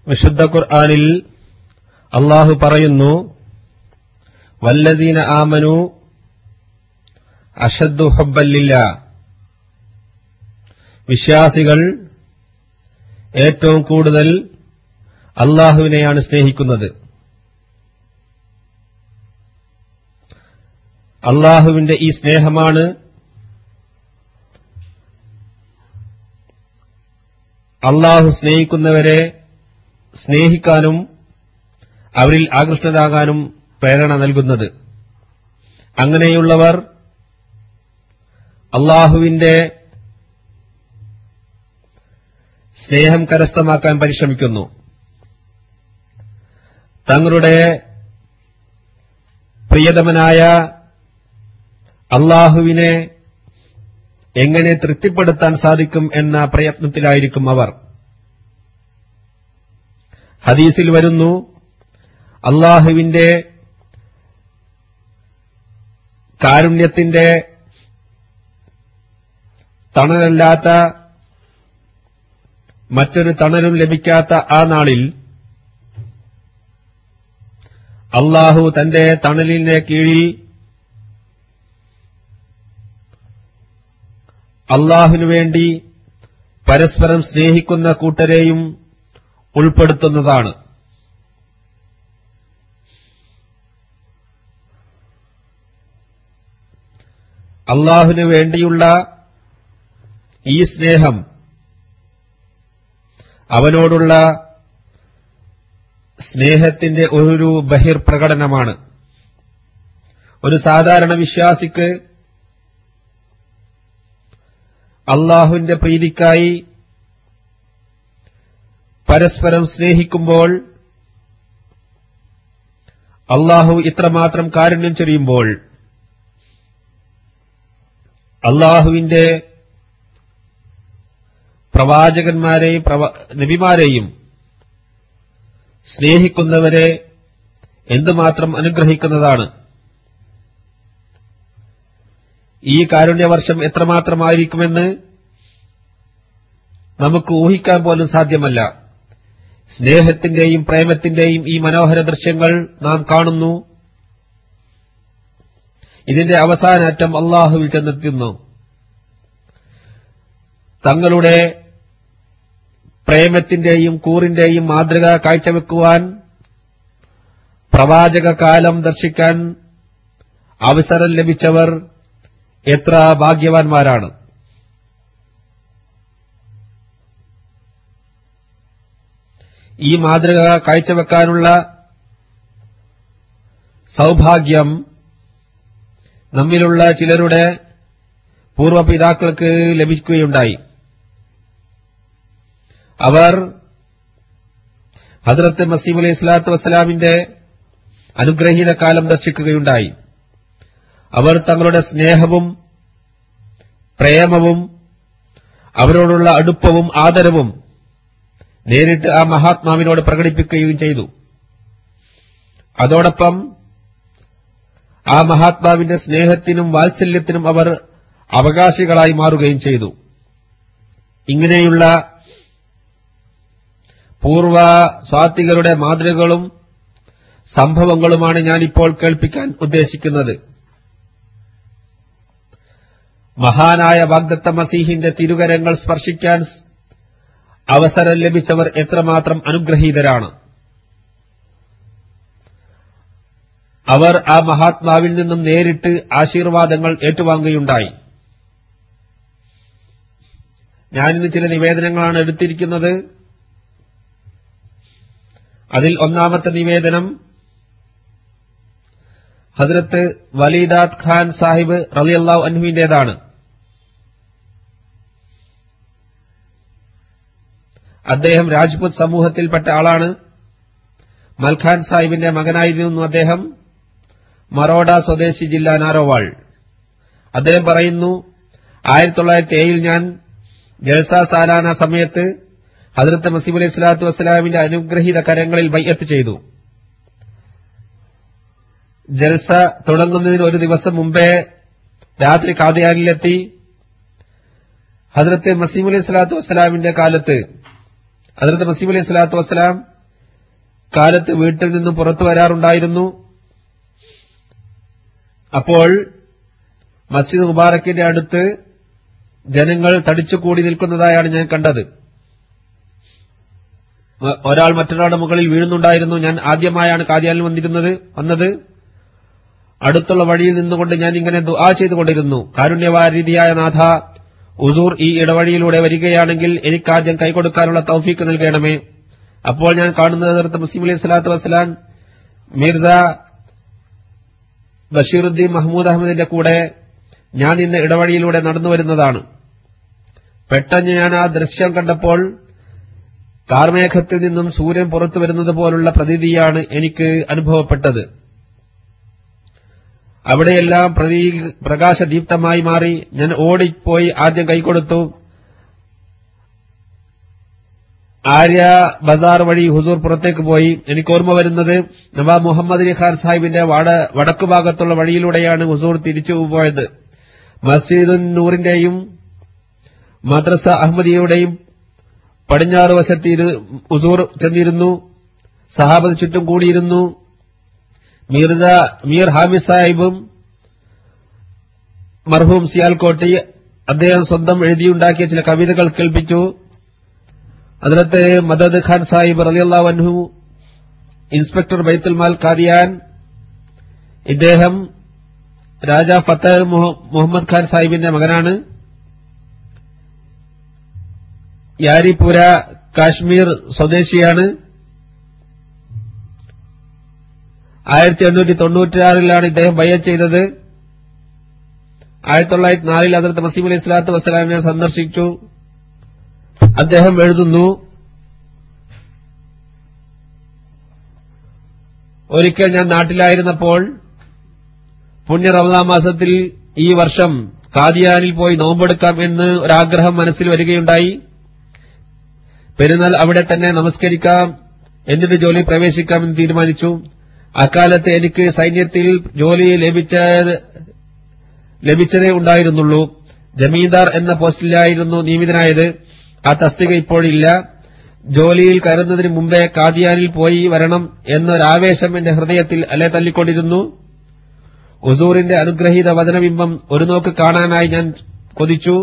വിശുദ്ധ ഖുർആനിൽ അല്ലാഹു പറയുന്നു, വല്ലദീന ആമനൂ അശദ്ദു ഹുബ്ബൻ ലില്ലാഹ്, വിശ്വാസികൾ ഏറ്റവും കൂടുതൽ അല്ലാഹുവിനെയാണ് സ്നേഹിക്കുന്നത്. അല്ലാഹുവിന്റെ ഈ സ്നേഹമാണ് അല്ലാഹു സ്നേഹിക്കുന്നവരെ സ്നേഹിക്കാനും അവരിൽ ആകൃഷ്ടരാകാനും പ്രേരണ നൽകുന്നത്. അങ്ങനെയുള്ളവർ അല്ലാഹുവിന്റെ സ്നേഹം കരസ്ഥമാക്കാൻ പരിശ്രമിക്കുന്നു. തങ്ങളുടെ പ്രിയതമനായ അല്ലാഹുവിനെ എങ്ങനെ തൃപ്തിപ്പെടുത്താൻ സാധിക്കും എന്ന പ്രയത്നത്തിലായിരിക്കും അവർ. ഹദീസിൽ വരുന്നു, അല്ലാഹുവിന്റെ കാരുണ്യത്തിന്റെ തണലല്ലാത്ത മറ്റൊരു തണലും ലഭിക്കാത്ത ആ നാളിൽ അല്ലാഹു തന്റെ തണലിന്റെ കീഴിൽ അല്ലാഹുവിനുവേണ്ടി പരസ്പരം സ്നേഹിക്കുന്ന കൂട്ടരെയും ഉൾപ്പെടുത്തുന്നതാണ്. അല്ലാഹുവിനു വേണ്ടിയുള്ള ഈ സ്നേഹം അവനോടുള്ള സ്നേഹത്തിന്റെ ഒരു ബഹിർപ്രകടനമാണ്. ഒരു സാധാരണ വിശ്വാസിക്ക് അല്ലാഹുവിന്റെ പ്രീതിക്കായി പരസ്പരം സ്നേഹിക്കുമ്പോൾ, അല്ലാഹു ഇത്രമാത്രം കാരുണ്യം ചൊരിയുമ്പോൾ, അല്ലാഹുവിന്റെ പ്രവാചകന്മാരെയും നബിമാരെയും സ്നേഹിക്കുന്നവരെ എന്തുമാത്രം അനുഗ്രഹിക്കുന്നതാണ്. ഈ കാരുണ്യവർഷം എത്രമാത്രമായിരിക്കുമെന്ന് നമുക്ക് ഊഹിക്കാൻ പോലും സാധ്യമല്ല. സ്നേഹത്തിന്റെയും പ്രേമത്തിന്റെയും ഈ മനോഹര ദൃശ്യങ്ങൾ നാം കാണുന്നു. ഇതിന്റെ അവസാന അറ്റം അല്ലാഹുവിൽ ചെന്നെത്തുന്നു. തങ്ങളുടെ പ്രേമത്തിന്റെയും കൂറിന്റെയും മാതൃക കാഴ്ചവെക്കുവാൻ, പ്രവാചക കാലം ദർശിക്കാൻ അവസരം ലഭിച്ചവർ എത്ര ഭാഗ്യവാന്മാരാണ്. ഈ മാതൃക കാഴ്ചവെക്കാനുള്ള സൌഭാഗ്യം നമ്മിലുള്ള ചിലരുടെ പൂർവ്വപിതാക്കൾക്ക് ലഭിക്കുകയുണ്ടായി. അവർ ഹദ്റത്ത് മസീഹ് അലൈഹി സ്വലാത്തു വസ്സലാമിന്റെ അനുഗ്രഹീത കാലം ദർശിക്കുകയുണ്ടായി. അവർ തങ്ങളുടെ സ്നേഹവും പ്രേമവും അവരോടുള്ള അടുപ്പവും ആദരവും നേരിട്ട് ആ മഹാത്മാവിനോട് പ്രകടിപ്പിക്കുകയും ചെയ്തു. അതോടൊപ്പം ആ മഹാത്മാവിന്റെ സ്നേഹത്തിനും വാത്സല്യത്തിനും അവർ അവകാശികളായി മാറുകയും ചെയ്തു. ഇങ്ങനെയുള്ള പൂർവ സ്വാത്വികരുടെ മാതൃകകളും സംഭവങ്ങളുമാണ് ഞാനിപ്പോൾ കേൾപ്പിക്കാൻ ഉദ്ദേശിക്കുന്നത്. മഹാനായ വാഗ്ദത്ത മസീഹിന്റെ തിരുകരങ്ങൾ സ്പർശിക്കാൻ അവസരം ലഭിച്ചവർ എത്രമാത്രം അനുഗ്രഹീതരാണ്. അവർ ആ മഹാത്മാവിൽ നിന്നും നേരിട്ട് ആശീർവാദങ്ങൾ ഏറ്റുവാങ്ങുകയുണ്ടായി. ഞാനിന്ന് ചില നിവേദനങ്ങളാണ് എടുത്തിരിക്കുന്നത്. അതിൽ ഒന്നാമത്തെ നിവേദനം ഹദ്റത്ത് വലീദാത്ത് ഖാൻ സാഹിബ് റളിയല്ലാഹു അൻഹുവിന്റേതാണ്. അദ്ദേഹം രാജ്പുത് സമൂഹത്തിൽപ്പെട്ട ആളാണ്. മൽഖാൻ സാഹിബിന്റെ മകനായിരുന്നു അദ്ദേഹം. മറോഡ സ്വദേശി ജില്ല നാരോവാൾ. അദ്ദേഹം പറയുന്നു, 1907 ഞാൻ ജൽസ സാലാന സമയത്ത് ഹദ്റത്ത് മസീഹ് അലൈഹി സ്വലാത്തു വസ്സലാമിന്റെ അനുഗ്രഹീത കരങ്ങളിൽ ബൈഅത്ത് ചെയ്തു. ജൽസ തുടങ്ങുന്നതിന് ഒരു ദിവസം മുമ്പേ രാത്രി ഖാദിയാനിലെത്തി. ഹദ്റത്ത് മസീഹ് അലൈഹി സ്വലാത്തു വസ്സലാമിന്റെ കാലത്ത് ഹദ്റത്ത് മസീഹ് അലൈഹി സ്വലാത്തു വസ്സലാം കാലത്ത് വീട്ടിൽ നിന്നും പുറത്തു വരാറുണ്ടായിരുന്നു. അപ്പോൾ മസ്ജിദ് മുബാറക്കിന്റെ അടുത്ത് ജനങ്ങൾ തടിച്ചുകൂടി നിൽക്കുന്നതായാണ് ഞാൻ കണ്ടത്. ഒരാൾ മറ്റൊരാളുടെ മുകളിൽ വീഴുന്നുണ്ടായിരുന്നു. ഞാൻ ആദ്യമായാണ് ഖാദിയാനിൽ വന്നത്. അടുത്തുള്ള വഴിയിൽ നിന്നുകൊണ്ട് ഞാൻ ഇങ്ങനെ ദുആ ചെയ്തുകൊണ്ടിരുന്നു, കാരുണ്യവാരിധിയായ നാഥ, ഉസൂർ ഈ ഇടവഴിയിലൂടെ വരികയാണെങ്കിൽ എനിക്കാദ്യം കൈകൊടുക്കാനുള്ള തൗഫീക്ക് നൽകണമേ. അപ്പോൾ ഞാൻ കാണുന്നത് ഹദ്റത്ത് മുസ്ലിം അലൈഹി സ്വലാത്തു വസ്സലാം മിർസ ബഷീറുദ്ദീൻ മഹ്മൂദ് അഹമ്മദിന്റെ കൂടെ ഞാൻ ഇന്ന് ഇടവഴിയിലൂടെ നടന്നു വരുന്നതാണ്. പെട്ടെന്ന് ഞാൻ ആ ദൃശ്യം കണ്ടപ്പോൾ കാർമേഘത്തിൽ നിന്നും സൂര്യൻ പുറത്തു വരുന്നത് പോലുള്ള പ്രതീതിയാണ് എനിക്ക് അനുഭവപ്പെട്ടത്. അവിടെയെല്ലാം പ്രകാശദീപ്തമായി മാറി. ഞാൻ ഓടിപ്പോയി ആദ്യം കൈകൊടുത്തു. ആര്യ ബസാർ വഴി ഹുസൂർ പുറത്തേക്ക് പോയി. എനിക്ക് ഓർമ്മ വരുന്നത് നവാബ് മുഹമ്മദ് അലി ഖാൻ സാഹിബിന്റെ വടക്കുഭാഗത്തുള്ള വഴിയിലൂടെയാണ് ഹുസൂർ തിരിച്ചു പോയത്. മസ്ജിദുൻ നൂറിന്റെയും മദ്രസ അഹമ്മദിയുടെയും പടിഞ്ഞാറ് വശത്ത് ഹുസൂർ ചെന്നിരുന്നു. സഹാബത്ത് ചുറ്റും കൂടിയിരുന്നു. മീർ ഹാമിദ് സാഹിബും മർഹൂം സിയാൽകോട്ടി അദ്ദേഹം സ്വന്തം എഴുതിയുണ്ടാക്കിയ ചില കവിതകൾ കേൾപ്പിച്ചു. ഹദ്റത്ത് മദദ് ഖാൻ സാഹിബ് റളിയല്ലാഹു അൻഹു, ഇൻസ്പെക്ടർ ബൈത്തുൽ മാൽ ഖാദിയാൻ, ഇദ്ദേഹം രാജാ ഫത്തഹ് മുഹമ്മദ് ഖാൻ സാഹിബിന്റെ മകനാണ്. യാരിപുര കാശ്മീർ സ്വദേശിയാണ്. 1896 ഇദ്ദേഹം ബൈഅത്ത് ചെയ്തത്. 1904 ഹദ്റത്ത് മസീഹ് അലൈഹി സ്വലാത്തു വസ്സലാമിനെ സന്ദർശിച്ചു. അദ്ദേഹം എഴുതുന്നു, ഒരിക്കൽ ഞാൻ നാട്ടിലായിരുന്നപ്പോൾ പുണ്യ റമദാൻ മാസത്തിൽ ഈ വർഷം ഖാദിയാനിൽ പോയി നോമ്പെടുക്കാം എന്ന് ഒരാഗ്രഹം മനസ്സിൽ വരികയുണ്ടായി. പെരുന്നാൾ അവിടെ തന്നെ നമസ്കരിക്കാം, എന്നിട്ട് ജോലി പ്രവേശിക്കാമെന്ന് തീരുമാനിച്ചു. അക്കാലത്ത് എനിക്ക് സൈന്യത്തിൽ ജോലി ലഭിച്ചതേ ഉണ്ടായിരുന്നുള്ളൂ. ജമീന്ദാർ എന്ന പോസ്റ്റിലായിരുന്നു നിയമിതനായത്. ആ തസ്തിക ഇപ്പോഴില്ല. ജോലിയിൽ കയറുന്നതിന് മുമ്പേ ഖാദിയാനിൽ പോയി വരണം എന്നൊരാവേശം എന്റെ ഹൃദയത്തിൽ തള്ളിക്കൊണ്ടിരുന്നു. ഹുസൂറിന്റെ അനുഗ്രഹീത വചനബിംബം ഒരു നോക്ക് കാണാനായി ഞാൻ കൊതിച്ചു.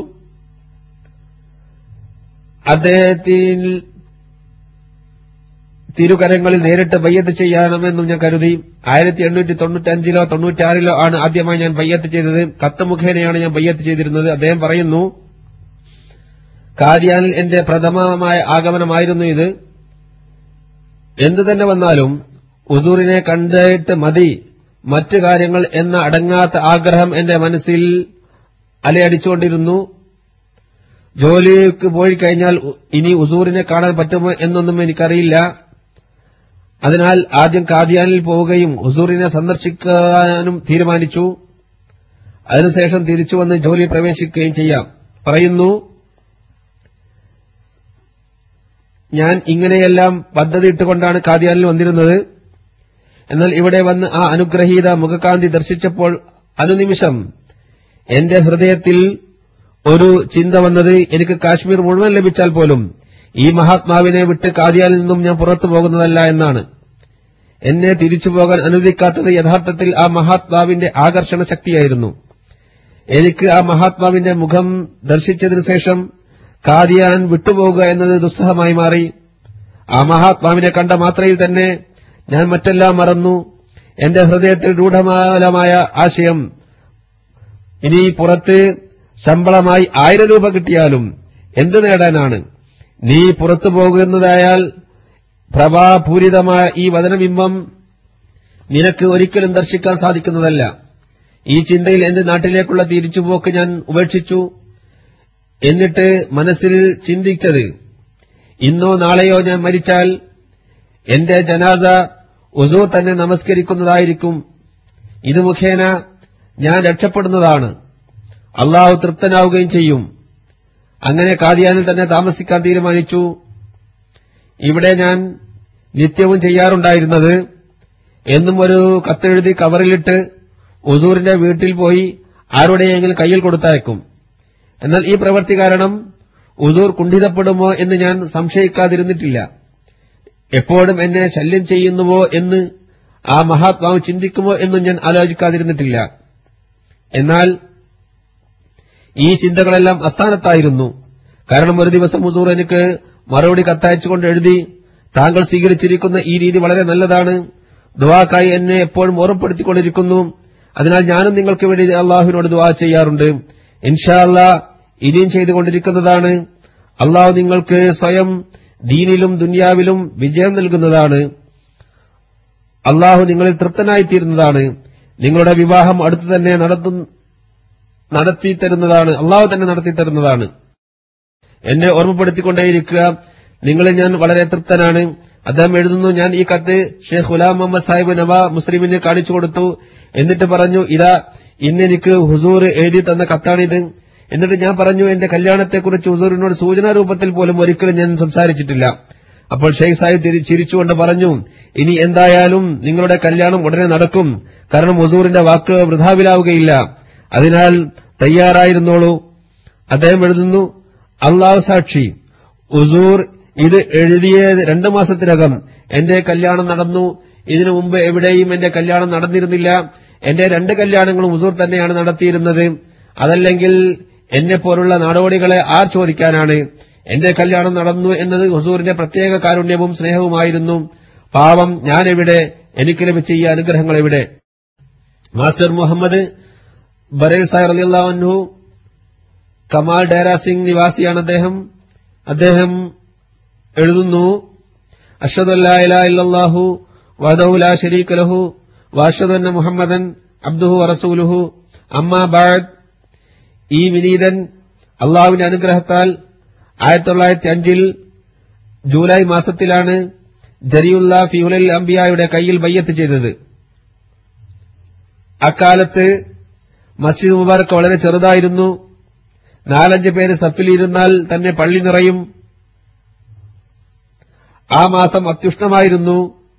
അദ്ദേഹത്തിൽ തിരുകരങ്ങളിൽ നേരിട്ട് ബയ്യത്ത് ചെയ്യണമെന്നും ഞാൻ കരുതി. 1895 96 ആണ് ആദ്യമായി ഞാൻ ബയ്യത്ത് ചെയ്തത്. കത്ത് മുഖേനയാണ് ഞാൻ ബയ്യത്ത് ചെയ്തിരുന്നത്. അദ്ദേഹം പറയുന്നു, ഖാദിയാനിൽ എന്റെ പ്രഥമമായ ആഗമനമായിരുന്നു ഇത്. എന്തുതന്നെ വന്നാലും ഹുസൂറിനെ കണ്ടിട്ട് മതി മറ്റു കാര്യങ്ങൾ എന്ന അടങ്ങാത്ത ആഗ്രഹം എന്റെ മനസ്സിൽ അലയടിച്ചുകൊണ്ടിരുന്നു. ജോലിക്ക് പോയി കഴിഞ്ഞാൽ ഇനി ഹുസൂറിനെ കാണാൻ പറ്റുമോ എന്നൊന്നും എനിക്കറിയില്ല. അതിനാൽ ആദ്യം ഖാദിയാനിൽ പോവുകയും ഹുസൂറിനെ സന്ദർശിക്കാനും തീരുമാനിച്ചു. അതിനുശേഷം തിരിച്ചുവന്ന് ജോലി പ്രവേശിക്കുകയും ചെയ്യാം. പറയുന്നു, ഞാൻ ഇങ്ങനെയെല്ലാം പദ്ധതിയിട്ടുകൊണ്ടാണ് ഖാദിയാനിൽ വന്നിരുന്നത്. എന്നാൽ ഇവിടെ വന്ന് ആ അനുഗ്രഹീത മുഖകാന്തി ദർശിച്ചപ്പോൾ അനുനിമിഷം എന്റെ ഹൃദയത്തിൽ ഒരു ചിന്ത വന്നത്, എനിക്ക് കാശ്മീർ മുഴുവൻ ലഭിച്ചാൽ പോലും ഈ മഹാത്മാവിനെ വിട്ട് ഖാദിയാനിൽ നിന്നും ഞാൻ പുറത്തു പോകുന്നതല്ല എന്നാണ്. എന്നെ തിരിച്ചുപോകാൻ അനുവദിക്കാത്തത് യഥാർത്ഥത്തിൽ ആ മഹാത്മാവിന്റെ ആകർഷണ ശക്തിയായിരുന്നു. എനിക്ക് ആ മഹാത്മാവിന്റെ മുഖം ദർശിച്ചതിനു ശേഷം ഖാദിയാൻ വിട്ടുപോകുക എന്നത് ദുസ്സഹമായി മാറി. ആ മഹാത്മാവിനെ കണ്ട മാത്രയിൽ തന്നെ ഞാൻ മറ്റെല്ലാം മറന്നു. എന്റെ ഹൃദയത്തിൽ രൂഢമായ ആശയം, ഇനി പുറത്ത് ശമ്പളമായി 1000 രൂപ കിട്ടിയാലും എന്തു നേടാനാണ്? നീ പുറത്തു പോകുന്നതായാൽ പ്രഭാപൂരിതമായ ഈ വചനബിംബം നിനക്ക് ഒരിക്കലും ദർശിക്കാൻ സാധിക്കുന്നതല്ല. ഈ ചിന്തയിൽ എന്റെ നാട്ടിലേക്കുള്ള തിരിച്ചുപോക്ക് ഞാൻ ഉപേക്ഷിച്ചു. എന്നിട്ട് മനസ്സിൽ ചിന്തിച്ചത്, ഇന്നോ നാളെയോ ഞാൻ മരിച്ചാൽ എന്റെ ജനാസ ഹുസൂർ തന്നെ നമസ്കരിക്കുന്നതായിരിക്കും. ഇത് മുഖേന ഞാൻ രക്ഷപ്പെടുന്നതാണ്. അള്ളാഹു തൃപ്തനാവുകയും ചെയ്യും. അങ്ങനെ ഖാദിയാനിൽ തന്നെ താമസിക്കാൻ തീരുമാനിച്ചു. ഇവിടെ ഞാൻ നിത്യവും ചെയ്യാറുണ്ടായിരുന്നത്, എന്നും ഒരു കത്തെഴുതി കവറിലിട്ട് ഹുസൂറിന്റെ വീട്ടിൽ പോയി ആരുടെയെങ്കിലും കയ്യിൽ കൊടുത്തയക്കും. എന്നാൽ ഈ പ്രവൃത്തി കാരണം ഹുസൂർ കുണ്ഠിതപ്പെടുമോ എന്ന് ഞാൻ സംശയിക്കാതിരുന്നിട്ടില്ല. എപ്പോഴും എന്നെ ശല്യം ചെയ്യുന്നുവോ എന്ന് ആ മഹാത്മാവ് ചിന്തിക്കുമോ എന്നും ഞാൻ ആലോചിക്കാതിരുന്നിട്ടില്ല. എന്നാൽ ഈ ചിന്തകളെല്ലാം അസ്ഥാനത്തായിരുന്നു. കാരണം ഒരു ദിവസം ഹുസൂർ എനിക്ക് മറുപടി കത്തയച്ചുകൊണ്ട് എഴുതി, താങ്കൾ സ്വീകരിച്ചിരിക്കുന്ന ഈ രീതി വളരെ നല്ലതാണ്. ദുആക്കായി എന്നെ എപ്പോഴും ഓർമ്മപ്പെടുത്തിക്കൊണ്ടിരിക്കുന്നു. അതിനാൽ ഞാനും നിങ്ങൾക്ക് വേണ്ടി അള്ളാഹുവിനോട് ദുആ ചെയ്യാറുണ്ട്. ഇൻഷാ അല്ലാഹ് ഇനിയും ചെയ്തുകൊണ്ടിരിക്കുന്നതാണ്. അള്ളാഹു നിങ്ങൾക്ക് സ്വയം ദീനിലും ദുനിയാവിലും വിജയം നൽകുന്നതാണ്. അള്ളാഹു നിങ്ങളിൽ തൃപ്തനായിത്തീരുന്നതാണ്. നിങ്ങളുടെ വിവാഹം അടുത്തു തന്നെ നടത്തിത്തരുന്നതാണ്. അള്ളാഹു തന്നെ നടത്തിത്തരുന്നതാണ്. എന്നെ ഓർമ്മപ്പെടുത്തിക്കൊണ്ടേയിരിക്കുക. നിങ്ങളിൽ ഞാൻ വളരെ തൃപ്തനാണ്. അദ്ദേഹം എഴുതുന്നു, ഞാൻ ഈ കത്ത് ഷെയ്ഖ് ഗുലാം മുഹമ്മദ് സാഹിബ് നവാ മുസ്ലിമിന് കാണിച്ചു കൊടുത്തു. എന്നിട്ട് പറഞ്ഞു, ഇതാ ഇന്നെനിക്ക് ഹുസൂർ എഴുതി തന്ന കത്താണിത്. എന്നിട്ട് ഞാൻ പറഞ്ഞു, എന്റെ കല്യാണത്തെക്കുറിച്ച് ഹുസൂറിനോട് സൂചനാ രൂപത്തിൽ പോലും ഒരിക്കലും ഞാൻ സംസാരിച്ചിട്ടില്ല. അപ്പോൾ ഷെയ്ഖ് സാഹിബ് ചിരിച്ചുകൊണ്ട് പറഞ്ഞു, ഇനി എന്തായാലും നിങ്ങളുടെ കല്യാണം ഉടനെ നടക്കും. കാരണം ഹുസൂറിന്റെ വാക്ക് വൃഥാവിലാവുകയില്ല. അതിനാൽ തയ്യാറായിരുന്നോളൂ. അദ്ദേഹം എഴുതുന്നു, അള്ളാഹു സാക്ഷി, ഹുസൂർ ഇത് എഴുതിയ 2 മാസത്തിനകം എന്റെ കല്യാണം നടന്നു. ഇതിനു മുമ്പ് എവിടെയും എന്റെ കല്യാണം നടന്നിരുന്നില്ല. എന്റെ 2 കല്യാണങ്ങളും ഹുസൂർ തന്നെയാണ് നടത്തിയിരുന്നത്. അതല്ലെങ്കിൽ എന്നെപ്പോലുള്ള നാടോടികളെ ആർ ചോദിക്കാനാണ്? എന്റെ കല്യാണം നടന്നു എന്നത് ഹുസൂറിന്റെ പ്രത്യേക കാരുണ്യവും സ്നേഹവുമായിരുന്നു. പാവം ഞാനെവിടെ? എനിക്ക് ലഭിച്ച ഈ അനുഗ്രഹങ്ങൾ എവിടെ? മാസ്റ്റർ മുഹമ്മദ് ബറേൽ സാഹിബ് റളിയല്ലാഹു അൻഹു കമാൽ ഡേര സിംഗ് നിവാസിയാണ് അദ്ദേഹം എഴുതുന്നു, അഷ്ഹദു അല്ലാ ഇലാഹ ഇല്ലല്ലാഹു വഹ്ദഹു ലാ ശരീക ലഹു വഅഷ്ഹദു അന്ന മുഹമ്മദൻ അബ്ദുഹു വറസൂലുഹു അമ്മാ ബഅദ്. ഈ വിനീതൻ അള്ളാഹുവിന്റെ അനുഗ്രഹത്താൽ 1905 ജൂലൈ മാസത്തിലാണ് ജരിയുള്ള ഫിഉലൽ അംബിയായുടെ കയ്യിൽ ബയ്യത്ത് ചെയ്തത്. അക്കാലത്ത് മസ്ജിദ് മുബാറക് വളരെ ചെറുതായിരുന്നു. 4-5 പേര് സഫിലിരുന്നാൽ തന്നെ പള്ളി നിറയും. ആ മാസം അത്യുഷ്ണമായിരുന്നു.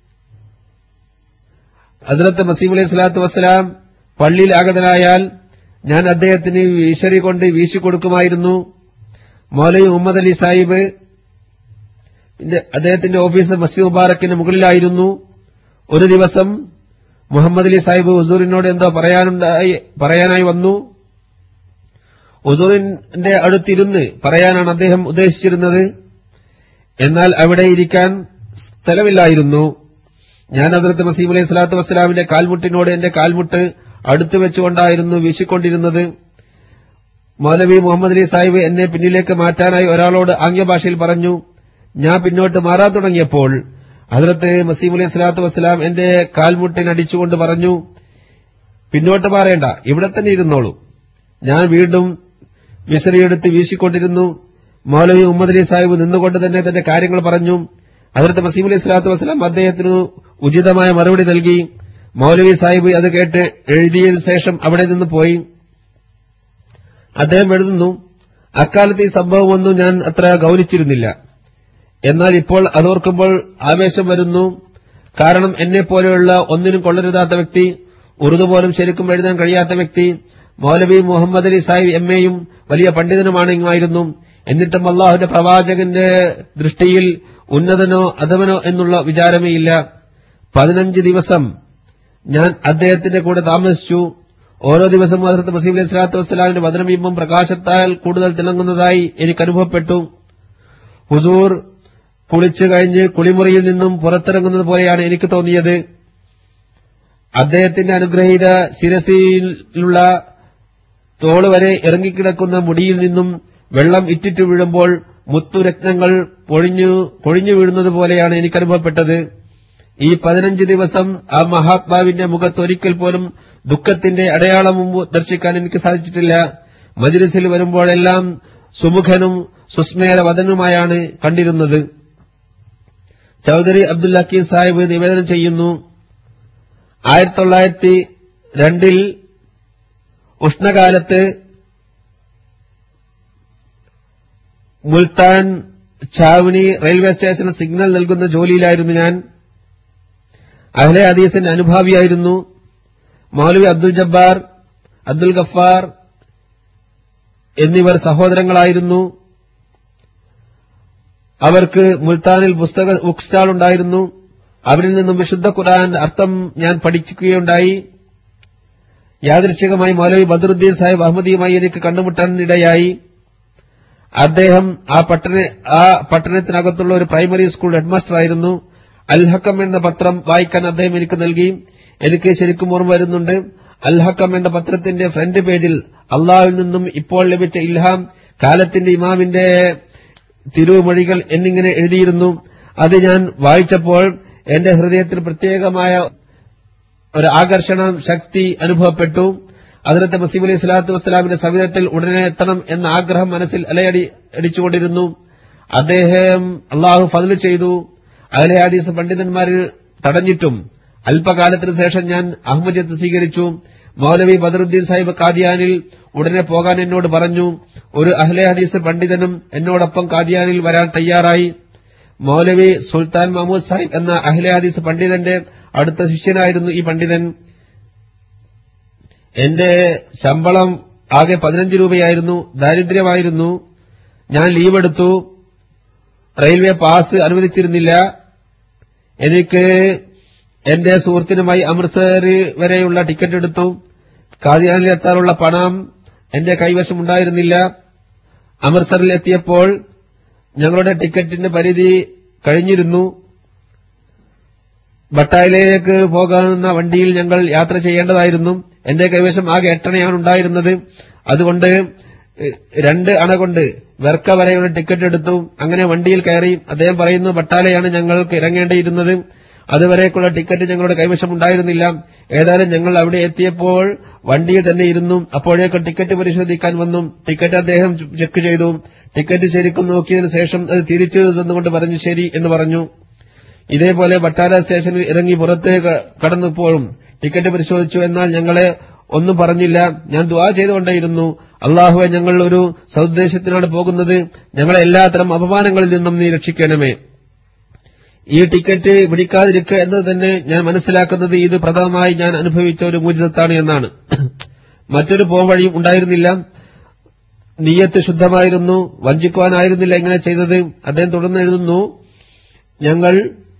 ഹദ്റത്ത് മസീഹ് അലൈഹി സ്വലാത്തു വസ്സലാം പള്ളിയിൽ ആഗതനായാൽ ഞാൻ അദ്ദേഹത്തിന് വീശരി കൊണ്ട് വീശിക്കൊടുക്കുമായിരുന്നു. മൗലവി മുഹമ്മദ് അലി സാഹിബ് അദ്ദേഹത്തിന്റെ ഓഫീസ് മസ്ജിദ് മുബാറക്കിന് മുകളിലായിരുന്നു. ഒരു ദിവസം മുഹമ്മദ് അലി സാഹിബ് ഹുസൂറിനോട് എന്തോ പറയാനായി വന്നു. ഹുസൂറിന്റെ അടുത്തിരുന്ന് പറയാനാണ് അദ്ദേഹം ഉദ്ദേശിച്ചിരുന്നത്. എന്നാൽ അവിടെ ഇരിക്കാൻ സ്ഥലമില്ലായിരുന്നു. ഞാൻ ഹദ്റത്ത് മസീഹ് അലൈഹി സ്വലാത്തു വസ്സലാമിന്റെ കാൽമുട്ടിനോട് എന്റെ കാൽമുട്ട് അടുത്തു വെച്ചുകൊണ്ടായിരുന്നു വീശിക്കൊണ്ടിരുന്നത്. മൗലവി മുഹമ്മദ് അലി സാഹിബ് എന്നെ പിന്നിലേക്ക് മാറ്റാനായി ഒരാളോട് ആംഗ്യഭാഷയിൽ പറഞ്ഞു. ഞാൻ പിന്നോട്ട് മാറാൻ തുടങ്ങിയപ്പോൾ ഹദ്റത്ത് മസീഹ് അലൈഹി സ്വലാത്തു വസ്സലാം എന്റെ കാൽമുട്ടിനടിച്ചുകൊണ്ട് പറഞ്ഞു, പിന്നോട്ട് മാറേണ്ട, ഇവിടെ തന്നെ ഇരുന്നോളൂ. ഞാൻ വീണ്ടും വിസറിയെടുത്ത് വീശിക്കൊണ്ടിരുന്നു. മൗലവി മുഹമ്മദ് അലി സാഹിബ് നിന്നുകൊണ്ട് തന്നെ തന്റെ കാര്യങ്ങൾ പറഞ്ഞു. ഹദ്റത്ത് മസീഹ് അലൈഹി സ്വലാത്തു വസ്സലാം അദ്ദേഹത്തിന് ഉചിതമായ മറുപടി നൽകി. മൗലവി സാഹിബ് അത് കേട്ട് എഴുതിയതിനു ശേഷം അവിടെ നിന്ന് പോയി. അദ്ദേഹം എഴുതുന്നു, അക്കാലത്ത് ഈ സംഭവമൊന്നും ഞാൻ അത്ര ഗൌനിച്ചിരുന്നില്ല. എന്നാൽ ഇപ്പോൾ അതോർക്കുമ്പോൾ ആവേശം വരുന്നു. കാരണം എന്നെപ്പോലെയുള്ള ഒന്നിനും കൊള്ളരുതാത്ത വ്യക്തി, ഉറുദു പോലും ശരിക്കും എഴുതാൻ കഴിയാത്ത വ്യക്തി, മൗലവി മുഹമ്മദ് അലി സാഹിബ് എംഎയും വലിയ പണ്ഡിതനുമായിരുന്നു. എന്നിട്ടും അള്ളാഹുവിന്റെ പ്രവാചകന്റെ ദൃഷ്ടിയിൽ ഉന്നതനോ അധമനോ എന്നുള്ള വിചാരമേ ഇല്ല. 15 ദിവസം ഞാൻ അദ്ദേഹത്തിന്റെ കൂടെ താമസിച്ചു. ഓരോ ദിവസവും ഹദ്റത്ത് മസീഹ് അലൈഹി സ്വലാത്തു വസ്സലാമിന്റെ വദനബിംബം പ്രകാശത്താൽ കൂടുതൽ തിളങ്ങുന്നതായി എനിക്ക് അനുഭവപ്പെട്ടു. ഹുസൂർ കുളിച്ചു കഴിഞ്ഞ് കുളിമുറിയിൽ നിന്നും പുറത്തിറങ്ങുന്നത് പോലെയാണ് എനിക്ക് തോന്നിയത്. അദ്ദേഹത്തിന്റെ അനുഗ്രഹീത ശിരസിലുള്ള തോള് വരെ ഇറങ്ങിക്കിടക്കുന്ന മുടിയിൽ നിന്നും വെള്ളം ഇറ്റിറ്റു വീഴുമ്പോൾ മുത്തുരത്നങ്ങൾ പൊഴിഞ്ഞു വീഴുന്നത് പോലെയാണ് എനിക്ക് അനുഭവപ്പെട്ടത്. ഈ 15 ദിവസം ആ മഹാത്മാവിന്റെ മുഖത്തൊരിക്കൽ പോലും ദുഃഖത്തിന്റെ അടയാളവും ദർശിക്കാൻ എനിക്ക് സാധിച്ചിട്ടില്ല. മജ്ലിസിൽ വരുമ്പോഴെല്ലാം സുമുഖനും സുസ്മേരവദനുമായാണ് കണ്ടിരുന്നത്. ചൌധരി അബ്ദുൽ ഹക്കീം സാഹിബ് നിവേദനം ചെയ്യുന്നു, 1902 ഉഷ്ണകാലത്ത് മുൽത്താൻ ഛാവ്നി റെയിൽവേ സ്റ്റേഷന് സിഗ്നൽ നൽകുന്ന ജോലിയിലായിരുന്നു ഞാൻ. അഹ്ലെ ഹദീസിന്റെ അനുഭാവിയായിരുന്നു. മൗലവി അബ്ദുൽ ജബ്ബാർ, അബ്ദുൽ ഗഫാർ എന്നിവർ സഹോദരങ്ങളായിരുന്നു. അവർക്ക് മുൽത്താനിൽ ബുക്ക് സ്റ്റാൾ ഉണ്ടായിരുന്നു. അവരിൽ നിന്നും വിശുദ്ധ ഖുർആൻ അർത്ഥം ഞാൻ പഠിക്കുകയുണ്ടായി. യാദൃച്ഛികമായി മൗലവി ബദറുദ്ദീൻ സാഹിബ് അഹമ്മദിയുമായി എനിക്ക് കണ്ടുമുട്ടാനിടയായി. അദ്ദേഹം ആ പട്ടണത്തിനകത്തുള്ള ഒരു പ്രൈമറി സ്കൂൾ ഹെഡ്മാസ്റ്റർ ആയിരുന്നു. അൽ ഹക്കം എന്ന പത്രം വായിക്കാൻ അദ്ദേഹം എനിക്ക് നൽകി. എനിക്ക് ശരിക്കും ഓർമ്മ വരുന്നുണ്ട്, അൽ ഹക്കം എന്ന പത്രത്തിന്റെ ഫ്രണ്ട് പേജിൽ അള്ളാഹുവിൽ നിന്നും ഇപ്പോൾ ലഭിച്ച ഇൽഹാം, കാലത്തിന്റെ ഇമാമിന്റെ തിരുമൊഴികൾ എന്നിങ്ങനെ എഴുതിയിരുന്നു. അത് ഞാൻ വായിച്ചപ്പോൾ എന്റെ ഹൃദയത്തിൽ പ്രത്യേകമായ ഒരു ആകർഷണ ശക്തി അനുഭവപ്പെട്ടു. ഹദ്റത്ത് മസീഹ് അലൈഹി സ്വലാത്തു വസ്സലാമിന്റെ സവിധത്തിൽ ഉടനെ എത്തണം എന്ന ആഗ്രഹം മനസ്സിൽ അലയടിച്ചുകൊണ്ടിരുന്നു. അദ്ദേഹം അള്ളാഹു ഫദ്ൽ ചെയ്തു. അഹ്ലെ ഹദീസ് പണ്ഡിതന്മാരിൽ തടഞ്ഞിട്ടും അല്പകാലത്തിനു ശേഷം ഞാൻ അഹ്മദിയത്ത് സ്വീകരിച്ചു. മൗലവി ബദറുദ്ദീൻ സാഹിബ് ഖാദിയാനിൽ ഉടനെ പോകാൻ എന്നോട് പറഞ്ഞു. ഒരു അഹ്ലെ ഹദീസ് പണ്ഡിതനും എന്നോടൊപ്പം ഖാദിയാനിൽ വരാൻ തയ്യാറായി. മൗലവി സുൽത്താൻ മഹ്മൂദ് സാഹിബ് എന്ന അഹ്ലെ ഹദീസ് പണ്ഡിതന്റെ അടുത്ത ശിഷ്യനായിരുന്നു ഈ പണ്ഡിതൻ. എന്റെ ശമ്പളം ആകെ 15 രൂപയായിരുന്നു. ദാരിദ്ര്യമായിരുന്നു. ഞാൻ ലീവെടുത്തു. Railway pass അനുവദിച്ചിരുന്നില്ല. എനിക്ക് എന്റെ സുഹൃത്തിനുമായി അമൃത്സർ വരെയുള്ള ടിക്കറ്റ് എടുത്തു. ഖാദിയാനിലെത്താനുള്ള പണം എന്റെ കൈവശം ഉണ്ടായിരുന്നില്ല. അമൃത്സറിൽ എത്തിയപ്പോൾ ഞങ്ങളുടെ ടിക്കറ്റിന്റെ പരിധി കഴിഞ്ഞിരുന്നു. ബട്ടായിലേക്ക് പോകാവുന്ന വണ്ടിയിൽ ഞങ്ങൾ യാത്ര ചെയ്യേണ്ടതായിരുന്നു. എന്റെ കൈവശം ആകെ 8 അണയാണ് ഉണ്ടായിരുന്നത്. അതുകൊണ്ട് 2 അണ കൊണ്ട് വെർക്ക വരെയുള്ള ടിക്കറ്റ് എടുത്തു. അങ്ങനെ വണ്ടിയിൽ കയറി. അദ്ദേഹം പറയുന്നു, ബട്ടാലയാണ് ഞങ്ങൾക്ക് ഇറങ്ങേണ്ടിയിരുന്നത്. അതുവരേക്കുള്ള ടിക്കറ്റ് ഞങ്ങളുടെ കൈവശം ഉണ്ടായിരുന്നില്ല. ഏതായാലും ഞങ്ങൾ അവിടെ എത്തിയപ്പോൾ വണ്ടിയിൽ തന്നെ ഇരുന്നു. അപ്പോഴേക്കും ടിക്കറ്റ് പരിശോധിക്കാൻ വന്നു. ടിക്കറ്റ് അദ്ദേഹം ചെക്ക് ചെയ്തു. ടിക്കറ്റ് ശരിക്കും നോക്കിയതിനു ശേഷം അത് തിരിച്ചു തന്നുകൊണ്ട് പറഞ്ഞു ശരി എന്ന് പറഞ്ഞു. ഇതേപോലെ ബട്ടാല സ്റ്റേഷനിൽ ഇറങ്ങി പുറത്ത് കടന്നപ്പോഴും ടിക്കറ്റ് പരിശോധിച്ചു. എന്നാൽ ഞങ്ങളെ ഒന്നും പറഞ്ഞില്ല. ഞാൻ ദുആ ചെയ്തുകൊണ്ടേയിരുന്നു, അള്ളാഹുവെ, ഞങ്ങൾ ഒരു സദുദ്ദേശത്തിനാണ് പോകുന്നത്. ഞങ്ങളെ എല്ലാത്തരം അപമാനങ്ങളിൽ നിന്നും നീ രക്ഷിക്കണമേ. ഈ ടിക്കറ്റ് പിടിക്കാതിരിക്കുക എന്നത് തന്നെ ഞാൻ മനസ്സിലാക്കുന്നത് ഇത് പ്രഥമമായി ഞാൻ അനുഭവിച്ച ഒരു മുഅ്ജിസത്താണ് എന്നാണ്. മറ്റൊരു പോംവഴിയും ഉണ്ടായിരുന്നില്ല. നിയ്യത്ത് ശുദ്ധമായിരുന്നു. വഞ്ചിക്കുവാനായിരുന്നില്ല ഇങ്ങനെ ചെയ്തത്. അദ്ദേഹം തുടർന്ന് എഴുതുന്നു, ഞങ്ങൾ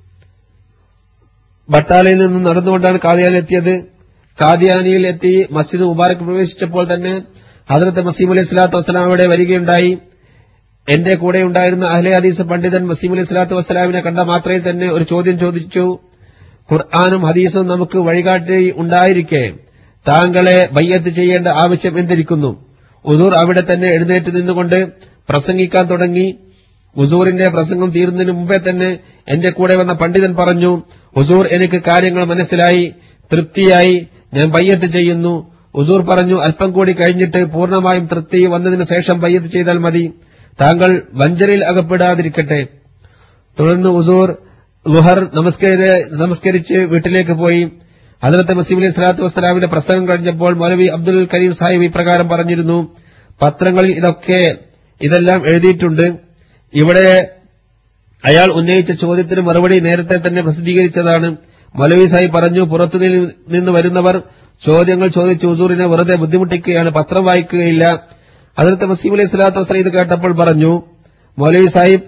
ബട്ടാലയിൽ നിന്നും നടന്നുകൊണ്ടാണ് ഖാദിയാനിൽ എത്തിയത്. ഖാദിയാനിയിൽ എത്തി മസ്ജിദ് മുബാറക് പ്രവേശിച്ചപ്പോൾ തന്നെ ഹദ്റത്ത് മസീഹ് അലൈഹി സ്വലാത്തു വസ്സലാം അവിടെ വരികയുണ്ടായി. എന്റെ കൂടെ ഉണ്ടായിരുന്ന അഹ്ലെ ഹദീസ് പണ്ഡിതൻ മസീഹ് അലൈഹി സ്വലാത്തു വസ്സലാമിനെ കണ്ട മാത്രയിൽ തന്നെ ഒരു ചോദ്യം ചോദിച്ചു. ഖുർആനും ഹദീസും നമുക്ക് വഴികാട്ടി ഉണ്ടായിരിക്കെ താങ്കളെ ബയ്യത്ത് ചെയ്യേണ്ട ആവശ്യം എന്തിരിക്കുന്നു? ഹുസൂർ അവിടെ തന്നെ എഴുന്നേറ്റ് നിന്നുകൊണ്ട് പ്രസംഗിക്കാൻ തുടങ്ങി. ഹുസൂറിന്റെ പ്രസംഗം തീരുന്നതിന് മുമ്പേ തന്നെ എന്റെ കൂടെ വന്ന പണ്ഡിതൻ പറഞ്ഞു, ഹുസൂർ, എനിക്ക് കാര്യങ്ങൾ മനസ്സിലായി, തൃപ്തിയായി, ഞാൻ ബയ്യത്ത് ചെയ്യുന്നു. ഹുസൂർ പറഞ്ഞു, അല്പം കൂടി കഴിഞ്ഞിട്ട് പൂർണ്ണമായും തൃപ്തി വന്നതിന് ശേഷം ബയ്യത്ത് ചെയ്താൽ മതി. താങ്കൾ വഞ്ചനയിൽ അകപ്പെടാതിരിക്കട്ടെ. തുടർന്ന് ഹുസൂർ ളുഹർ നമസ്കരിച്ച് വീട്ടിലേക്ക് പോയി. ഹദ്റത്ത് മസീഹ് അലൈഹി സ്വലാത്തു വസ്സലാമിന്റെ പ്രസംഗം കഴിഞ്ഞപ്പോൾ മൗലവി അബ്ദുൽ കരീം സാഹിബ് ഇപ്രകാരം പറഞ്ഞിരുന്നു, പത്രങ്ങളിൽ ഇതെല്ലാം എഴുതിയിട്ടുണ്ട്. ഇവിടെ അയാൾ ഉന്നയിച്ച ചോദ്യത്തിന് മറുപടി നേരത്തെ തന്നെ പ്രസിദ്ധീകരിച്ചതാണ്. മൗലവി സാഹിബ് പറഞ്ഞു, പുറത്തുനിന്ന് വരുന്നവർ ചോദ്യങ്ങൾ ചോദിച്ച് ഹുസൂറിനെ വെറുതെ ബുദ്ധിമുട്ടിക്കുകയാണ്, പത്രം വായിക്കുകയില്ല. ഹദ്റത്ത് മസീഹ് അലൈഹി സ്വലാത്തു വസ്സലാം ഇത് കേട്ടപ്പോൾ പറഞ്ഞു, മൗലവി സാഹിബ്,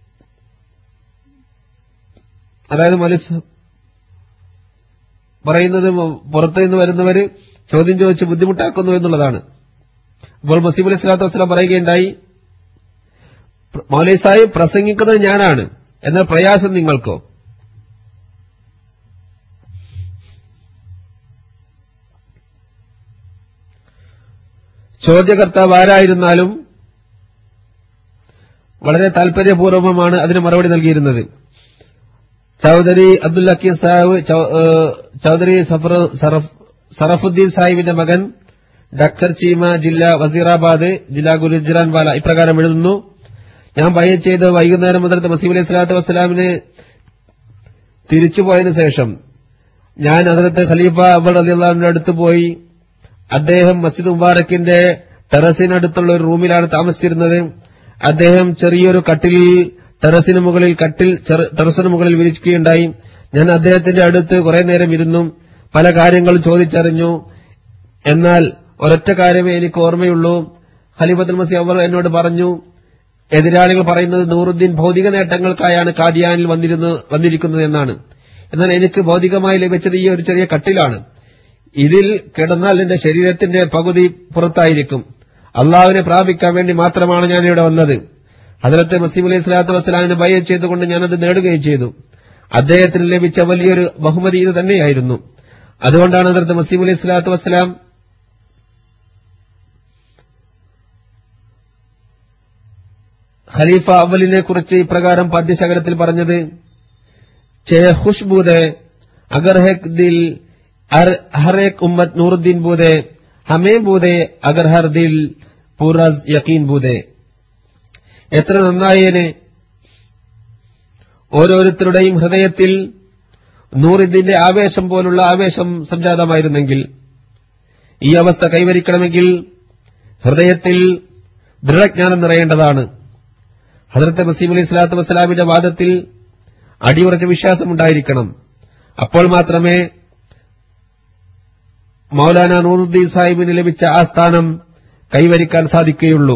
അതായത് മൗലവി പറയുന്നത് പുറത്തുനിന്ന് വരുന്നവര് ചോദ്യം ചോദിച്ച് ബുദ്ധിമുട്ടാക്കുന്നു എന്നുള്ളതാണ്. അപ്പോൾ മസീഹ് അലൈഹി സ്വലാത്തു വസ്സലാം പറയുകയുണ്ടായി, മൗലവി സാഹിബ്, പ്രസംഗിക്കുന്നത് ഞാനാണ്, എന്നാൽ പ്രയാസം നിങ്ങൾക്കോ? ചോദ്യകർത്താവ് ആരായിരുന്നാലും വളരെ താൽപര്യപൂർവ്വമാണ് അതിന് മറുപടി നൽകിയിരുന്നത്. ചൌധരി അബ്ദുൽ ഹക്കീം സാഹിബ്, ചൌധരി സറഫുദ്ദീൻ സാഹിബിന്റെ മകൻ, ഡക്കർ ചീമ ജില്ല, വസീറാബാദ് ജില്ല, ഗുരുജറാൻവാല ഇപ്രകാരം എഴുതുന്നു, ഞാൻ ബയ്യത്ത് ചെയ്ത് വൈകുന്നേരം മുതൽ മസീഹ് അലൈഹി സ്വലാത്തു വസ്സലാമിന് തിരിച്ചുപോയതിനു ശേഷം ഞാൻ ഹദ്റത്ത് ഖലീഫ അബ്ദുൽ റളിയല്ലാഹു അൻഹുവിന്റെ അടുത്ത് പോയി. അദ്ദേഹം മസ്ജിദ് മുബാറക്കിന്റെ ടെറസിനടുത്തുള്ള ഒരു റൂമിലാണ് താമസിച്ചിരുന്നത്. അദ്ദേഹം ചെറിയൊരു കട്ടിൽ ടെറസിന് മുകളിൽ വിരിക്കുകയുണ്ടായി. ഞാൻ അദ്ദേഹത്തിന്റെ അടുത്ത് കുറെ നേരം ഇരുന്നു, പല കാര്യങ്ങളും ചോദിച്ചറിഞ്ഞു. എന്നാൽ ഒരൊറ്റ കാര്യമേ എനിക്ക് ഓർമ്മയുള്ളൂ. ഖലീഫത്തുൽ മസീഹ് അവ്വൽ എന്നോട് പറഞ്ഞു, എതിരാളികൾ പറയുന്നത് നൂറുദ്ദീൻ ഭൌതിക നേട്ടങ്ങൾക്കായാണ് കാദിയാനിൽ വന്നിരിക്കുന്നത് എന്നാണ്. എന്നാൽ എനിക്ക് ഭൌതികമായി ലഭിച്ചത് ഈ ഒരു ചെറിയ കട്ടിലാണ്. ഇതിൽ കിടന്നാൽ എന്റെ ശരീരത്തിന്റെ പകുതി പുറത്തായിരിക്കും. അള്ളാഹുവിനെ പ്രാപിക്കാൻ വേണ്ടി മാത്രമാണ് ഞാൻ ഇവിടെ വന്നത്. ഹദ്റത്ത് മസീഹ് അലൈഹി സ്വലാത്തു വസ്സലാമിനെ ബൈഅത്ത് ചെയ്തുകൊണ്ട് ഞാനത് നേടുകയും ചെയ്തു. അദ്ദേഹത്തിന് ലഭിച്ച വലിയൊരു ബഹുമതി ഇത് തന്നെയായിരുന്നു. അതുകൊണ്ടാണ് ഹദ്റത്ത് മസീഹ് അലൈഹി സ്വലാത്തു വസ്സലാം ഖലീഫ അവലിനെ കുറിച്ച് ഇപ്രകാരം പദ്യശകലത്തിൽ പറഞ്ഞത്: ചേ ഖുശ് ബൂദേ അഗർ ഹെക് ദിൽ ഹർ ഏക് ഉമ്മത്ത് നൂറുദ്ദീൻ ബൂദേ ഹമേ ബൂദേ അഗർ ഹർ ദിൽ പൂറസ് യഖീൻ ബൂദേ. എത്ര നന്നായേനെ ഓരോരുത്തരുടെയും ഹൃദയത്തിൽ നൂറുദ്ദീന്റെ ആവേശം പോലുള്ള ആവേശം സംജാതമായിരുന്നെങ്കിൽ. ഈ അവസ്ഥ കൈവരിക്കണമെങ്കിൽ ഹൃദയത്തിൽ ദൃഢജ്ഞാനം നിറയേണ്ടതാണ്. ഹദ്റത്ത് മസീഹ് അലൈഹി സ്വലാത്തു വസ്സലാമിന്റെ വാദത്തിൽ അടിയുറച്ച വിശ്വാസമുണ്ടായിരിക്കണം. അപ്പോൾ മാത്രമേ മൗലാന നൂറുദ്ദീൻ സാഹിബിന് ലഭിച്ച ആ സ്ഥാനം കൈവരിക്കാൻ സാധിക്കുകയുള്ളൂ.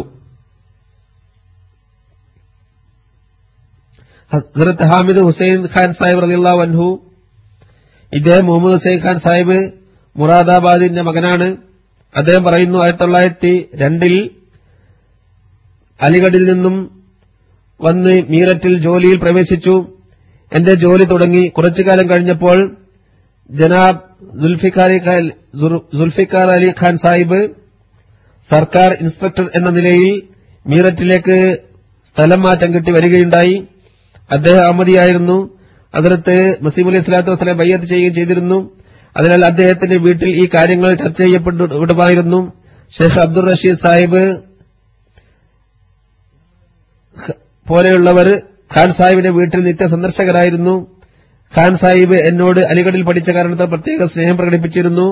ഹസ്രത്ത് ഹാമിദ് ഹുസൈൻ ഖാൻ സാഹിബ് റളിയല്ലാഹു അൻഹു, ഇദ്ദേഹം മുഹമ്മദ് ഹുസൈൻ ഖാൻ സാഹിബ് മുറാദാബാദിന്റെ മകനാണ്. അദ്ദേഹം പറയുന്നു, 1902 അലിഗഡിൽ നിന്നും വന്ന് മീററ്റിൽ ജോലിയിൽ പ്രവേശിച്ചു. എന്റെ ജോലി തുടങ്ങി. കുറച്ചുകാലം കഴിഞ്ഞപ്പോൾ ജനാബ് സുൽഫിക്കാർ അലി ഖാൻ സാഹിബ് സർക്കാർ ഇൻസ്പെക്ടർ എന്ന നിലയിൽ മീററ്റിലേക്ക് സ്ഥലം മാറ്റം കിട്ടി വരികയുണ്ടായി. അദ്ദേഹം അഹമ്മദിയായിരുന്നു. ഹദ്റത്ത് മസീഹ് അലൈഹി സ്വലാത്തു വസ്സലാം ബൈഅത്ത് ചെയ്യുകയും ചെയ്തിരുന്നു. അതിനാൽ അദ്ദേഹത്തിന്റെ വീട്ടിൽ ഈ കാര്യങ്ങൾ ചർച്ച ചെയ്യപ്പെടുമായിരുന്നു. ഷെയ്ഖ് അബ്ദുൾ റഷീദ് സാഹിബ് പോലെയുള്ളവർ ഖാൻ സാഹിബിന്റെ വീട്ടിൽ നിത്യ സന്ദർശകരായിരുന്നു. ഖാൻ സാഹിബ് എന്നോട് അലിഗഡിൽ പഠിച്ച കാരണത്താൽ പ്രത്യേക സ്നേഹം പ്രകടിപ്പിച്ചിരുന്നു.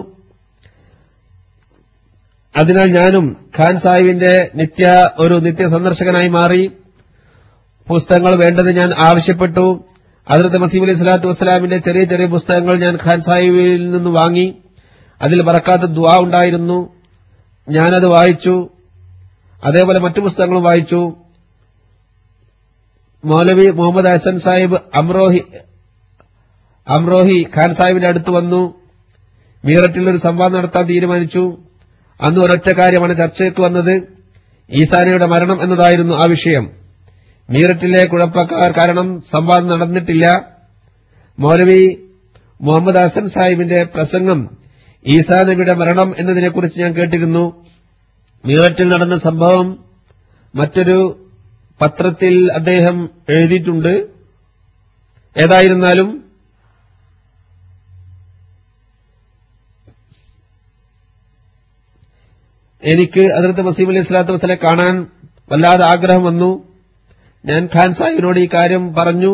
അതിനാൽ ഞാനും ഖാൻ സാഹിബിന്റെ നിത്യ സന്ദർശകനായി മാറി. പുസ്തകങ്ങൾ വേണ്ടത് ഞാൻ ആവശ്യപ്പെട്ടു. ഹദ്റത്ത് മസീഹ് അലൈഹി സ്വലാത്തു വസ്സലാമിന്റെ ചെറിയ ചെറിയ പുസ്തകങ്ങൾ ഞാൻ ഖാൻ സാഹിബിൽ നിന്ന് വാങ്ങി. അതിൽ ബറക്കാത്ത് ദുആ ഉണ്ടായിരുന്നു. ഞാനത് വായിച്ചു. അതേപോലെ മറ്റു പുസ്തകങ്ങളും വായിച്ചു. മൗലവി മുഹമ്മദ് ഹസൻ സാഹിബ് അമ്രോഹി ഖാൻ സാഹിബിന്റെ അടുത്ത് വന്നു. മീററ്റിൽ ഒരു സംവാദം നടത്താൻ തീരുമാനിച്ചു. അന്ന് ഒരൊറ്റ കാര്യമാണ് ചർച്ചയ്ക്ക് വന്നത്. ഈസാനയുടെ മരണം എന്നതായിരുന്നു ആ വിഷയം. മീററ്റിലെ കുഴപ്പക്കാർ കാരണം സംവാദം നടന്നിട്ടില്ല. മൗലവി മുഹമ്മദ് ഹസൻ സാഹിബിന്റെ പ്രസംഗം ഈസാ നബിയുടെ മരണം എന്നതിനെക്കുറിച്ച് ഞാൻ കേട്ടിരുന്നു. മീററ്റിൽ നടന്ന സംഭവം മറ്റൊരു പത്രത്തിൽ അദ്ദേഹം എഴുതിയിട്ടുണ്ട്. ഏതായിരുന്നാലും എനിക്ക് ഹദ്റത്ത് മസീഹ് അലൈഹി സ്വലാത്തു വസ്സലാം കാണാൻ വല്ലാതെ ആഗ്രഹം വന്നു. ഞാൻ ഖാൻ സാഹിബിനോട് ഈ കാര്യം പറഞ്ഞു.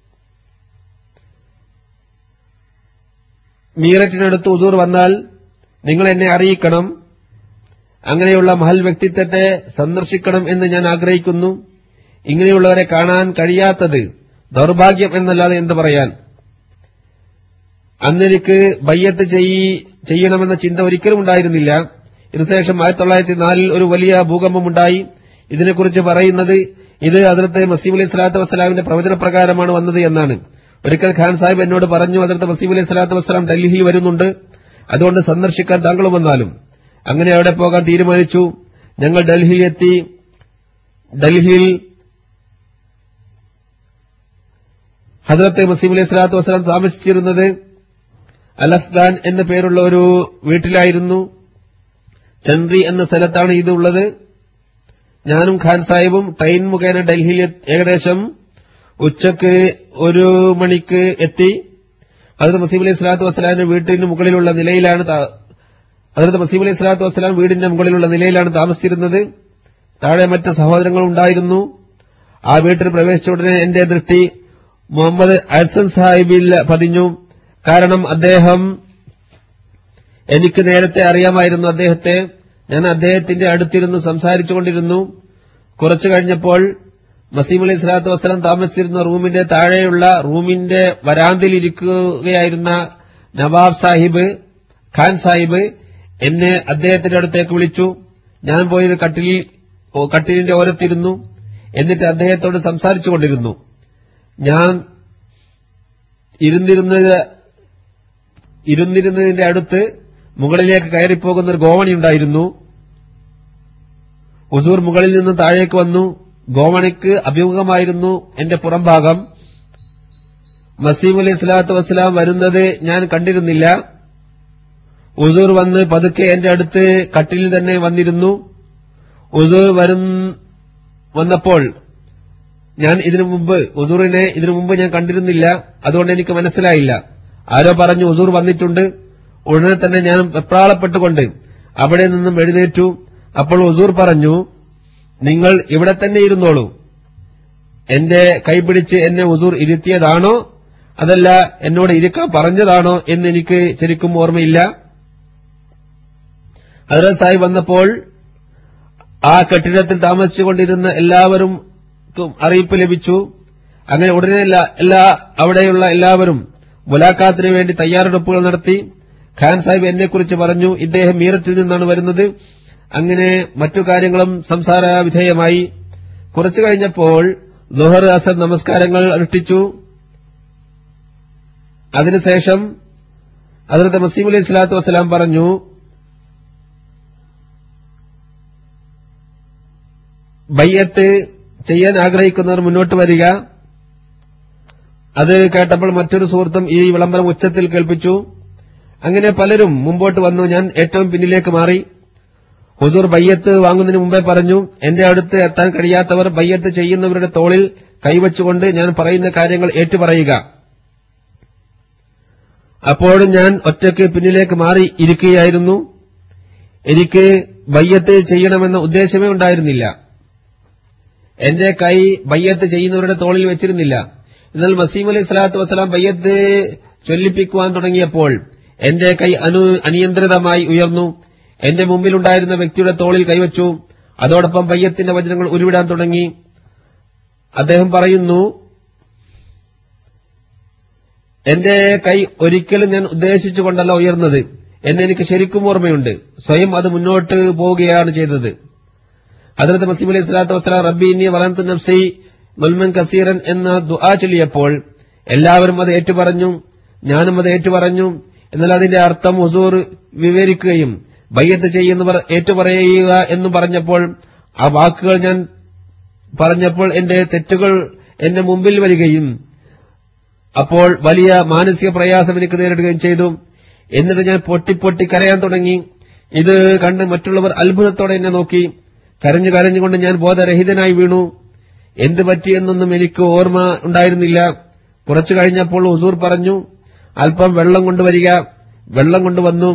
മീററ്റിനടുത്ത് ഹുസൂർ വന്നാൽ നിങ്ങൾ എന്നെ അറിയിക്കണം. അങ്ങനെയുള്ള മഹൽ വ്യക്തിത്വത്തെ സന്ദർശിക്കണം എന്ന് ഞാൻ ആഗ്രഹിക്കുന്നു. ഇങ്ങനെയുള്ളവരെ കാണാൻ കഴിയാത്തത് ദൌർഭാഗ്യം എന്നല്ലാതെ എന്ത് പറയാൻ. അന്നെനിക്ക് ബയ്യത്ത് ചെയ്യണമെന്ന ചിന്ത ഒരിക്കലും ഉണ്ടായിരുന്നില്ല. ഇതിനുശേഷം 1904 ഒരു വലിയ ഭൂകമ്പമുണ്ടായി. ഇതിനെക്കുറിച്ച് പറയുന്നത് ഇത് ഹദ്റത്ത് മസീഹ് അലൈഹി സ്വലാത്തു വസ്സലാമിന്റെ പ്രവചനപ്രകാരമാണ് വന്നത് എന്നാണ്. ഒരിക്കൽ ഖാൻ സാഹിബ് എന്നോട് പറഞ്ഞു, ഹദ്റത്ത് മസീഹ് അലൈഹി സ്വലാത്തു വസ്സലാം ഡൽഹിയിൽ വരുന്നുണ്ട്, അതുകൊണ്ട് സന്ദർശിക്കാൻ താങ്കളും വന്നാലും. അങ്ങനെ അവിടെ പോകാൻ തീരുമാനിച്ചു. ഞങ്ങൾ ഡൽഹിയിലെത്തി. ഡൽഹിയിൽ ഹദ്റത്ത് മസീഹ് അലൈഹി സ്വലാത്തു വസ്സലാം താമസിച്ചിരുന്നത് അൽ-അഫ്ഗാൻ എന്ന പേരുള്ള ഒരു വീട്ടിലായിരുന്നു. ചന്ദ്രി എന്ന സ്ഥലത്താണ് ഇതുള്ളത്. ഞാനും ഖാൻ സാഹിബും ട്രെയിൻ മുഖേന ഡൽഹിയിൽ ഏകദേശം ഉച്ചക്ക് 1 മണിക്ക് എത്തി. ഹദ്റത്ത് മസീഹ് അലൈഹി സ്വലാത്തു വസ്സലാമിന്റെ വീടിന്റെ മുകളിലുള്ള നിലയിലാണ് താമസിച്ചിരുന്നത്. താഴെ മറ്റ് സഹോദരങ്ങൾ ഉണ്ടായിരുന്നു. ആ വീട്ടിൽ പ്രവേശിച്ച ഉടനെ എന്റെ ദൃഷ്ടി മുഹമ്മദ് ഹസൻ സാഹിബിൽ പതിഞ്ഞു. കാരണം അദ്ദേഹം എനിക്ക് നേരത്തെ അറിയാമായിരുന്നു അദ്ദേഹത്തെ. ഞാൻ അദ്ദേഹത്തിന്റെ അടുത്തിരുന്ന് സംസാരിച്ചുകൊണ്ടിരുന്നു. കുറച്ചു കഴിഞ്ഞപ്പോൾ മസീഹ് അലൈഹി സ്വലാത്തു വസ്സലാം താമസിച്ചിരുന്ന റൂമിന്റെ താഴെയുള്ള റൂമിന്റെ വരാന്തയിൽ ഇരിക്കുകയായിരുന്ന നവാബ് സാഹിബ് ഖാൻ സാഹിബ് എന്നെ അദ്ദേഹത്തിന്റെ അടുത്തേക്ക് വിളിച്ചു. ഞാൻ പോയി കട്ടിലിന്റെ ഓരത്തിരുന്നു. എന്നിട്ട് അദ്ദേഹത്തോട് സംസാരിച്ചുകൊണ്ടിരുന്നു. ഞാൻ ഇരുന്നിരുന്നതിന്റെ അടുത്ത് മുകളിലേക്ക് കയറിപ്പോകുന്ന ഒരു ഗോവണി ഉണ്ടായിരുന്നു. ഹുസൂർ മുകളിൽ നിന്ന് താഴേക്ക് വന്നു. ഗോവണിക്ക് അഭിമുഖമായിരുന്നു എന്റെ പുറംഭാഗം. മസീഹ് അലൈഹി സ്വലാത്തു വസ്സലാം വരുന്നത് ഞാൻ കണ്ടിരുന്നില്ല. ഹുസൂർ വന്ന് പതുക്കെ എന്റെ അടുത്ത് കട്ടിലിൽ തന്നെ വന്നിരുന്നു. ഹുസൂർ വന്നപ്പോൾ ഹുസൂറിനെ ഇതിനു മുമ്പ് ഞാൻ കണ്ടിരുന്നില്ല. അതുകൊണ്ട് എനിക്ക് മനസ്സിലായില്ല. ആരോ പറഞ്ഞു ഹുസൂർ വന്നിട്ടുണ്ട്. ഉടനെ തന്നെ ഞാൻ വെപ്രാളപ്പെട്ടുകൊണ്ട് അവിടെ നിന്നും എഴുന്നേറ്റു. അപ്പോൾ ഹുസൂർ പറഞ്ഞു, നിങ്ങൾ ഇവിടെ തന്നെ ഇരുന്നോളൂ. എന്റെ കൈപിടിച്ച് എന്നെ ഹുസൂർ ഇരുത്തിയതാണോ അതല്ല എന്നോട് ഇരിക്കാൻ പറഞ്ഞതാണോ എന്ന് എനിക്ക് ശരിക്കും ഓർമ്മയില്ല. ഹദ്റത്ത് സാഹിബ് വന്നപ്പോൾ ആ കെട്ടിടത്തിൽ താമസിച്ചുകൊണ്ടിരുന്ന എല്ലാവരും അറിയിപ്പ് ലഭിച്ചു. അങ്ങനെ ഉടനെ അവിടെയുള്ള എല്ലാവരും മുലാഖാത്തിന് വേണ്ടി തയ്യാറെടുപ്പുകൾ നടത്തി. ഖാൻ സാഹിബ് എന്നെക്കുറിച്ച് പറഞ്ഞു, ഇദ്ദേഹം മീററ്റിൽ നിന്നാണ് വരുന്നത്. അങ്ങനെ മറ്റു കാര്യങ്ങളും സംസാര വിധേയമായി. കുറച്ചു കഴിഞ്ഞപ്പോൾ ളുഹർ അസർ നമസ്കാരങ്ങൾ അനുഷ്ഠിച്ചു. അതിനുശേഷം ഹദ്റത്ത് മസീഹ് അലൈഹി സ്വലാത്തു വസ്സലാം പറഞ്ഞു, ബയ്യത്ത് ചെയ്യാൻ ആഗ്രഹിക്കുന്നവർ മുന്നോട്ട് വരിക. അത് കേട്ടപ്പോൾ മറ്റൊരു സുഹൃത്തും ഈ വിളംബരം ഉച്ചത്തിൽ കേൾപ്പിച്ചു. അങ്ങനെ പലരും മുമ്പോട്ട് വന്നു. ഞാൻ ഏറ്റവും പിന്നിലേക്ക് മാറി. ഹുസൂർ ബയ്യത്ത് വാങ്ങുന്നതിന് മുമ്പേ പറഞ്ഞു, എന്റെ അടുത്ത് എത്താൻ കഴിയാത്തവർ ബയ്യത്ത് ചെയ്യുന്നവരുടെ തോളിൽ കൈവച്ചുകൊണ്ട് ഞാൻ പറയുന്ന കാര്യങ്ങൾ ഏറ്റുപറയുക. അപ്പോഴും ഞാൻ ഒറ്റയ്ക്ക് പിന്നിലേക്ക് മാറി ഇരിക്കുകയായിരുന്നു. എനിക്ക് ബയ്യത്ത് ചെയ്യണമെന്ന ഉദ്ദേശമേ ഉണ്ടായിരുന്നില്ല. എന്റെ കൈ ബയ്യത്ത് ചെയ്യുന്നവരുടെ തോളിൽ വെച്ചിരുന്നില്ല. എന്നാൽ മസീഹ് അലൈഹി സ്വലാത്തു വസ്സലാം ബയ്യത്ത് ചൊല്ലിപ്പിക്കുവാൻ തുടങ്ങിയപ്പോൾ എന്റെ കൈ അനിയന്ത്രിതമായി ഉയർന്നു. എന്റെ മുമ്പിലുണ്ടായിരുന്ന വ്യക്തിയുടെ തോളിൽ കൈവച്ചു. അതോടൊപ്പം ബയ്യത്തിന്റെ വചനങ്ങൾ ഉരുവിടാൻ തുടങ്ങി. അദ്ദേഹം പറയുന്നു, എന്റെ കൈ ഒരിക്കലും ഞാൻ ഉദ്ദേശിച്ചുകൊണ്ടല്ല ഉയർന്നത് എന്ന് എനിക്ക് ശരിക്കും ഓർമ്മയുണ്ട്. സ്വയം അത് മുന്നോട്ട് പോവുകയാണ് ചെയ്തത്. ഹദ്റത്ത് മസീഹ് അലൈഹി സ്വലാത്തു വസ്സലാം റബ്ബി ഇന്നി വലന്തു നഫ്സി മുൽമൻ കസീറൻ എന്ന ദുആ ചൊല്ലിയപ്പോൾ എല്ലാവരും അത് ഏറ്റുപറഞ്ഞു. ഞാനും അത് ഏറ്റുപറഞ്ഞു. എന്നാൽ അതിന്റെ അർത്ഥം ഹുസൂർ വിവരിക്കുകയും ബയ്യത്ത് ചെയ്യുന്നവർ ഏറ്റുപറയുക എന്നും പറഞ്ഞപ്പോൾ ആ വാക്കുകൾ ഞാൻ പറഞ്ഞപ്പോൾ എന്റെ തെറ്റുകൾ എന്റെ മുമ്പിൽ വരികയും അപ്പോൾ വലിയ മാനസിക പ്രയാസം എനിക്ക് നേരിടുകയും ചെയ്തു. എന്നിട്ട് ഞാൻ പൊട്ടി കരയാൻ തുടങ്ങി. ഇത് കണ്ട് മറ്റുള്ളവർ അത്ഭുതത്തോടെ എന്നെ നോക്കി. കരഞ്ഞുകൊണ്ട് ഞാൻ ബോധരഹിതനായി വീണു. എന്ത് പറ്റിയെന്നൊന്നും എനിക്ക് ഓർമ്മ ഉണ്ടായിരുന്നില്ല. കുറച്ചു കഴിഞ്ഞപ്പോൾ ഹുസൂർ പറഞ്ഞു, അല്പം വെള്ളം കൊണ്ടുവരിക. വെള്ളം കൊണ്ടുവന്നു.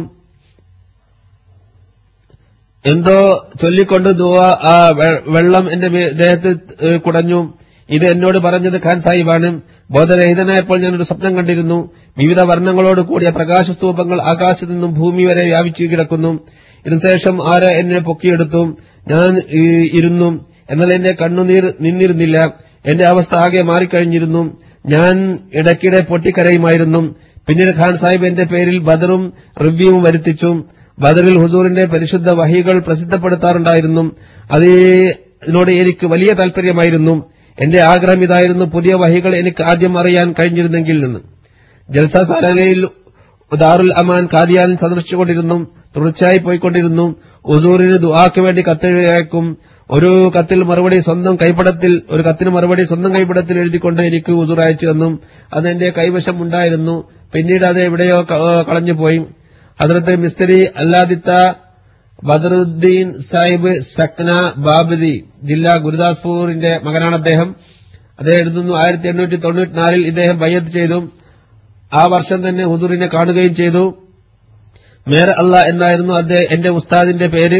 എന്തോ ചൊല്ലിക്കൊണ്ട് വെള്ളം എന്റെ ദേഹത്ത് കുടഞ്ഞു. ഇത് എന്നോട് പറഞ്ഞത് ഖാൻ സാഹിബാണ്. ബോധരഹിതനായപ്പോൾ ഞാനൊരു സ്വപ്നം കണ്ടിരുന്നു. വിവിധ വർണ്ണങ്ങളോട് കൂടിയ പ്രകാശസ്തൂപങ്ങൾ ആകാശത്തു നിന്നും ഭൂമി വരെ വ്യാപിച്ചു കിടക്കുന്നു. ഇതിനുശേഷം ആര് എന്നെ പൊക്കിയെടുത്തു. ഞാൻ ഇരുന്നു. എന്നാൽ എന്റെ കണ്ണുനീർ നിന്നിരുന്നില്ല. എന്റെ അവസ്ഥ ആകെ മാറിക്കഴിഞ്ഞിരുന്നു. ഞാൻ ഇടയ്ക്കിടെ പൊട്ടിക്കരയുമായിരുന്നു. പിന്നീട് ഖാൻ സാഹിബ് എന്റെ പേരിൽ ബദറും റിവ്യൂവും വരുത്തിച്ചു. ബദറിൽ ഹുസൂറിന്റെ പരിശുദ്ധ വഹികൾ പ്രസിദ്ധപ്പെടുത്താറുണ്ടായിരുന്നു. അതിനോട് എനിക്ക് വലിയ താൽപര്യമായിരുന്നു. എന്റെ ആഗ്രഹം ഇതായിരുന്നു, പുതിയ വഹികൾ എനിക്ക് ആദ്യം അറിയാൻ കഴിഞ്ഞിരുന്നെങ്കിൽ നിന്ന്. ജൽസ സാലയിൽ ദാറുൽ അമാൻ ഖാദിയാനിൽ സന്ദർശിച്ചുകൊണ്ടിരുന്നു. തുടർച്ചയായി പോയിക്കൊണ്ടിരുന്നു. ഹുസൂറിന് ദുആക്ക് വേണ്ടി കത്തയക്കും. ഒരു കത്തിന് മറുപടി സ്വന്തം കൈപ്പടത്തിൽ എഴുതിക്കൊണ്ട് എനിക്ക് ഹുസൂർ അയച്ചു തന്നു. അത് എന്റെ കൈവശം ഉണ്ടായിരുന്നു. പിന്നീട് അത് എവിടെയോ കളഞ്ഞുപോയി. ഹദ്റത്ത് മിസ്ത്രി അല്ലാദിത്ത ബദറുദ്ദീൻ സാഹിബ് സക്ന ബാബദി ജില്ല ഗുരുദാസ്പൂരിന്റെ മകനാണ് അദ്ദേഹം. എഴുതുന്നു, 1894 ഇദ്ദേഹം ബയ്യത്ത് ചെയ്തു. ആ വർഷം തന്നെ ഹുസൂറിനെ കാണുകയും ചെയ്തു. മേർ അല്ലാ എന്നായിരുന്നു എന്റെ ഉസ്താദിന്റെ പേര്.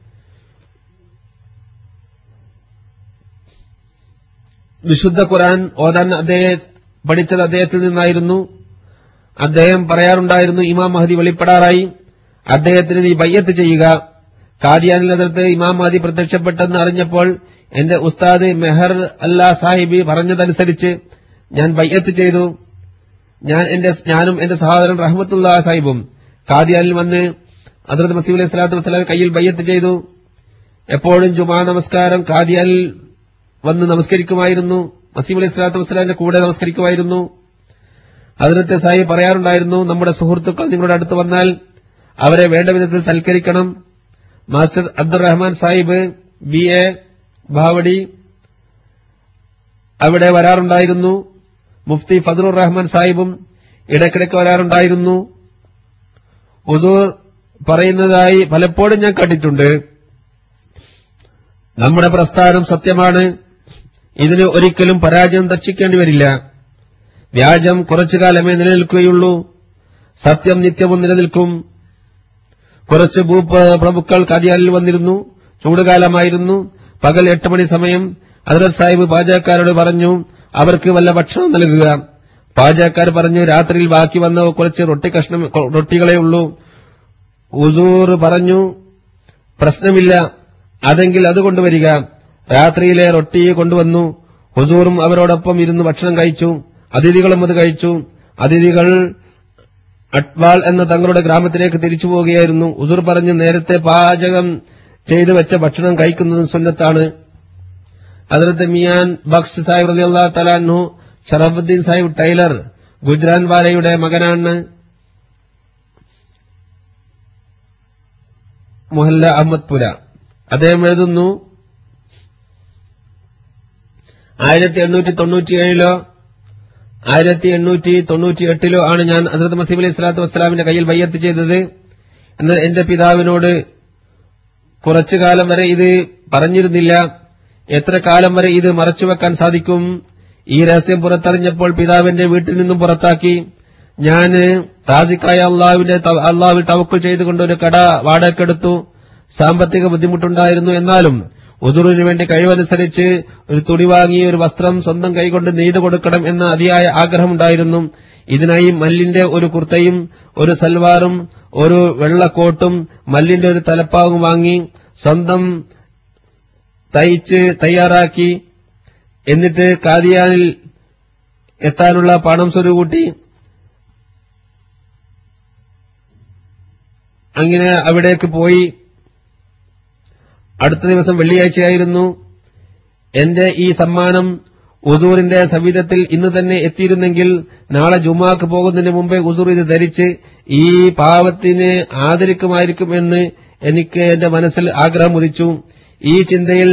വിശുദ്ധ ഖുർആൻ ഓതാൻ പഠിച്ചത് അദ്ദേഹത്തിൽ നിന്നായിരുന്നു. അദ്ദേഹം പറയാറുണ്ടായിരുന്നു, ഇമാം മഹദി വെളിപ്പെടാറായി, അദ്ദേഹത്തിന് നീ ബയ്യത്ത് ചെയ്യുക. ഖാദിയാനിൽ അതിർത്ത് ഇമാം മഹദി പ്രത്യക്ഷപ്പെട്ടെന്ന് അറിഞ്ഞപ്പോൾ എന്റെ ഉസ്താദ് മെഹർ അല്ലാ സാഹിബി പറഞ്ഞതനുസരിച്ച് ഞാൻ ബയ്യത്ത് ചെയ്തു. ഞാനും എന്റെ സഹോദരൻ റഹ്മത്തുള്ള സാഹിബും ഖാദിയാനിൽ വന്ന് ഹദ്റത്ത് മസീഹ് അലൈഹി സ്വലാത്തു വസ്സലാം കയ്യിൽ ബയ്യത്ത് ചെയ്തു. എപ്പോഴും ജുമാ നമസ്കാരം ഖാദിയാനിൽ വന്ന് നമസ്കരിക്കുമായിരുന്നു. മസീഹ് അലൈഹി സ്വലാത്തു വസ്സലാമിന്റെ കൂടെ നമസ്കരിക്കുമായിരുന്നു. ഹദ്റത്ത് സാഹിബ് പറയാറുണ്ടായിരുന്നു, നമ്മുടെ സുഹൃത്തുക്കൾ നിങ്ങളുടെ അടുത്ത് വന്നാൽ അവരെ വേണ്ട വിധത്തിൽ സൽക്കരിക്കണം. മാസ്റ്റർ അബ്ദുറഹ്മാൻ സാഹിബ് BA ഭാവടി അവിടെ വരാറുണ്ടായിരുന്നു. മുഫ്തി ഫദ്ലുർ റഹ്മാൻ സാഹിബും ഇടയ്ക്കിടയ്ക്ക് വരാറുണ്ടായിരുന്നു. ഹുസൂർ പറയുന്നതായി പലപ്പോഴും ഞാൻ കണ്ടിട്ടുണ്ട്, നമ്മുടെ പ്രസ്ഥാനം സത്യമാണ്, ഇതിന് ഒരിക്കലും പരാജയം ദർശിക്കേണ്ടി വരില്ല. വ്യാജം കുറച്ചുകാലമേ നിലനിൽക്കുകയുള്ളൂ, സത്യം നിത്യവും നിലനിൽക്കും. കുറച്ച് പ്രഭുക്കൾ ഖാദിയാനിൽ വന്നിരുന്നു. ചൂടുകാലമായിരുന്നു. പകൽ 8 മണി സമയം. ഹദ്റത്ത് സാഹിബ് പാചകക്കാരോട് പറഞ്ഞു, അവർക്ക് വല്ല ഭക്ഷണം നൽകുക. പാചകക്കാർ പറഞ്ഞു, രാത്രിയിൽ ബാക്കി വന്ന കുറച്ച് റൊട്ടികളേ ഉള്ളൂ. ഹുസൂർ പറഞ്ഞു, പ്രശ്നമില്ല, അതെങ്കിൽ അത് കൊണ്ടുവരിക. രാത്രിയിലെ റൊട്ടി കൊണ്ടുവന്നു. ഹുസൂറും അവരോടൊപ്പം ഇരുന്ന് ഭക്ഷണം കഴിച്ചു. അതിഥികളും അത് കഴിച്ചു. അതിഥികൾ അട്വാൾ എന്ന തങ്ങളുടെ ഗ്രാമത്തിലേക്ക് തിരിച്ചു പോവുകയായിരുന്നു. ഹുസൂർ പറഞ്ഞു, നേരത്തെ പാചകം ചെയ്തു വെച്ച ഭക്ഷണം കഴിക്കുന്നതും സുന്നത്താണ്. ഹദ്റത്ത് മിയാൻ ബഖ്ഷ് സാഹിബ് റളിയല്ലാഹു തആല അൻഹു ഷറഫുദ്ദീൻ സാഹിബ് ടൈലർ ഗുജ്റാൻവാലയുടെ മകനാണ്. മുഹല്ല അഹമ്മദ്പുര. അദ്ദേഹം എഴുതുന്നു, 1897 1898 ആണ് ഞാൻ ഹദ്റത്ത് മസീഹ് അലൈഹി സ്വലാത്തു വസ്സലാമിന്റെ കയ്യിൽ ബയ്യത്ത് ചെയ്തത്. എന്നാൽ എന്റെ പിതാവിനോട് കുറച്ചുകാലം വരെ ഇത് പറഞ്ഞിരുന്നില്ല. എത്ര കാലം വരെ ഇത് മറച്ചുവെക്കാൻ സാധിക്കും? ഈ രഹസ്യം പുറത്തറിഞ്ഞപ്പോൾ പിതാവിന്റെ വീട്ടിൽ നിന്നും പുറത്താക്കി. ഞാൻ റാസിഖായ അള്ളാഹുവിൽ തവക്കുൽ ചെയ്തുകൊണ്ട് ഒരു കട വാടകയ്ക്കെടുത്തു. സാമ്പത്തിക ബുദ്ധിമുട്ടുണ്ടായിരുന്നു. എന്നാലും ഹുസൂറിനു വേണ്ടി കഴിവനുസരിച്ച് ഒരു തുണി വാങ്ങി ഒരു വസ്ത്രം സ്വന്തം കൈകൊണ്ട് നെയ്തു കൊടുക്കണം എന്ന അതിയായ ആഗ്രഹമുണ്ടായിരുന്നു. ഇതിനായി മല്ലിന്റെ ഒരു കുർത്തയും ഒരു സൽവാറും ഒരു വെള്ളക്കോട്ടും മല്ലിന്റെ ഒരു തലപ്പാവും വാങ്ങി സ്വന്തം തയ്ച്ച് തയ്യാറാക്കി. എന്നിട്ട് ഖാദിയാനിൽ എത്താനുള്ള പണം സ്വരുകൂട്ടി. അങ്ങനെ അവിടേക്ക് പോയി. അടുത്ത ദിവസം വെള്ളിയാഴ്ചയായിരുന്നു. എന്റെ ഈ സമ്മാനം ഹുസൂറിന്റെ സവിധത്തിൽ ഇന്ന് തന്നെ എത്തിയിരുന്നെങ്കിൽ നാളെ ജുമാക്ക് പോകുന്നതിന് മുമ്പേ ഹുസൂർ ഇത് ധരിച്ച് ഈ പാവത്തിനെ ആദരിക്കുമായിരിക്കും എന്ന് എനിക്ക് എന്റെ മനസ്സിൽ ആഗ്രഹം ഉദിച്ചു. ഈ ചിന്തയിൽ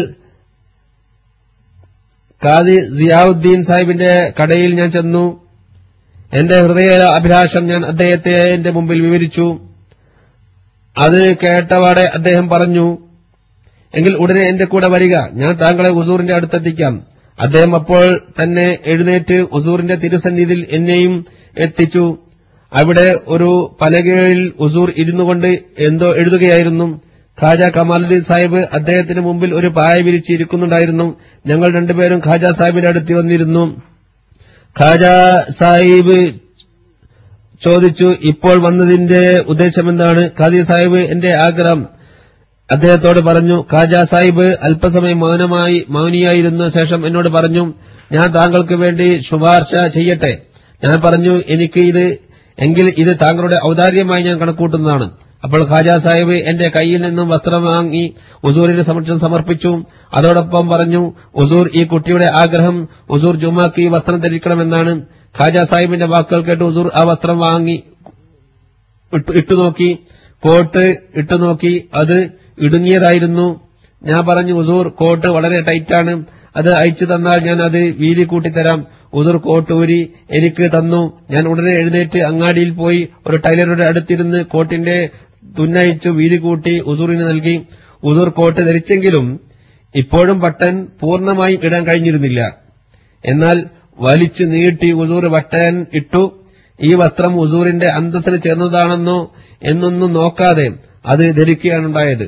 ഖാദി സിയാഉദ്ദീൻ സാഹിബിന്റെ കടയിൽ ഞാൻ ചെന്നു. എന്റെ ഹൃദയ അഭിലാഷം ഞാൻ അദ്ദേഹത്തിന്റെ മുമ്പിൽ വിവരിച്ചു. അത് കേട്ടവാടെ അദ്ദേഹം പറഞ്ഞു, എങ്കിൽ ഉടനെ എന്റെ കൂടെ വരിക, ഞാൻ താങ്കളെ ഹുസൂറിന്റെ അടുത്തെത്തിക്കാം. അദ്ദേഹം അപ്പോൾ തന്നെ എഴുന്നേറ്റ് ഹുസൂറിന്റെ തിരുസന്നിധിയിൽ എന്നെയും എത്തിച്ചു. അവിടെ ഒരു പലകയിൽ ഹുസൂർ ഇരുന്നുകൊണ്ട് എന്തോ എഴുതുകയായിരുന്നു. ഖാജ കമാലുദ്ദീൻ സാഹിബ് അദ്ദേഹത്തിന് മുമ്പിൽ ഒരു പായ വിരിച്ച് ഇരിക്കുന്നുണ്ടായിരുന്നു. ഞങ്ങൾ രണ്ടുപേരും ഖാജ സാഹിബിന്റെ അടുത്ത് വന്നിരുന്നു. ഖാജ സാഹിബ് ചോദിച്ചു, ഇപ്പോൾ വന്നതിന്റെ ഉദ്ദേശമെന്താണ്? ഖാദി സാഹിബ് എന്റെ ആഗ്രഹം അദ്ദേഹത്തോട് പറഞ്ഞു. ഖാജ സാഹിബ് അല്പസമയം മൗനിയായിരുന്ന ശേഷം എന്നോട് പറഞ്ഞു, ഞാൻ താങ്കൾക്ക് വേണ്ടി ശുപാർശ ചെയ്യട്ടെ. ഞാൻ പറഞ്ഞു, എങ്കിൽ ഇത് താങ്കളുടെ ഔദാര്യമായി ഞാൻ കണക്കൂട്ടുന്നതാണ്. അപ്പോൾ ഖാജ സാഹിബ് എന്റെ കയ്യിൽ നിന്നും വസ്ത്രം വാങ്ങി ഹുസൂറിന്റെ സമക്ഷം സമർപ്പിച്ചു. അതോടൊപ്പം പറഞ്ഞു, ഹുസൂർ, ഈ കുട്ടിയുടെ ആഗ്രഹം ഹുസൂർ ജുമാക്ക് ഈ വസ്ത്രം ധരിക്കണമെന്നാണ്. ഖാജ സാഹിബിന്റെ വാക്കുകൾ കേട്ട് ഹുസൂർ ആ വസ്ത്രം വാങ്ങി ഇട്ടുനോക്കി. കോട്ട് ഇട്ടുനോക്കി. അത് ഇടുങ്ങിയതായിരുന്നു. ഞാൻ പറഞ്ഞു, ഹുസൂർ, കോട്ട് വളരെ ടൈറ്റാണ്, അത് അയച്ചു തന്നാൽ ഞാൻ അത് വീതി കൂട്ടിത്തരാം. ഹുസൂർ കോട്ട് ഊരി എനിക്ക് തന്നു. ഞാൻ ഉടനെ എഴുന്നേറ്റ് അങ്ങാടിയിൽ പോയി ഒരു ടൈലറുടെ അടുത്തിരുന്ന് കോട്ടിന്റെ തുന്നയിച്ചു വീതി കൂട്ടി ഹുസൂറിന് നൽകി. ഹുസൂർ കോട്ട് ധരിച്ചെങ്കിലും ഇപ്പോഴും ബട്ടൺ പൂർണ്ണമായും ഇടാൻ കഴിഞ്ഞിരുന്നില്ല. എന്നാൽ വലിച്ചു നീട്ടി ഹുസൂർ ബട്ടൺ ഇട്ടു. ഈ വസ്ത്രം ഹുസൂറിന്റെ അന്തസ്സിന് ചേർന്നതാണെന്നോ എന്നൊന്നും നോക്കാതെ അത് ധരിക്കുകയാണുണ്ടായത്.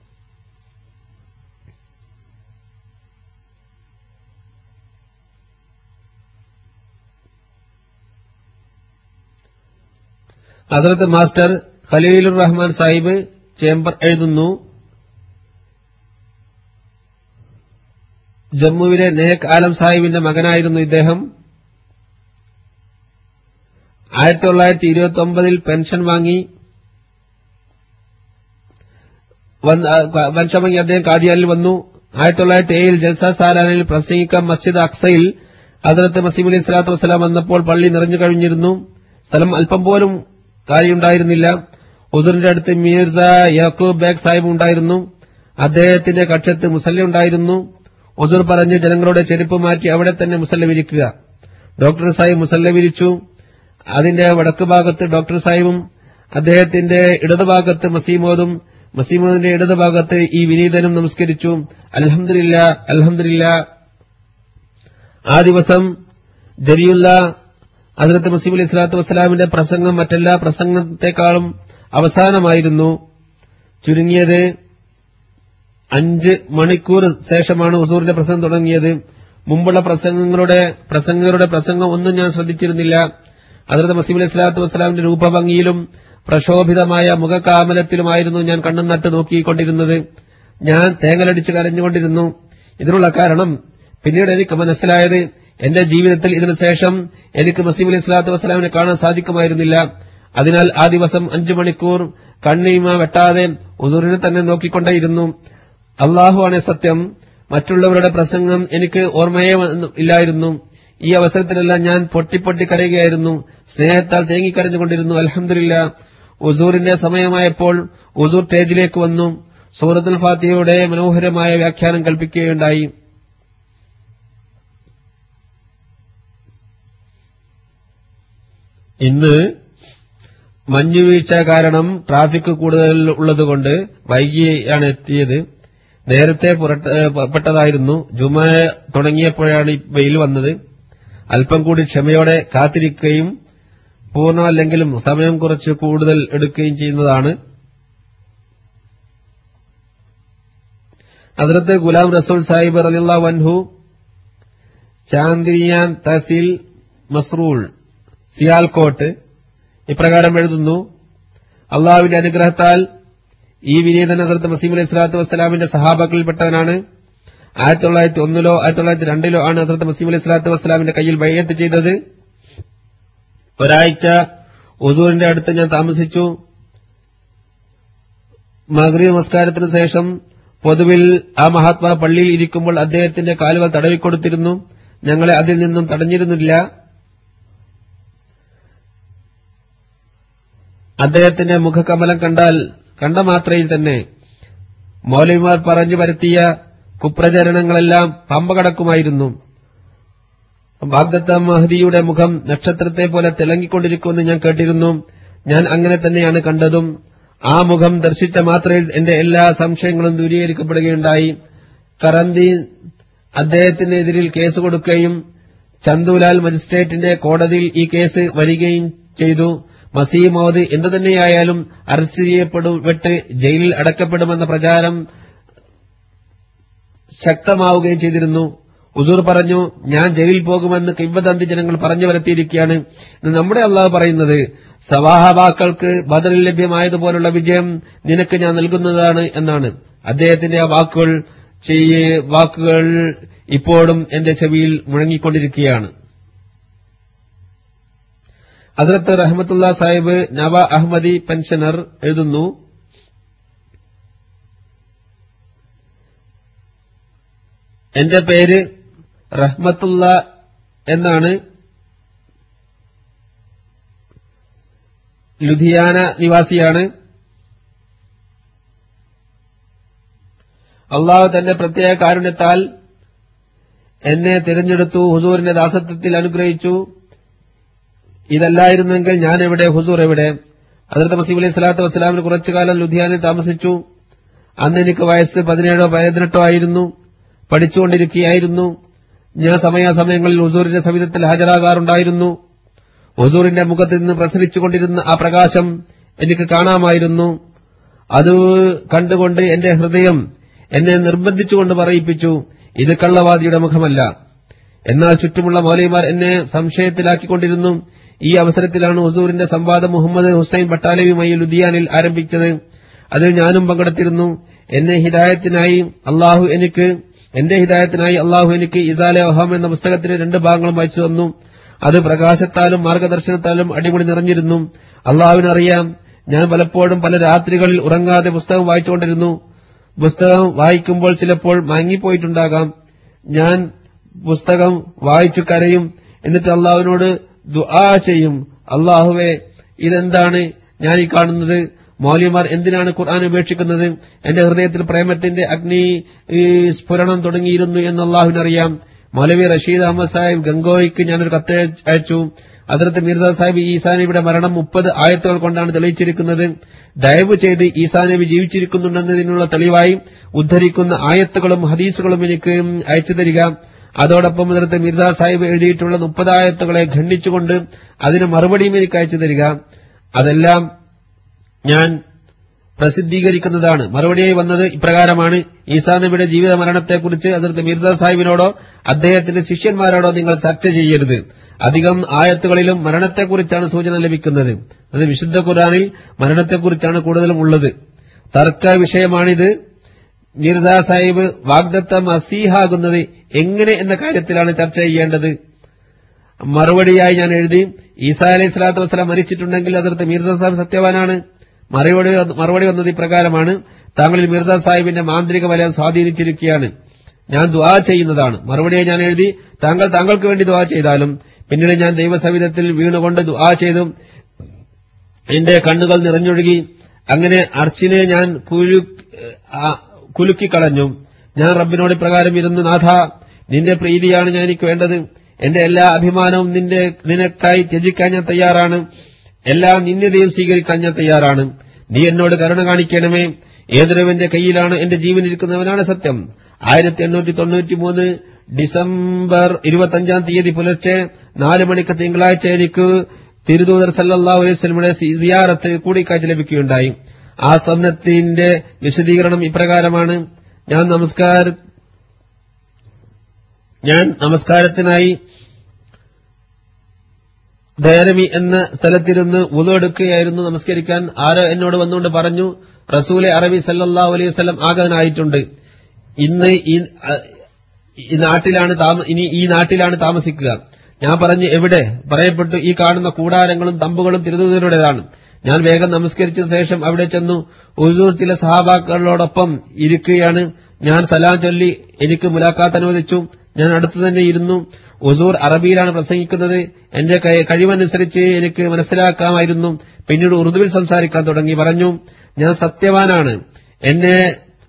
ഹദ്റത്ത് മാസ്റ്റർ ഖലീലുർ റഹ്മാൻ സാഹിബ് ചേംബർ എഴുതുന്നു, ജമ്മുവിലെ നേക് ആലം സാഹിബിന്റെ മകനായിരുന്നു ഇദ്ദേഹം. 1929 പെൻഷൻ വാങ്ങി അദ്ദേഹം ഖാദിയാനിൽ വന്നു. 1907 ജൽസ സാലാനിൽ പ്രസംഗിക്കാൻ മസ്ജിദ് അക്സയിൽ ഹദ്റത്ത് മസീഹ് അലൈഹി സ്വലാത്തു വസ്സലാം വന്നപ്പോൾ പള്ളി നിറഞ്ഞു കഴിഞ്ഞിരുന്നു. സ്ഥലം അല്പം പോലും കാര്യമുണ്ടായിരുന്നില്ല. ഹുസൂറിന്റെ അടുത്ത് മീർസ യാക്കൂബ് ബേഗ് സാഹിബ് ഉണ്ടായിരുന്നു. അദ്ദേഹത്തിന്റെ കക്ഷത്ത് മുസല്ല ഉണ്ടായിരുന്നു. ഹുസൂർ പറഞ്ഞു, ജനങ്ങളുടെ ചെരുപ്പ് മാറ്റി അവിടെ തന്നെ മുസല്ല വിരിക്കുക. ഡോക്ടർ സാഹിബ് മുസല്ല വിരിച്ചു. അതിന്റെ വടക്ക് ഭാഗത്ത് ഡോക്ടർ സാഹിബും അദ്ദേഹത്തിന്റെ ഇടതുഭാഗത്ത് മസീമോദും മസീമോദിന്റെ ഇടതുഭാഗത്ത് ഈ വിനീതനും നമസ്കരിച്ചു. അൽഹംദുലില്ലാ അൽഹംദുലില്ലാ. ആ ദിവസം ജരിയുള്ള ഹദ്റത്ത് മസീഹ് അലൈഹി സ്വലാത്തു വസ്സലാമിന്റെ പ്രസംഗം മറ്റെല്ലാ പ്രസംഗത്തെക്കാളും അവസാനമായിരുന്നു. ചുരുങ്ങിയത് 5 മണിക്കൂർ ശേഷമാണ് ഹുസൂറിന്റെ പ്രസംഗം തുടങ്ങിയത്. മുമ്പുള്ള പ്രസംഗങ്ങളുടെ പ്രസംഗം ഒന്നും ഞാൻ ശ്രദ്ധിച്ചിരുന്നില്ല. ഹദ്റത്ത് മസീഹ് അലൈഹി സ്വലാത്തു വസ്സലാമിന്റെ രൂപഭംഗിയിലും പ്രക്ഷോഭിതമായ മുഖകാമലത്തിലുമായിരുന്നു ഞാൻ കണ്ണും നട്ട് നോക്കിക്കൊണ്ടിരുന്നത്. ഞാൻ തേങ്ങലടിച്ച് കരഞ്ഞുകൊണ്ടിരുന്നു. ഇതിനുള്ള കാരണം പിന്നീട് എനിക്ക് മനസ്സിലായത്, എന്റെ ജീവിതത്തിൽ ഇതിനുശേഷം എനിക്ക് മസീഹ് അലൈഹി സ്വലാത്തു വസ്സലാമിനെ കാണാൻ സാധിക്കുമായിരുന്നില്ല. അതിനാൽ ആ ദിവസം 5 മണിക്കൂർ കണ്ണീമ വെട്ടാതെ ഹുസൂറിനെ തന്നെ നോക്കിക്കൊണ്ടേയിരുന്നു. അള്ളാഹുവാണ് സത്യം, മറ്റുള്ളവരുടെ പ്രസംഗം എനിക്ക് ഓർമ്മയേ ഇല്ലായിരുന്നു. ഈ അവസരത്തിലെല്ലാം ഞാൻ പൊട്ടിപ്പൊട്ടി കരയുകയായിരുന്നു. സ്നേഹത്താൽ തേങ്ങിക്കരഞ്ഞുകൊണ്ടിരുന്നു. അൽഹംദുലില്ലാ. ഹുസൂറിന്റെ സമയമായപ്പോൾ ഹുസൂർ സ്റ്റേജിലേക്ക് വന്നു. സൂറത്തുൽ ഫാത്തിഹയുടെ മനോഹരമായ വ്യാഖ്യാനം കൽപ്പിക്കുകയുണ്ടായി. ഇന്ന് മഞ്ഞുവീഴ്ച കാരണം ട്രാഫിക് കൂടുതൽ ഉള്ളതുകൊണ്ട് വൈകിയാണ് എത്തിയത്. നേരത്തെ പുറപ്പെട്ടതായിരുന്നു. ജുമ തുടങ്ങിയപ്പോഴാണ് വെയിൽ വന്നത്. അല്പം കൂടി ക്ഷമയോടെ കാത്തിരിക്കുകയും പൂർണ്ണമല്ലെങ്കിലും സമയം കുറച്ച് കൂടുതൽ എടുക്കുകയും ചെയ്യുന്നതാണ്. ഹദ്റത്ത് ഗുലാം റസൂൽ സാഹിബ് റളിയല്ലാഹു അൻഹു ചാന്ദിനിയാൻ തഹസീൽ മസ്റൂൾ സിയാൽകോട്ട് ഇപ്രകാരം എഴുതുന്നു: അള്ളാഹുവിന്റെ അനുഗ്രഹത്താൽ ഈ വിനീതൻ ഹദ്റത്ത് മസീഹ് അലൈഹി സ്വലാത്തു വസ്സലാമിന്റെ സഹാബാക്കളിൽപ്പെട്ടവനാണ്. 1901 1902 ആണ് ഹദ്റത്ത് മസീഹ് അലൈഹി സ്വലാത്തു വസ്സലാമിന്റെ കയ്യിൽ ബൈഅത്ത് ചെയ്തത്. ഒരാഴ്ച ഹുസൂറിന്റെ അടുത്ത് ഞാൻ താമസിച്ചു. മഗ്രിബ് നമസ്കാരത്തിന് ശേഷം പൊതുവിൽ ആ മഹാത്മാ പള്ളിയിൽ ഇരിക്കുമ്പോൾ അദ്ദേഹത്തിന്റെ കാലുകൾ തടവിക്കൊടുത്തിരുന്നു. ഞങ്ങളെ അതിൽ നിന്നും തടഞ്ഞിരുന്നില്ല. അദ്ദേഹത്തിന്റെ മുഖകമലം കണ്ട മാത്രയിൽ തന്നെ മൗലവിമാർ പറഞ്ഞു വരുത്തിയ കുപ്രചരണങ്ങളെല്ലാം പമ്പ കടക്കുമായിരുന്നു. ബാഗ്ദത്ത മഹദിയുടെ മുഖം നക്ഷത്രത്തെ പോലെ തിളങ്ങിക്കൊണ്ടിരിക്കുമെന്ന് ഞാൻ കേട്ടിരുന്നു. ഞാൻ അങ്ങനെ തന്നെയാണ് കണ്ടതും. ആ മുഖം ദർശിച്ച മാത്രയിൽ എന്റെ എല്ലാ സംശയങ്ങളും ദൂരീകരിക്കപ്പെടുകയുണ്ടായി. കറന്തി അദ്ദേഹത്തിനെതിരിൽ കേസ് കൊടുക്കുകയും ചന്ദുലാൽ മജിസ്ട്രേറ്റിന്റെ കോടതിയിൽ ഈ കേസ് വരികയും ചെയ്തു. മസീഹ് മൗദ് എന്തുതന്നെയായാലും അറസ്റ്റ് ചെയ്യപ്പെട്ട് ജയിലിൽ അടക്കപ്പെടുമെന്ന പ്രചാരം ശക്തമാവുകയും ചെയ്തിരുന്നു. ഹുസൂർ പറഞ്ഞു, ഞാൻ ജയിലിൽ പോകുമെന്ന് കിംവദന്തി ജനങ്ങൾ പറഞ്ഞു വരുത്തിയിരിക്കുകയാണ്. നമ്മുടെ അള്ളാഹു പറയുന്നത്, സഹാബാക്കൾക്ക് ബദറിൽ ലഭ്യമായതുപോലുള്ള വിജയം നിനക്ക് ഞാൻ നൽകുന്നതാണ് എന്നാണ്. അദ്ദേഹത്തിന്റെ ആ വാക്കുകൾ ഇപ്പോഴും എന്റെ ചെവിയിൽ മുഴങ്ങിക്കൊണ്ടിരിക്കുകയാണ്. ഹദ്റത്ത് റഹ്മത്തുള്ളാഹി സാഹിബ് നവ അഹമ്മദി പെൻഷനർ എഴുതുന്നു: എന്റെ പേര് റഹ്മത്തുള്ള എന്നാണ്. ലുധിയാന നിവാസിയാണ്. അള്ളാഹു തന്റെ പ്രത്യേക കാരുണ്യത്താൽ എന്നെ തിരഞ്ഞെടുത്തു, ഹുസൂറിന്റെ ദാസത്വത്തിൽ അനുഗ്രഹിച്ചു. ഇതല്ലായിരുന്നെങ്കിൽ ഞാൻ എവിടെ, ഹുസൂർ എവിടെ? ഹദ്റത്ത് മസീഹ് അലൈഹി സ്വലാത്തു വസ്സലാമിന് കുറച്ചുകാലം ലുധിയാനയിൽ താമസിച്ചു. അന്ന് എനിക്ക് വയസ്സ് 17 18 ആയിരുന്നു. പഠിച്ചുകൊണ്ടിരിക്കുകയായിരുന്നു. ഞാൻ സമയാസമയങ്ങളിൽ ഹുസൂറിന്റെ സവിധത്തിൽ ഹാജരാകാറുണ്ടായിരുന്നു. ഹുസൂറിന്റെ മുഖത്ത് നിന്ന് പ്രസരിച്ചുകൊണ്ടിരുന്ന ആ പ്രകാശം എനിക്ക് കാണാമായിരുന്നു. അത് കണ്ടുകൊണ്ട് എന്റെ ഹൃദയം എന്നെ നിർബന്ധിച്ചുകൊണ്ട് പറയിപ്പിച്ചു, ഇത് കള്ളവാദിയുടെ മുഖമല്ല. എന്നാൽ ചുറ്റുമുള്ള മൗലവിമാർ എന്നെ സംശയത്തിലാക്കിക്കൊണ്ടിരുന്നു. ഈ അവസരത്തിലാണ് ഹുസൂറിന്റെ സംവാദം മുഹമ്മദ് ഹുസൈൻ ബട്ടാലവിയുമായി ലുധിയാനിൽ ആരംഭിച്ചത്. അതിൽ ഞാനും പങ്കെടുത്തിരുന്നു. എന്റെ ഹിദായത്തിനായി അള്ളാഹു എനിക്ക് ഇസാലെ ഒഹാം എന്ന പുസ്തകത്തിന്റെ 2 ഭാഗങ്ങളും വായിച്ചു തന്നു. അത് പ്രകാശത്താലും മാർഗദർശനത്താലും അടിമുടി നിറഞ്ഞിരുന്നു. അള്ളാഹുവിനറിയാം, ഞാൻ പലപ്പോഴും പല രാത്രികളിൽ ഉറങ്ങാതെ പുസ്തകം വായിച്ചുകൊണ്ടിരുന്നു. പുസ്തകം വായിക്കുമ്പോൾ ചിലപ്പോൾ മയങ്ങിപ്പോയിട്ടുണ്ടാകാം. ഞാൻ പുസ്തകം വായിച്ചു കരയും. എന്നിട്ട് അള്ളാഹുവിനോട് ദുആ ചെയ്യും, അള്ളാഹുവേ, ഇതെന്താണ് ഞാൻ ഈ കാണുന്നത്? മൗലവിമാർ എന്തിനാണ് ഖുർആൻ ഉപേക്ഷിക്കുന്നത്? എന്റെ ഹൃദയത്തിൽ പ്രേമത്തിന്റെ അഗ്നി സ്ഫുരണം തുടങ്ങിയിരുന്നു എന്ന് അള്ളാഹുവിനറിയാം. മൗലവി റഷീദ് അഹമ്മദ് സാഹിബ് ഗംഗോയ്ക്ക് ഞാനൊരു കത്ത് അയച്ചു. ഹദ്റത്ത് മിർസ സാഹിബ് ഈസാ നബിയുടെ മരണം 30 ആയത്തുകൾ കൊണ്ടാണ് തെളിയിച്ചിരിക്കുന്നത്. ദയവ് ചെയ്ത് ഈസാ നബി ജീവിച്ചിരിക്കുന്നുണ്ടെന്നതിനുള്ള തെളിവായി ഉദ്ധരിക്കുന്ന ആയത്തുകളും ഹദീസുകളും എനിക്ക് അയച്ചു തരിക. അതോടൊപ്പം ഹദ്റത്ത് മിർസ സാഹിബ് എഴുതിയിട്ടുള്ള 30 ആയത്തുകളെ ഖണ്ഡിച്ചുകൊണ്ട് അതിന് മറുപടിയും എനിക്ക് അയച്ചു തരിക. അതെല്ലാം ഞാൻ പ്രസിദ്ധീകരിക്കുന്നതാണ്. മറുപടിയായി വന്നത് ഇപ്രകാരമാണ്: ഈസാ നബിയുടെ ജീവിത മരണത്തെക്കുറിച്ച് ഹദ്റത്ത് മിർസ സാഹിബിനോടോ അദ്ദേഹത്തിന്റെ ശിഷ്യന്മാരോടോ നിങ്ങൾ ചർച്ച ചെയ്യരുത്. അധികം ആയത്തുകളിലും മരണത്തെക്കുറിച്ചാണ് സൂചന ലഭിക്കുന്നത്. അത് വിശുദ്ധ ഖുർആനിൽ മരണത്തെക്കുറിച്ചാണ് കൂടുതലും ഉള്ളത്. തർക്ക വിഷയമാണിത്. മിർസ സാഹിബ് വാഗ്ദത്ത മസീഹാകുന്നത് എങ്ങനെ എന്ന കാര്യത്തിലാണ് ചർച്ച ചെയ്യേണ്ടത്. മറുപടിയായി ഞാൻ എഴുതി, ഈസാ അലൈഹി സ്വലാത്തു വസ്സലാം മരിച്ചിട്ടുണ്ടെങ്കിൽ ഹദ്റത്ത് മിർസ സാഹിബ് സത്യവാനാണ്. മറുപടി വന്നത് ഇപ്രകാരമാണ്: താങ്കളിൽ മിർസ സാഹിബിന്റെ മാന്ത്രിക വലയം സ്വാധീനിച്ചിരിക്കുകയാണ്. ഞാൻ ദുആ ചെയ്യുന്നതാണ്. മറുപടിയായി ഞാൻ എഴുതി, താങ്കൾക്ക് വേണ്ടി ദുആ ചെയ്താലും. പിന്നീട് ഞാൻ ദൈവസവിധത്തിൽ വീണുകൊണ്ട് ദുആ ചെയ്തു. എന്റെ കണ്ണുകൾ നിറഞ്ഞൊഴുകി. അങ്ങനെ അർച്ചിനെ ഞാൻ കുലുക്കിക്കളഞ്ഞു. ഞാൻ റബ്ബിനോട് ഇപ്രകാരം ഇരുന്നു: നാഥ, നിന്റെ പ്രീതിയാണ് എനിക്ക് വേണ്ടത്. എന്റെ എല്ലാ അഭിമാനവും നിനക്കായി ത്യജിക്കാൻ ഞാൻ തയ്യാറാണ്. എല്ലാ നിന്ദതയും സ്വീകരിക്കാൻ ഞാൻ തയ്യാറാണ്. നീ എന്നോട് കരുണ കാണിക്കണമേ. ഏതൊരുവന്റെ കയ്യിലാണ് എന്റെ ജീവൻ ഇരിക്കുന്നവനാണ് സത്യം. 1893 ഡിസംബർ 25-ാം തീയതി പുലർച്ചെ 4 മണിക്ക് തിങ്കളാഴ്ച എനിക്ക് തിരുദൂതർ സല്ലല്ലാഹു അലൈഹി വസല്ലമയുടെ സിയാറത്ത് കൂടിക്കാഴ്ച ലഭിക്കുകയുണ്ടായി. ആ സ്വപ്നത്തിന്റെ വിശദീകരണം ഇപ്രകാരമാണ്: ഞാൻ നമസ്കാരത്തിനായി ദേരമി എന്ന സ്ഥലത്തിരുന്ന് വുളു എടുക്കുകയായിരുന്നു. നമസ്കരിക്കാൻ ആരോ എന്നോട് വന്നുകൊണ്ട് പറഞ്ഞു, റസൂലെ അറബി സല്ലല്ലാഹു അലൈഹി വസല്ലം ആഗതനായിട്ടുണ്ട്. ഇന്ന് ഈ നാട്ടിലാണ് താമസിക്കുക. ഞാൻ പറഞ്ഞു, എവിടെ? പറയപ്പെട്ടു, ഈ കാണുന്ന കൂടാരങ്ങളും തമ്പുകളും തിരുദൂതരുടേതാണ്. ഞാൻ വേഗം നമസ്കരിച്ച ശേഷം അവിടെ ചെന്നു. ഹുസൂർ ചില സഹാബാക്കളോടൊപ്പം ഇരിക്കുകയാണ്. ഞാൻ സലാം ചൊല്ലി എനിക്ക് മുലാഖാത്ത് അനുവദിച്ചു. ഞാൻ അടുത്തു തന്നെ ഇരുന്നു. ഹുസൂർ അറബിയിലാണ് പ്രസംഗിക്കുന്നത്. എന്റെ കഴിവനുസരിച്ച് എനിക്ക് മനസ്സിലാക്കാമായിരുന്നു. പിന്നീട് ഉറുദുവിൽ സംസാരിക്കാൻ തുടങ്ങി. പറഞ്ഞു, ഞാൻ സത്യവാനാണ്. എന്നെ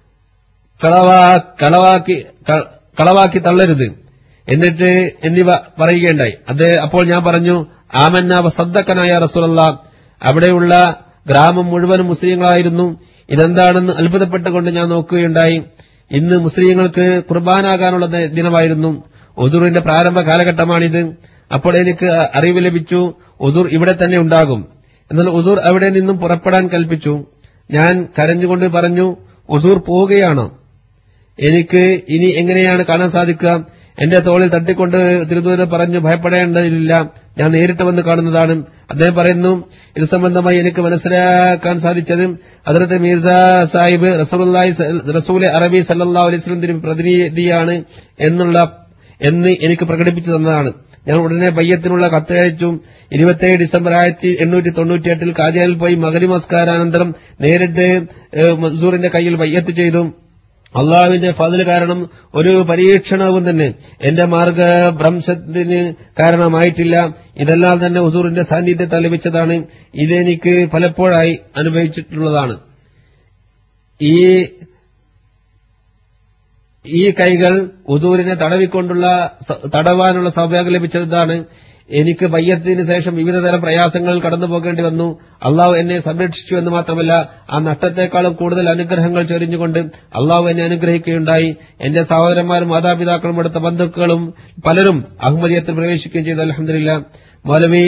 കളവാക്കി തള്ളരുത് എന്നിവ പറയുകയുണ്ടായി. അപ്പോൾ ഞാൻ പറഞ്ഞു, ആമന്ന വസദ്ദഖനായ റസൂലല്ലാഹ്. അവിടെയുള്ള ഗ്രാമം മുഴുവനും മുസ്ലിങ്ങളായിരുന്നു. ഇതെന്താണെന്ന് അത്ഭുതപ്പെട്ടുകൊണ്ട് ഞാൻ നോക്കുകയുണ്ടായി. ഇന്ന് മുസ്ലിങ്ങൾക്ക് ഖുർബാനാകാനുള്ള ദിനമായിരുന്നു. ഉദൂറിന്റെ പ്രാരംഭ കാലഘട്ടമാണിത്. അപ്പോൾ എനിക്ക് അറിവ് ലഭിച്ചു, ഉദൂർ ഇവിടെ തന്നെ ഉണ്ടാകും. എന്നാൽ ഉദൂർ അവിടെ നിന്നും പുറപ്പെടാൻ കൽപ്പിച്ചു. ഞാൻ കരഞ്ഞുകൊണ്ട് പറഞ്ഞു, ഉദൂർ പോവുകയാണോ? എനിക്ക് ഇനി എങ്ങനെയാണ് കാണാൻ സാധിക്കുക? എന്റെ തോളിൽ തട്ടിക്കൊണ്ട് തിരുദൂതർ പറഞ്ഞു, ഭയപ്പെടേണ്ടതില്ല, ഞാൻ നേരിട്ട് വന്ന് കാണുന്നതാണ്. അദ്ദേഹം പറയുന്നു, ഇത് സംബന്ധമായി എനിക്ക് മനസ്സിലാക്കാൻ സാധിച്ചത് ഹദ്റത്ത് മിർസ സാഹിബ് റസൂലെ അറബി സല്ലല്ലാഹു അലൈഹി വസല്ലം പ്രതിനിധിയാണ് എന്ന് എനിക്ക് പ്രകടിപ്പിച്ചു തന്നതാണ്. ഞാൻ ഉടനെ ബയ്യത്തിനുള്ള കത്തയച്ചു. 27 ഡിസംബർ 1898 കാദിയാനിൽ പോയി മഗ്‌രിബ് നമസ്കാരാനന്തരം നേരിട്ട് മൻസൂറിന്റെ കയ്യിൽ ബയ്യത്ത് ചെയ്തു. അള്ളാഹുവിന്റെ ഫദ്ല് കാരണം ഒരു പരീക്ഷണവും തന്നെ എന്റെ മാർഗഭ്രംശത്തിന് കാരണമായിട്ടില്ല. ഇതെല്ലാം തന്നെ ഹുസൂറിന്റെ സാന്നിധ്യത്താൽ ലഭിച്ചതാണ്. ഇതെനിക്ക് പലപ്പോഴായി അനുഭവിച്ചിട്ടുള്ളതാണ്. ഈ കൈകൾ ഹുസൂറിനെ തടവാനുള്ള സൗഭാഗ്യം ലഭിച്ചതാണ്. എനിക്ക് ബയ്യത്തിന് ശേഷം വിവിധതരം പ്രയാസങ്ങൾ കടന്നു പോകേണ്ടി വന്നു. അള്ളാഹു എന്നെ സംരക്ഷിച്ചു എന്ന് മാത്രമല്ല, ആ നഷ്ടത്തെക്കാളും കൂടുതൽ അനുഗ്രഹങ്ങൾ ചൊരിഞ്ഞുകൊണ്ട് അള്ളാഹു എന്നെ അനുഗ്രഹിക്കുകയുണ്ടായി. എന്റെ സഹോദരന്മാരും മാതാപിതാക്കളും അടുത്ത ബന്ധുക്കളും പലരും അഹമ്മദിയത്തിൽ പ്രവേശിക്കുകയും ചെയ്തു. അൽഹംദുലില്ലാഹ്. മൗലവി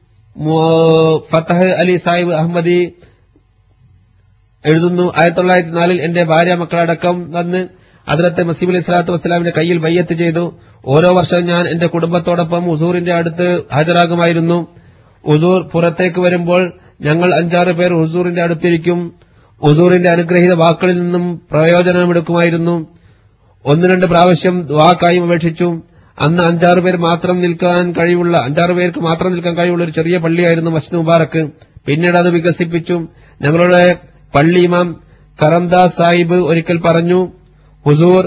ഫതഹ് അലി സാഹിബ് അഹമ്മദി എഴുതുന്നു, 1904 എന്റെ ഭാര്യ മക്കളടക്കം വന്ന് ഹദ്റത്ത് മസീഹ് അലൈഹി സ്വലാത്തു വസ്സലാമിന്റെ കയ്യിൽ ബയ്യത്ത് ചെയ്തു. ഓരോ വർഷവും ഞാൻ എന്റെ കുടുംബത്തോടൊപ്പം ഹുസൂറിന്റെ അടുത്ത് ഹാജരാകുമായിരുന്നു. ഹുസൂർ പുറത്തേക്ക് വരുമ്പോൾ ഞങ്ങൾ 5-6 പേർ ഹുസൂറിന്റെ അടുത്തിരിക്കും. ഹുസൂറിന്റെ അനുഗ്രഹീത വാക്കുകളിൽ നിന്നും പ്രയോജനമെടുക്കുമായിരുന്നു. 1-2 പ്രാവശ്യം ദുആക്കായും അപേക്ഷിച്ചു. അന്ന് 5-6 പേർക്ക് മാത്രം നിൽക്കാൻ കഴിവുള്ള ഒരു ചെറിയ പള്ളിയായിരുന്നു മസ്ജിദ് മുബാറക്ക്. പിന്നീട് അത് വികസിപ്പിച്ചു. ഞങ്ങളുടെ പള്ളി ഇമാം കറംദാസ് സാഹിബ് ഒരിക്കൽ പറഞ്ഞു, ഹുസൂർ,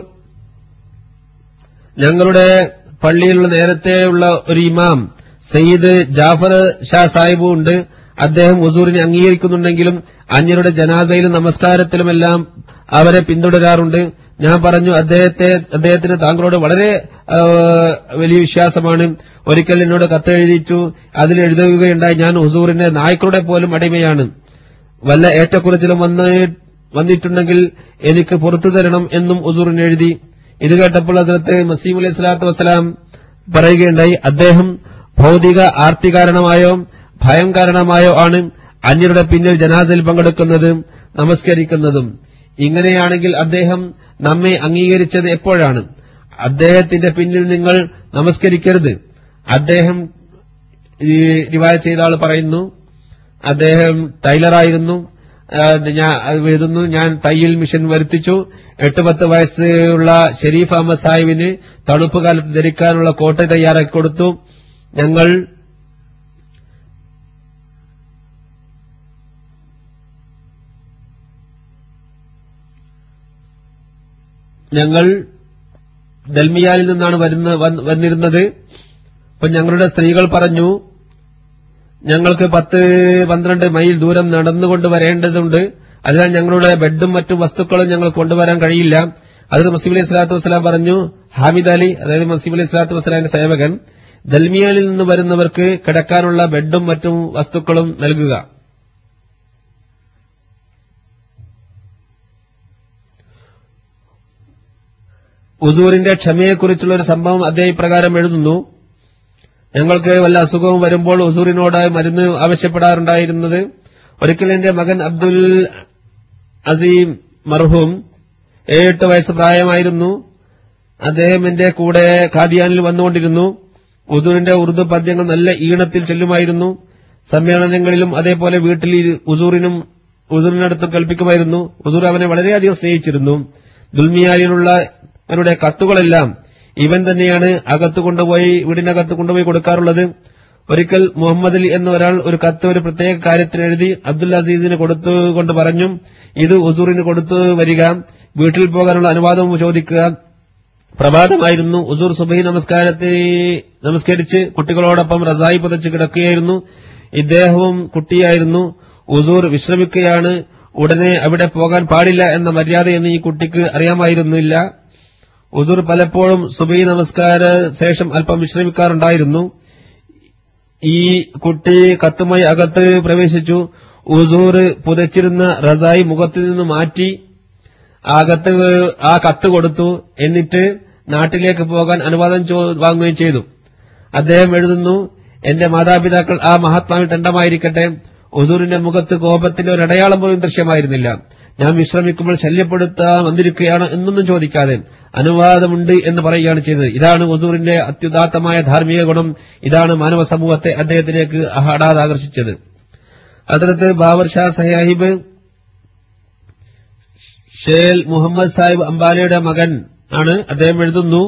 ഞങ്ങളുടെ പള്ളിയിലുള്ള നേരത്തെയുള്ള ഒരു ഇമാം സയ്യിദ് ജാഫർ ഷാ സാഹിബും ഉണ്ട്. അദ്ദേഹം ഹുസൂറിനെ അംഗീകരിക്കുന്നുണ്ടെങ്കിലും അന്യരുടെ ജനാസയിലും നമസ്കാരത്തിലുമെല്ലാം അവരെ പിന്തുടരാറുണ്ട്. ഞാൻ പറഞ്ഞു, അദ്ദേഹത്തിന് താങ്കളോട് വളരെ വലിയ വിശ്വാസമാണ്. ഒരിക്കൽ എന്നോട് കത്തെഴുതിച്ചു. അതിലെഴുതുകയുണ്ടായി, ഞാൻ ഹുസൂറിന്റെ നായ്ക്കളുടെ പോലും അടിമയാണ്. വല്ല ഏറ്റക്കുറച്ചിലും വന്നിട്ടുണ്ടെങ്കിൽ എനിക്ക് പുറത്തു തരണം എന്നും ഹുസൂറിന് എഴുതി. ഇത് കേട്ടപ്പോൾ ഹസ്രത്ത് മസീഹ് അലൈഹി സ്വലാത്തു വസ്സലാം പറയുകയുണ്ടായി, അദ്ദേഹം ഭൌതിക ആർത്തി കാരണമായോ ഭയം കാരണമായോ ആണ് അന്യരുടെ പിന്നിൽ ജനാസയിൽ പങ്കെടുക്കുന്നതും നമസ്കരിക്കുന്നതും. ഇങ്ങനെയാണെങ്കിൽ അദ്ദേഹം നമ്മെ അംഗീകരിച്ചത് എപ്പോഴാണ്? അദ്ദേഹത്തിന്റെ പിന്നിൽ നിങ്ങൾ നമസ്കരിക്കരുത്. അദ്ദേഹം റിവായത്ത് ചെയ്ത ആൾ പറയുന്നു, അദ്ദേഹം ടൈലറായിരുന്നു. ഞാൻ തയ്യൽ മിഷൻ വരുത്തിച്ചു. 8-10 വയസ്സുള്ള ഷെരീഫ് അഹമ്മദ് സാഹിബിന് തണുപ്പ് കാലത്ത് ധരിക്കാനുള്ള കോട്ട് തയ്യാറാക്കി കൊടുത്തു. ഞങ്ങൾ ദൽമിയാലിൽ നിന്നാണ് വന്നിരുന്നത്. അപ്പൊ ഞങ്ങളുടെ സ്ത്രീകൾ പറഞ്ഞു, ഞങ്ങൾക്ക് 10-12 മൈൽ ദൂരം നടന്നുകൊണ്ട് വരേണ്ടതുണ്ട്. അതിനാൽ ഞങ്ങളുടെ ബെഡും മറ്റു വസ്തുക്കളും ഞങ്ങൾ കൊണ്ടുവരാൻ കഴിയില്ല. അത് മസീഹ് അലൈഹി സ്വലാത്തു വസ്സലാം പറഞ്ഞു, ഹാമിദ് അലി, അതായത് മസീഹ് അലൈഹി സ്വലാത്തു വസ്സലാമിന്റെ സേവകൻ, ദൽമിയാലിൽ നിന്ന് വരുന്നവർക്ക് കിടക്കാനുള്ള ബെഡും മറ്റും വസ്തുക്കളും നൽകുക. ഹുസൂറിന്റെ ക്ഷമയെക്കുറിച്ചുള്ള ഒരു സംഭവം അദ്ദേഹം ഇപ്രകാരം എഴുതുന്നു. ഞങ്ങൾക്ക് വല്ല അസുഖവും വരുമ്പോൾ ഹുസൂറിനോട് മരുന്ന് ആവശ്യപ്പെടാറുണ്ടായിരുന്നത്. ഒരിക്കൽ എന്റെ മകൻ അബ്ദുൽ അസീം മർഹൂം 7-8 വയസ്സ് പ്രായമായിരുന്നു. അദ്ദേഹം എന്റെ കൂടെ ഖാദിയാനിൽ വന്നുകൊണ്ടിരുന്നു. ഹുസൂറിന്റെ ഉറുദു പദ്യങ്ങൾ നല്ല ഈണത്തിൽ ചൊല്ലുമായിരുന്നു. സമ്മേളനങ്ങളിലും അതേപോലെ വീട്ടിൽ ഹുസൂറിനടുത്ത് കൽപ്പിക്കുമായിരുന്നു. ഹുസൂർ അവനെ വളരെയധികം സ്നേഹിച്ചിരുന്നു. ദുൽമിയാലിലുള്ള അവരുടെ കത്തുകളെല്ലാം ഇവൻ തന്നെയാണ് വീടിനകത്ത് കൊണ്ടുപോയി കൊടുക്കാറുള്ളത്. ഒരിക്കൽ മുഹമ്മദ് അലി എന്ന ഒരാൾ ഒരു കത്ത് ഒരു പ്രത്യേക കാര്യത്തിന് എഴുതി അബ്ദുൽ അസീസിന് കൊടുത്തുകൊണ്ട് പറഞ്ഞു, ഇത് ഹുസൂറിന് കൊടുത്തു വരിക, വീട്ടിൽ പോകാനുള്ള അനുവാദവും ചോദിക്കുക. പ്രഭാതമായിരുന്നു. ഹുസൂർ സുബഹി നമസ്കരിച്ച് കുട്ടികളോടൊപ്പം റസായി പുതച്ച് കിടക്കുകയായിരുന്നു. ഇദ്ദേഹവും കുട്ടിയായിരുന്നു. ഹുസൂർ വിശ്രമിക്കുകയാണ്. ഉടനെ അവിടെ പോകാൻ പാടില്ല എന്ന മര്യാദയെന്ന് ഈ കുട്ടിക്ക് അറിയാമായിരുന്നില്ല. ഹുസൂർ പലപ്പോഴും സുബഹി നമസ്കാര ശേഷം അല്പം വിശ്രമിക്കാറുണ്ടായിരുന്നു. ഈ കുട്ടി കത്തുമായി അകത്ത് പ്രവേശിച്ചു. ഹുസൂർ പുതച്ചിരുന്ന റസായി മുഖത്തിൽ നിന്ന് മാറ്റി ആ കത്ത് കൊടുത്തു. എന്നിട്ട് നാട്ടിലേക്ക് പോകാൻ അനുവാദം വാങ്ങുകയും ചെയ്തു. അദ്ദേഹം എഴുതുന്നു, എന്റെ മാതാപിതാക്കൾ ആ മഹാത്മാവിൽ ദണ്ഡമായിരിക്കട്ടെ, ഹുസൂറിന്റെ മുഖത്ത് കോപത്തിന്റെ ഒരടയാളം പോലും ദൃശ്യമായിരുന്നില്ല. ഞാൻ വിശ്രമിക്കുമ്പോൾ ശല്യപ്പെടുത്താൻ വന്നിരിക്കുകയാണ് എന്നൊന്നും ചോദിക്കാതെ അനുവാദമുണ്ട് എന്ന് പറയുകയാണ് ചെയ്തത്. ഇതാണ് ഹുസൂറിന്റെ അത്യുദാത്തമായ ധാർമ്മിക ഗുണം. ഇതാണ് മാനവ സമൂഹത്തെ അദ്ദേഹത്തിലേക്ക് ഹഠാത് ആകർഷിച്ചത്. ഹദ്റത്ത് ബാബർ ഷാ സാഹിബ് ഷേൽ മുഹമ്മദ് സാഹിബ് അംബാലയുടെ മകൻ ആണ്. അദ്ദേഹം എഴുതുന്നു,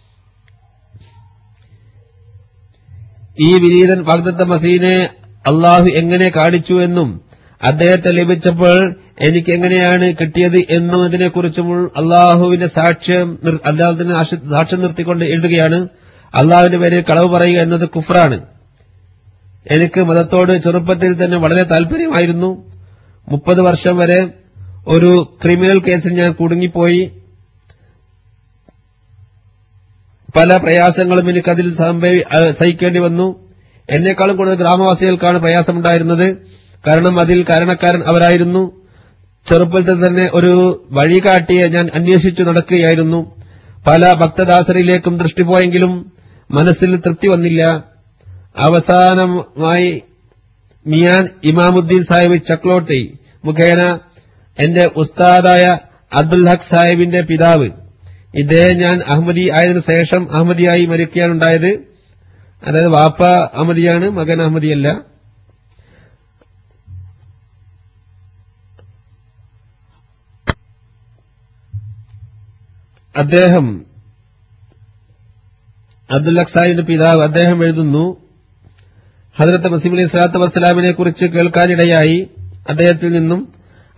ഈ വിനീതൻ വാഗ്ദത്ത മസീനെ അള്ളാഹു എങ്ങനെ കാണിച്ചു എന്നും അദ്ദേഹത്തെ ലഭിച്ചപ്പോൾ എനിക്ക് എങ്ങനെയാണ് കിട്ടിയത് എന്നും ഇതിനെക്കുറിച്ചും അള്ളാഹുവിന്റെ സാക്ഷ്യം നിർത്തിക്കൊണ്ട് എഴുതുകയാണ്. അള്ളാഹുവിന്റെ പേരിൽ കളവ് പറയുക എന്നത് കുഫ്റാണ്. എനിക്ക് മതത്തോട് ചെറുപ്പത്തിൽ തന്നെ വളരെ താൽപര്യമായിരുന്നു. 30 വർഷം വരെ ഒരു ക്രിമിനൽ കേസിൽ ഞാൻ കുടുങ്ങിപ്പോയി. പല പ്രയാസങ്ങളും എനിക്കതിൽ സഹിക്കേണ്ടി വന്നു. എന്നെക്കാളും കൂടുതൽ ഗ്രാമവാസികൾക്കാണ് പ്രയാസമുണ്ടായിരുന്നത്. കാരണം അതിൽ കാരണക്കാരൻ അവരായിരുന്നു. ചെറുപ്പത്തിൽ തന്നെ ഒരു വഴികാട്ടിയെ ഞാൻ അന്വേഷിച്ചു നടക്കുകയായിരുന്നു. പല ഭക്തദാസരിലേക്കും ദൃഷ്ടി പോയെങ്കിലും മനസ്സിൽ തൃപ്തി വന്നില്ല. അവസാനമായി മിയാൻ ഇമാമുദ്ദീൻ സാഹിബ് ചക്ലോട്ടി മുഖേന എന്റെ ഉസ്താദായ അബ്ദുൽ ഹഖ് സാഹിബിന്റെ പിതാവ്, ഇദ്ദേഹം ഞാൻ അഹമ്മദി ആയതിനു ശേഷം അഹമ്മദിയായി മരിക്കുകയാണുണ്ടായത്. അതായത് വാപ്പ അഹമ്മദിയാണ്, മകൻ അഹമ്മദിയല്ല. അദ്ദേഹം അബ്ദുൽ ഹഖ് സാഹിബിന്റെ പിതാവ് അദ്ദേഹം എഴുതുന്നു, ഹദ്റത്ത് മസീഹ് അലൈഹി സ്വലാത്തു വസ്സലാമിനെ കുറിച്ച് കേൾക്കാനിടയായി അദ്ദേഹത്തിൽ നിന്നും.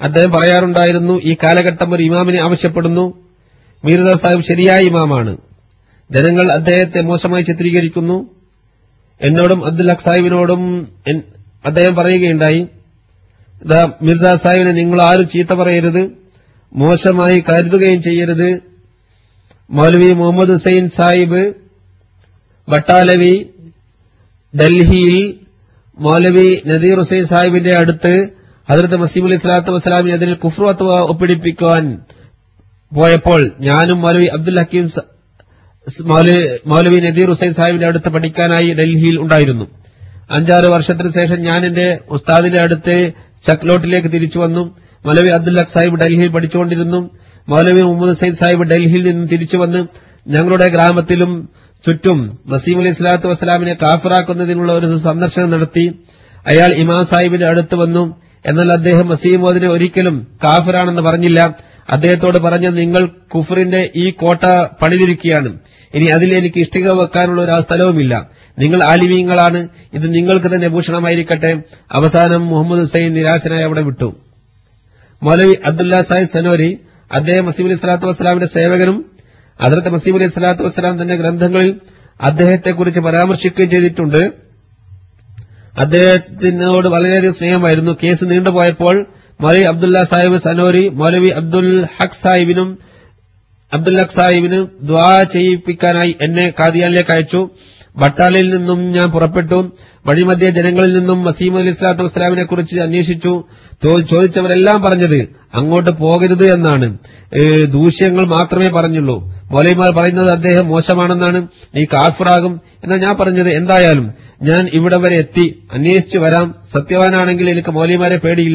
അദ്ദേഹം പറയാറുണ്ടായിരുന്നു, ഈ കാലഘട്ടം ഒരു ഇമാമിനെ ആവശ്യപ്പെടുന്നു. മീർസ സാഹിബ് ശരിയായ ഇമാമാണ്. ജനങ്ങൾ അദ്ദേഹത്തെ മോശമായി ചിത്രീകരിക്കുന്നു. എന്നോടും അബ്ദുൽ ഹഖ് സാഹിബിനോടും അദ്ദേഹം പറയുകയുണ്ടായി, മിർസ സാഹിബിനെ നിങ്ങൾ ആരും ചീത്ത പറയരുത്, മോശമായി കരുതുകയും ചെയ്യരുത്. മൗലവി മുഹമ്മദ് ഹുസൈൻ സാഹിബ് ബട്ടാലവി ഡൽഹിയിൽ മൗലവി നദീർ ഹുസൈൻ സാഹിബിന്റെ അടുത്ത് ഹദ്റത്ത് മസീഹ് അലൈഹി സ്വലാത്തു വസ്സലാമിനെ അതിൽ കുഫ്ർ ഫത്വ ഒപ്പിടിപ്പിക്കാൻ പോയപ്പോൾ ഞാനും മൗലവി അബ്ദുൽ ഹക്കീം മൗലവി നദീർ ഹുസൈൻ സാഹിബിന്റെ അടുത്ത് പഠിക്കാനായി ഡൽഹിയിൽ ഉണ്ടായിരുന്നു. 5-6 വർഷത്തിന് ശേഷം ഞാൻ എന്റെ ഉസ്താദിന്റെ അടുത്ത് ചക്ലോട്ടിലേക്ക് തിരിച്ചു വന്നു. മൗലവി അബ്ദുൽ ഹഖ് സാഹിബ് ഡൽഹിയിൽ പഠിച്ചുകൊണ്ടിരുന്നു. മൗലവി മുഹമ്മദ് ഹുസൈൻ സാഹിബ് ഡൽഹിയിൽ നിന്നും തിരിച്ചു വന്ന് ഞങ്ങളുടെ ഗ്രാമത്തിലും ചുറ്റും മസീഹ് അലൈഹി സ്വലാത്തു വസ്സലാമിനെ കാഫിറാക്കുന്നതിനുള്ള ഒരു സന്ദർശനം നടത്തി. അയാൾ ഇമാം സാഹിബിന്റെ അടുത്ത് വന്നു. എന്നാൽ അദ്ദേഹം മസീഹ് മൗദിനെ ഒരിക്കലും കാഫിറാണെന്ന് പറഞ്ഞില്ല. അദ്ദേഹത്തോട് പറഞ്ഞ, നിങ്ങൾ കുഫറിന്റെ ഈ കോട്ട പണിതിരിക്കുകയാണ്, ഇനി അതിൽ എനിക്ക് ഇഷ്ടിക വെക്കാനുള്ള ഒരു സ്ഥലവുമില്ല, നിങ്ങൾ ആലിമീങ്ങളാണ്, ഇത് നിങ്ങൾക്ക് തന്നെ ഭൂഷണമായിരിക്കട്ടെ. അവസാനം മുഹമ്മദ് ഹുസൈൻ നിരാശനായി അവിടെ വിട്ടു. മൗലവി അബ്ദുല്ല സാഹിബ് സനോരി, അദ്ദേഹം മസീഹ് അലൈഹി സ്വലാത്തു വസ്സലാമിന്റെ സേവകനും ഹദ്റത്ത് മസീഹ് അലൈഹി സ്വലാത്തു വസ്സലാം തന്റെ ഗ്രന്ഥങ്ങളിൽ അദ്ദേഹത്തെക്കുറിച്ച് പരാമർശിക്കുകയും ചെയ്തിട്ടുണ്ട്. അദ്ദേഹത്തിനോട് വളരെയധികം സ്നേഹമായിരുന്നു. കേസ് നീണ്ടുപോയപ്പോൾ മൗലവി അബ്ദുല്ല സാഹിബ് സനോരി മൗലവി അബ്ദുൽ ഹഖ് സാഹിബിന് ദുആ ചെയ്യിപ്പിക്കാനായി എന്നെ കാദിയാനിലേക്ക് അയച്ചു. ബട്ടാലയിൽ നിന്നും ഞാൻ പുറപ്പെട്ടു. വഴിമധ്യ ജനങ്ങളിൽ നിന്നും മസീഹ് അലൈഹി സ്വലാത്തു വസ്സലാമിനെ കുറിച്ച് അന്വേഷിച്ചു. ചോദിച്ചവരെല്ലാം പറഞ്ഞത് അങ്ങോട്ട് പോകരുത് എന്നാണ്, ദൂഷ്യങ്ങൾ മാത്രമേ പറഞ്ഞുള്ളൂ. മൗലവിമാർ പറയുന്നത് അദ്ദേഹം മോശമാണെന്നാണ്, നീ കാഫിറാകും. എന്നാൽ ഞാൻ പറഞ്ഞത്, എന്തായാലും ഞാൻ ഇവിടെ വരെ എത്തി, അന്വേഷിച്ചു വരാം, സത്യവാനാണെങ്കിൽ എനിക്ക് മൗലവിമാരെ പേടിയില്ല.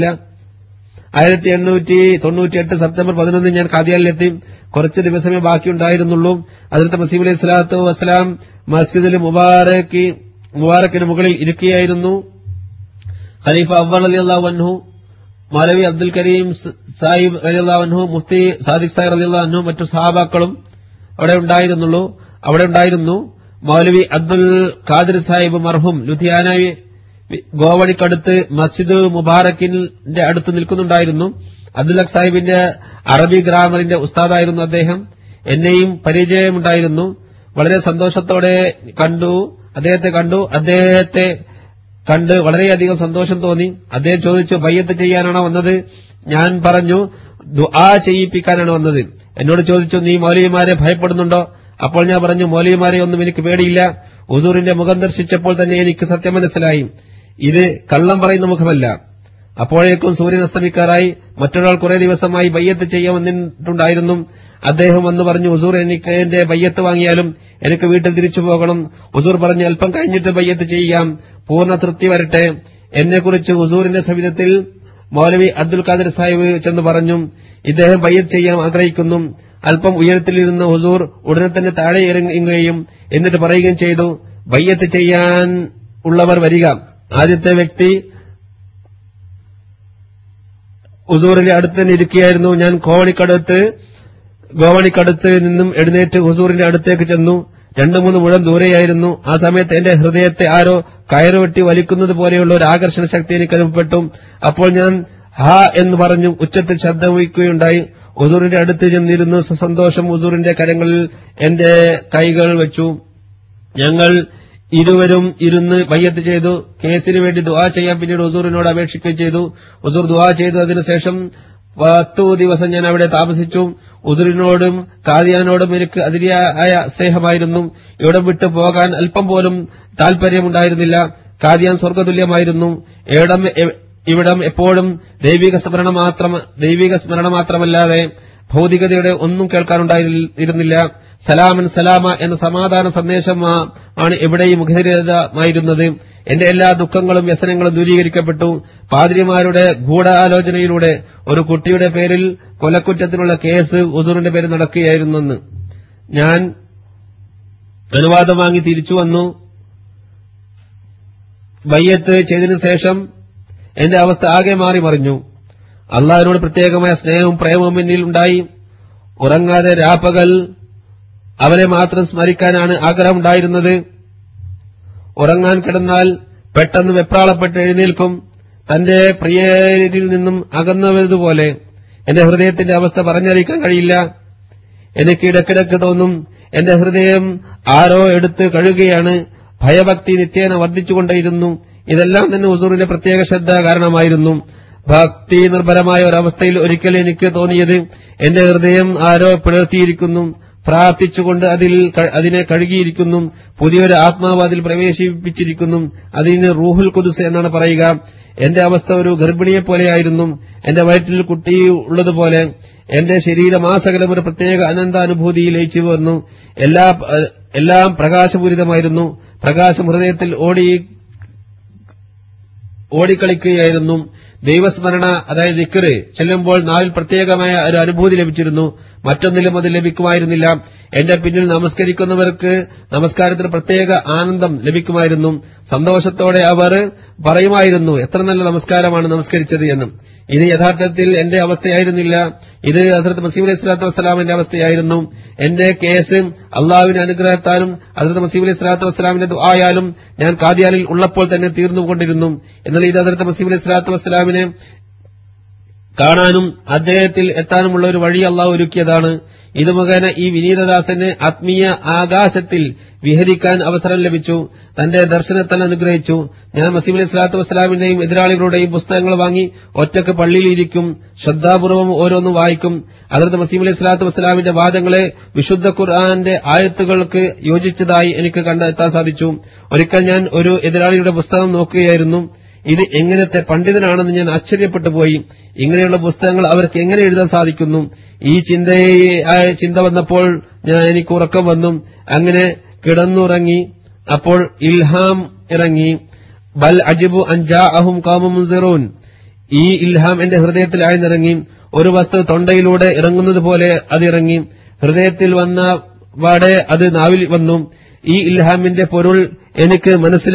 1898 സെപ്റ്റംബർ 11 ഞാൻ കാദിയാനിലെത്തി. കുറച്ച് ദിവസമേ ബാക്കിയുണ്ടായിരുന്നുള്ളൂ. ഹദ്റത്ത് മസീഹ് അലൈഹി സ്വലാത്തു വസ്സലാം മസ്ജിദുൽ മുബാറക്കിന് മുകളിൽ ഇരിക്കുകയായിരുന്നു. ഖലീഫ അവ്വൽ റളിയല്ലാഹു അൻഹു, മൗലവി അബ്ദുൽ കരീം സാഹിബ് റളിയല്ലാഹു അൻഹു, മുഫ്തി സാദിഖ് സാഹിബ് റളിയല്ലാഹു അൻഹു, മറ്റു സഹാബാക്കളും അവിടെ ഉണ്ടായിരുന്നു. മൗലവി അബ്ദുൽ ഖാദിർ സാഹിബ് മർഹൂം ലുധിയാന ഗോവണിക്കടുത്ത് മസ്ജിദ് മുബാറക്കിന്റെ അടുത്ത് നിൽക്കുന്നുണ്ടായിരുന്നു. അബ്ദുൽ ഹഖ് സാഹിബിന്റെ അറബി ഗ്രാമറിന്റെ ഉസ്താദായിരുന്നു അദ്ദേഹം. എന്നെയും പരിചയമുണ്ടായിരുന്നു. വളരെ സന്തോഷത്തോടെ അദ്ദേഹത്തെ കണ്ട് വളരെയധികം സന്തോഷം തോന്നി. അദ്ദേഹം ചോദിച്ചു, ബയ്യത്ത് ചെയ്യാനാണോ വന്നത്? ഞാൻ പറഞ്ഞു, ദുആ ചെയ്യിപ്പിക്കാനാണ് വന്നത്. എന്നോട് ചോദിച്ചു, നീ മൗലവിമാരെ ഭയപ്പെടുന്നുണ്ടോ? അപ്പോൾ ഞാൻ പറഞ്ഞു, മൗലവിമാരെ ഒന്നും എനിക്ക് പേടിയില്ല. ഹുസൂറിന്റെ മുഖം ദർശിച്ചപ്പോൾ തന്നെ എനിക്ക് സത്യം മനസ്സിലായി, ഇത് കള്ളം പറയുന്ന മുഖമല്ല. അപ്പോഴേക്കും സൂര്യൻ അസ്തമിക്കാറായി. മറ്റൊരാൾ കുറെ ദിവസമായി ബയ്യത്ത് ചെയ്യാൻ വന്നിട്ടുണ്ടായിരുന്നു. അദ്ദേഹം വന്നു പറഞ്ഞു, ഹുസൂർ, എനിക്ക് എന്റെ ബയ്യത്ത് വാങ്ങിയാലും എനിക്ക് വീട്ടിൽ തിരിച്ചു പോകണം. ഹുസൂർ പറഞ്ഞു, അല്പം കഴിഞ്ഞിട്ട് ബയ്യത്ത് ചെയ്യാം, പൂർണ്ണ തൃപ്തി വരട്ടെ. എന്നെക്കുറിച്ച് ഹുസൂറിന്റെ സവിധത്തിൽ മൗലവി അബ്ദുൽ ഖാദിർ സാഹിബ് ചെന്ന് പറഞ്ഞു, ഇദ്ദേഹം ബയ്യത്ത് ചെയ്യാൻ ആഗ്രഹിക്കുന്നു. അല്പം ഉയരത്തിലിരുന്ന ഹുസൂർ ഉടനെ തന്നെ താഴെ ഇറങ്ങുകയും എന്നിട്ട് പറയുകയും ചെയ്തു, ബയ്യത്ത് ചെയ്യാൻ ഉള്ളവർ വരിക. ആദ്യത്തെ വ്യക്തി ഹുസൂറിന്റെ അടുത്ത് തന്നെ ഇരിക്കുകയായിരുന്നു. ഞാൻ ഗോവണിക്കടുത്ത് നിന്നും എഴുന്നേറ്റ് ഹുസൂറിന്റെ അടുത്തേക്ക് ചെന്നു. 2-3 മുഴം ദൂരെയായിരുന്നു. ആ സമയത്ത് എന്റെ ഹൃദയത്തെ ആരോ കയറുവെട്ടി വലിക്കുന്നത് പോലെയുള്ള ഒരു ആകർഷണ ശക്തി എനിക്ക് അനുഭവപ്പെട്ടു. അപ്പോൾ ഞാൻ ഹാ എന്ന് പറഞ്ഞു ഉച്ചത്തിൽ ശബ്ദം വയ്ക്കുകയുണ്ടായി. ഹുസൂറിന്റെ അടുത്ത് ചെന്നിരുന്നു. സന്തോഷം ഹുസൂറിന്റെ കരങ്ങളിൽ എന്റെ കൈകൾ വെച്ചു. ഞങ്ങൾ ഇരുവരും ഇരുന്ന് ബയ്യത്ത് ചെയ്തു. കേസിന് വേണ്ടി ദുആ ചെയ്യാൻ പിന്നീട് ഹുസൂറിനോട് അപേക്ഷിക്കുകയും ചെയ്തു. ഹുസൂർ ദുആ ചെയ്തു. അതിനുശേഷം 10 ദിവസം ഞാൻ അവിടെ താമസിച്ചു. ഹുസൂറിനോടും കാദിയാനോടും എനിക്ക് അതിയായ സ്നേഹമായിരുന്നു. ഇവിടം വിട്ടു പോകാൻ അല്പം പോലും താൽപര്യമുണ്ടായിരുന്നില്ല. കാദിയാൻ സ്വർഗ്ഗതുല്യമായിരുന്നു. ഇവിടം എപ്പോഴും ദൈവിക സ്മരണ മാത്രമല്ലാതെ ഭൗതികതയുടെ ഒന്നും കേൾക്കാനുണ്ടായിരുന്നില്ല. സലാമൻ സലാമ എന്ന സമാധാന സന്ദേശമാണ് എവിടെയും മുഖരിതമായിരുന്നത്. എന്റെ എല്ലാ ദുഃഖങ്ങളും വ്യസനങ്ങളും ദൂരീകരിക്കപ്പെട്ടു. പാദ്രിമാരുടെ ഗൂഢാലോചനയിലൂടെ ഒരു കുട്ടിയുടെ പേരിൽ കൊലക്കുറ്റത്തിനുള്ള കേസ് ഹുസൂറിന്റെ പേരിൽ നടക്കുകയായിരുന്നെന്ന് ഞാൻ അനുവാദം വാങ്ങി തിരിച്ചു വന്നു. ബയ്യത്ത് ചെയ്തതിനു ശേഷം എന്റെ അവസ്ഥ ആകെ മാറി മറിഞ്ഞു. അള്ളാഹിനോട് പ്രത്യേകമായ സ്നേഹവും പ്രേമവും എന്നിൽ ഉണ്ടായി. ഉറങ്ങാതെ രാപ്പകൽ അവനെ മാത്രം സ്മരിക്കാനാണ് ആഗ്രഹമുണ്ടായിരുന്നത്. ഉറങ്ങാൻ കിടന്നാൽ പെട്ടെന്ന് വെപ്രാളപ്പെട്ട് എഴുന്നേൽക്കും. തന്റെ പ്രിയരിൽ നിന്നും അകന്നതുപോലെ എന്റെ ഹൃദയത്തിന്റെ അവസ്ഥ പറഞ്ഞറിയിക്കാൻ കഴിയില്ല. എനിക്ക് ഇടയ്ക്കിടയ്ക്ക് തോന്നും എന്റെ ഹൃദയം ആരോ എടുത്ത് കഴുകുകയാണ്. ഭയഭക്തി നിത്യേന വർദ്ധിച്ചുകൊണ്ടേയിരുന്നു. ഇതെല്ലാം തന്നെ ഹുസൂറിന്റെ പ്രത്യേക ശ്രദ്ധ കാരണമായിരുന്നു. ഭക്തി നിർഭരമായ ഒരവസ്ഥയിൽ ഒരിക്കൽ എനിക്ക് തോന്നിയത് എന്റെ ഹൃദയം ആരോ പിളർത്തിയിരിക്കുന്നു, പ്രാർത്ഥിച്ചുകൊണ്ട് അതിനെ കഴുകിയിരിക്കുന്നു, പുതിയൊരു ആത്മാവ് അതിൽ പ്രവേശിപ്പിച്ചിരിക്കുന്നു. അതിന് റൂഹുൽ ഖുദ്സ് എന്നാണ് പറയുക. എന്റെ അവസ്ഥ ഒരു ഗർഭിണിയെപ്പോലെയായിരുന്നു. എന്റെ വയറ്റിൽ കുട്ടി ഉള്ളതുപോലെ എന്റെ ശരീരമാസകലം ഒരു പ്രത്യേക അനന്താനുഭൂതിയിൽ ലയിച്ചു വന്നു. എല്ലാം പ്രകാശപൂരിതമായിരുന്നു. പ്രകാശം ഹൃദയത്തിൽ ഓടിക്കളിക്കുകയായിരുന്നു. ദൈവസ്മരണ, അതായത് ദിക്ർ ചെല്ലുമ്പോൾ നാവിൽ പ്രത്യേകമായ ഒരു അനുഭൂതി ലഭിച്ചിരുന്നു. മറ്റൊന്നിലും അത് ലഭിക്കുമായിരുന്നില്ല. എന്റെ പിന്നിൽ നമസ്കരിക്കുന്നവർക്ക് നമസ്കാരത്തിന് പ്രത്യേക ആനന്ദം ലഭിക്കുമായിരുന്നു. സന്തോഷത്തോടെ അവർ പറയുമായിരുന്നു, എത്ര നല്ല നമസ്കാരമാണ് നമസ്കരിച്ചത് എന്ന്. ഇത് യഥാർത്ഥത്തിൽ എന്റെ അവസ്ഥയായിരുന്നില്ല. ഇത് ഹസ്രത്ത് മസീഹ് അലൈഹി സ്വലാത്തു വസ്സലാമിന്റെ അവസ്ഥയായിരുന്നു. എന്റെ കേസ് അള്ളാഹുവിന്റെ അനുഗ്രഹത്താലും ഹസ്രത്ത് മസീഹ് അലൈഹി സ്വലാത്തു വസ്സലാമിന്റെ ദുആയാലും ഞാൻ ഖാദിയാനിൽ ഉള്ളപ്പോൾ തന്നെ തീർന്നുകൊണ്ടിരുന്നു. എന്നാൽ ഇത് ഹസ്രത്ത് മസീഹ് അലൈഹി സ്വലാത്തു വസ്സലാമിനെ കാണാനും അദ്ദേഹത്തിൽ എത്താനുമുള്ള ഒരു വഴി അള്ളാഹു ഒരുക്കിയതാണ്. ഇത് മുഖേന ഈ വിനീതദാസന് ആത്മീയ ആകാശത്തിൽ വിഹരിക്കാൻ അവസരം ലഭിച്ചു. തന്റെ ദർശനത്താൽ അനുഗ്രഹിച്ചു. ഞാൻ മസീഹ് അലൈഹി സ്വലാത്തു വസ്സലാമിന്റെയും എതിരാളികളുടെയും പുസ്തകങ്ങൾ വാങ്ങി ഒറ്റക്ക് പള്ളിയിലിരിക്കും. ശ്രദ്ധാപൂർവം ഓരോന്നും വായിക്കും. ഹദ്റത്ത് മസീഹ് അലൈഹി സ്വലാത്തു വസ്സലാമിന്റെ വാദങ്ങളെ വിശുദ്ധ ഖുർആന്റെ ആയത്തുകൾക്ക് യോജിച്ചതായി എനിക്ക് കണ്ടെത്താൻ സാധിച്ചു. ഒരിക്കൽ ഞാൻ ഒരു എതിരാളിയുടെ പുസ്തകം നോക്കുകയായിരുന്നു. ഇത് എങ്ങനത്തെ പണ്ഡിതനാണെന്ന് ഞാൻ ആശ്ചര്യപ്പെട്ടു പോയി. ഇങ്ങനെയുള്ള പുസ്തകങ്ങൾ അവർക്ക് എങ്ങനെ എഴുതാൻ സാധിക്കുന്നു? ഈ ചിന്ത വന്നപ്പോൾ എനിക്ക് ഉറക്കം വന്നു. അങ്ങനെ കിടന്നുറങ്ങി. അപ്പോൾ ഇൽഹാം ഇറങ്ങി. ബൽ അജിബു അൻ ജാഅഹും ഖൗമുൻ മുൻസിറൂൻ. ഈ ഇൽഹാം എന്റെ ഹൃദയത്തിൽ ആഴ്ന്നിറങ്ങി. ഒരു വസ്തു തൊണ്ടയിലൂടെ ഇറങ്ങുന്നത് പോലെ അതിറങ്ങി. ഹൃദയത്തിൽ വന്ന വാടെ അത് നാവിൽ വന്നു. ഈ ഇൽഹാമിന്റെ പൊരുൾ എനിക്ക്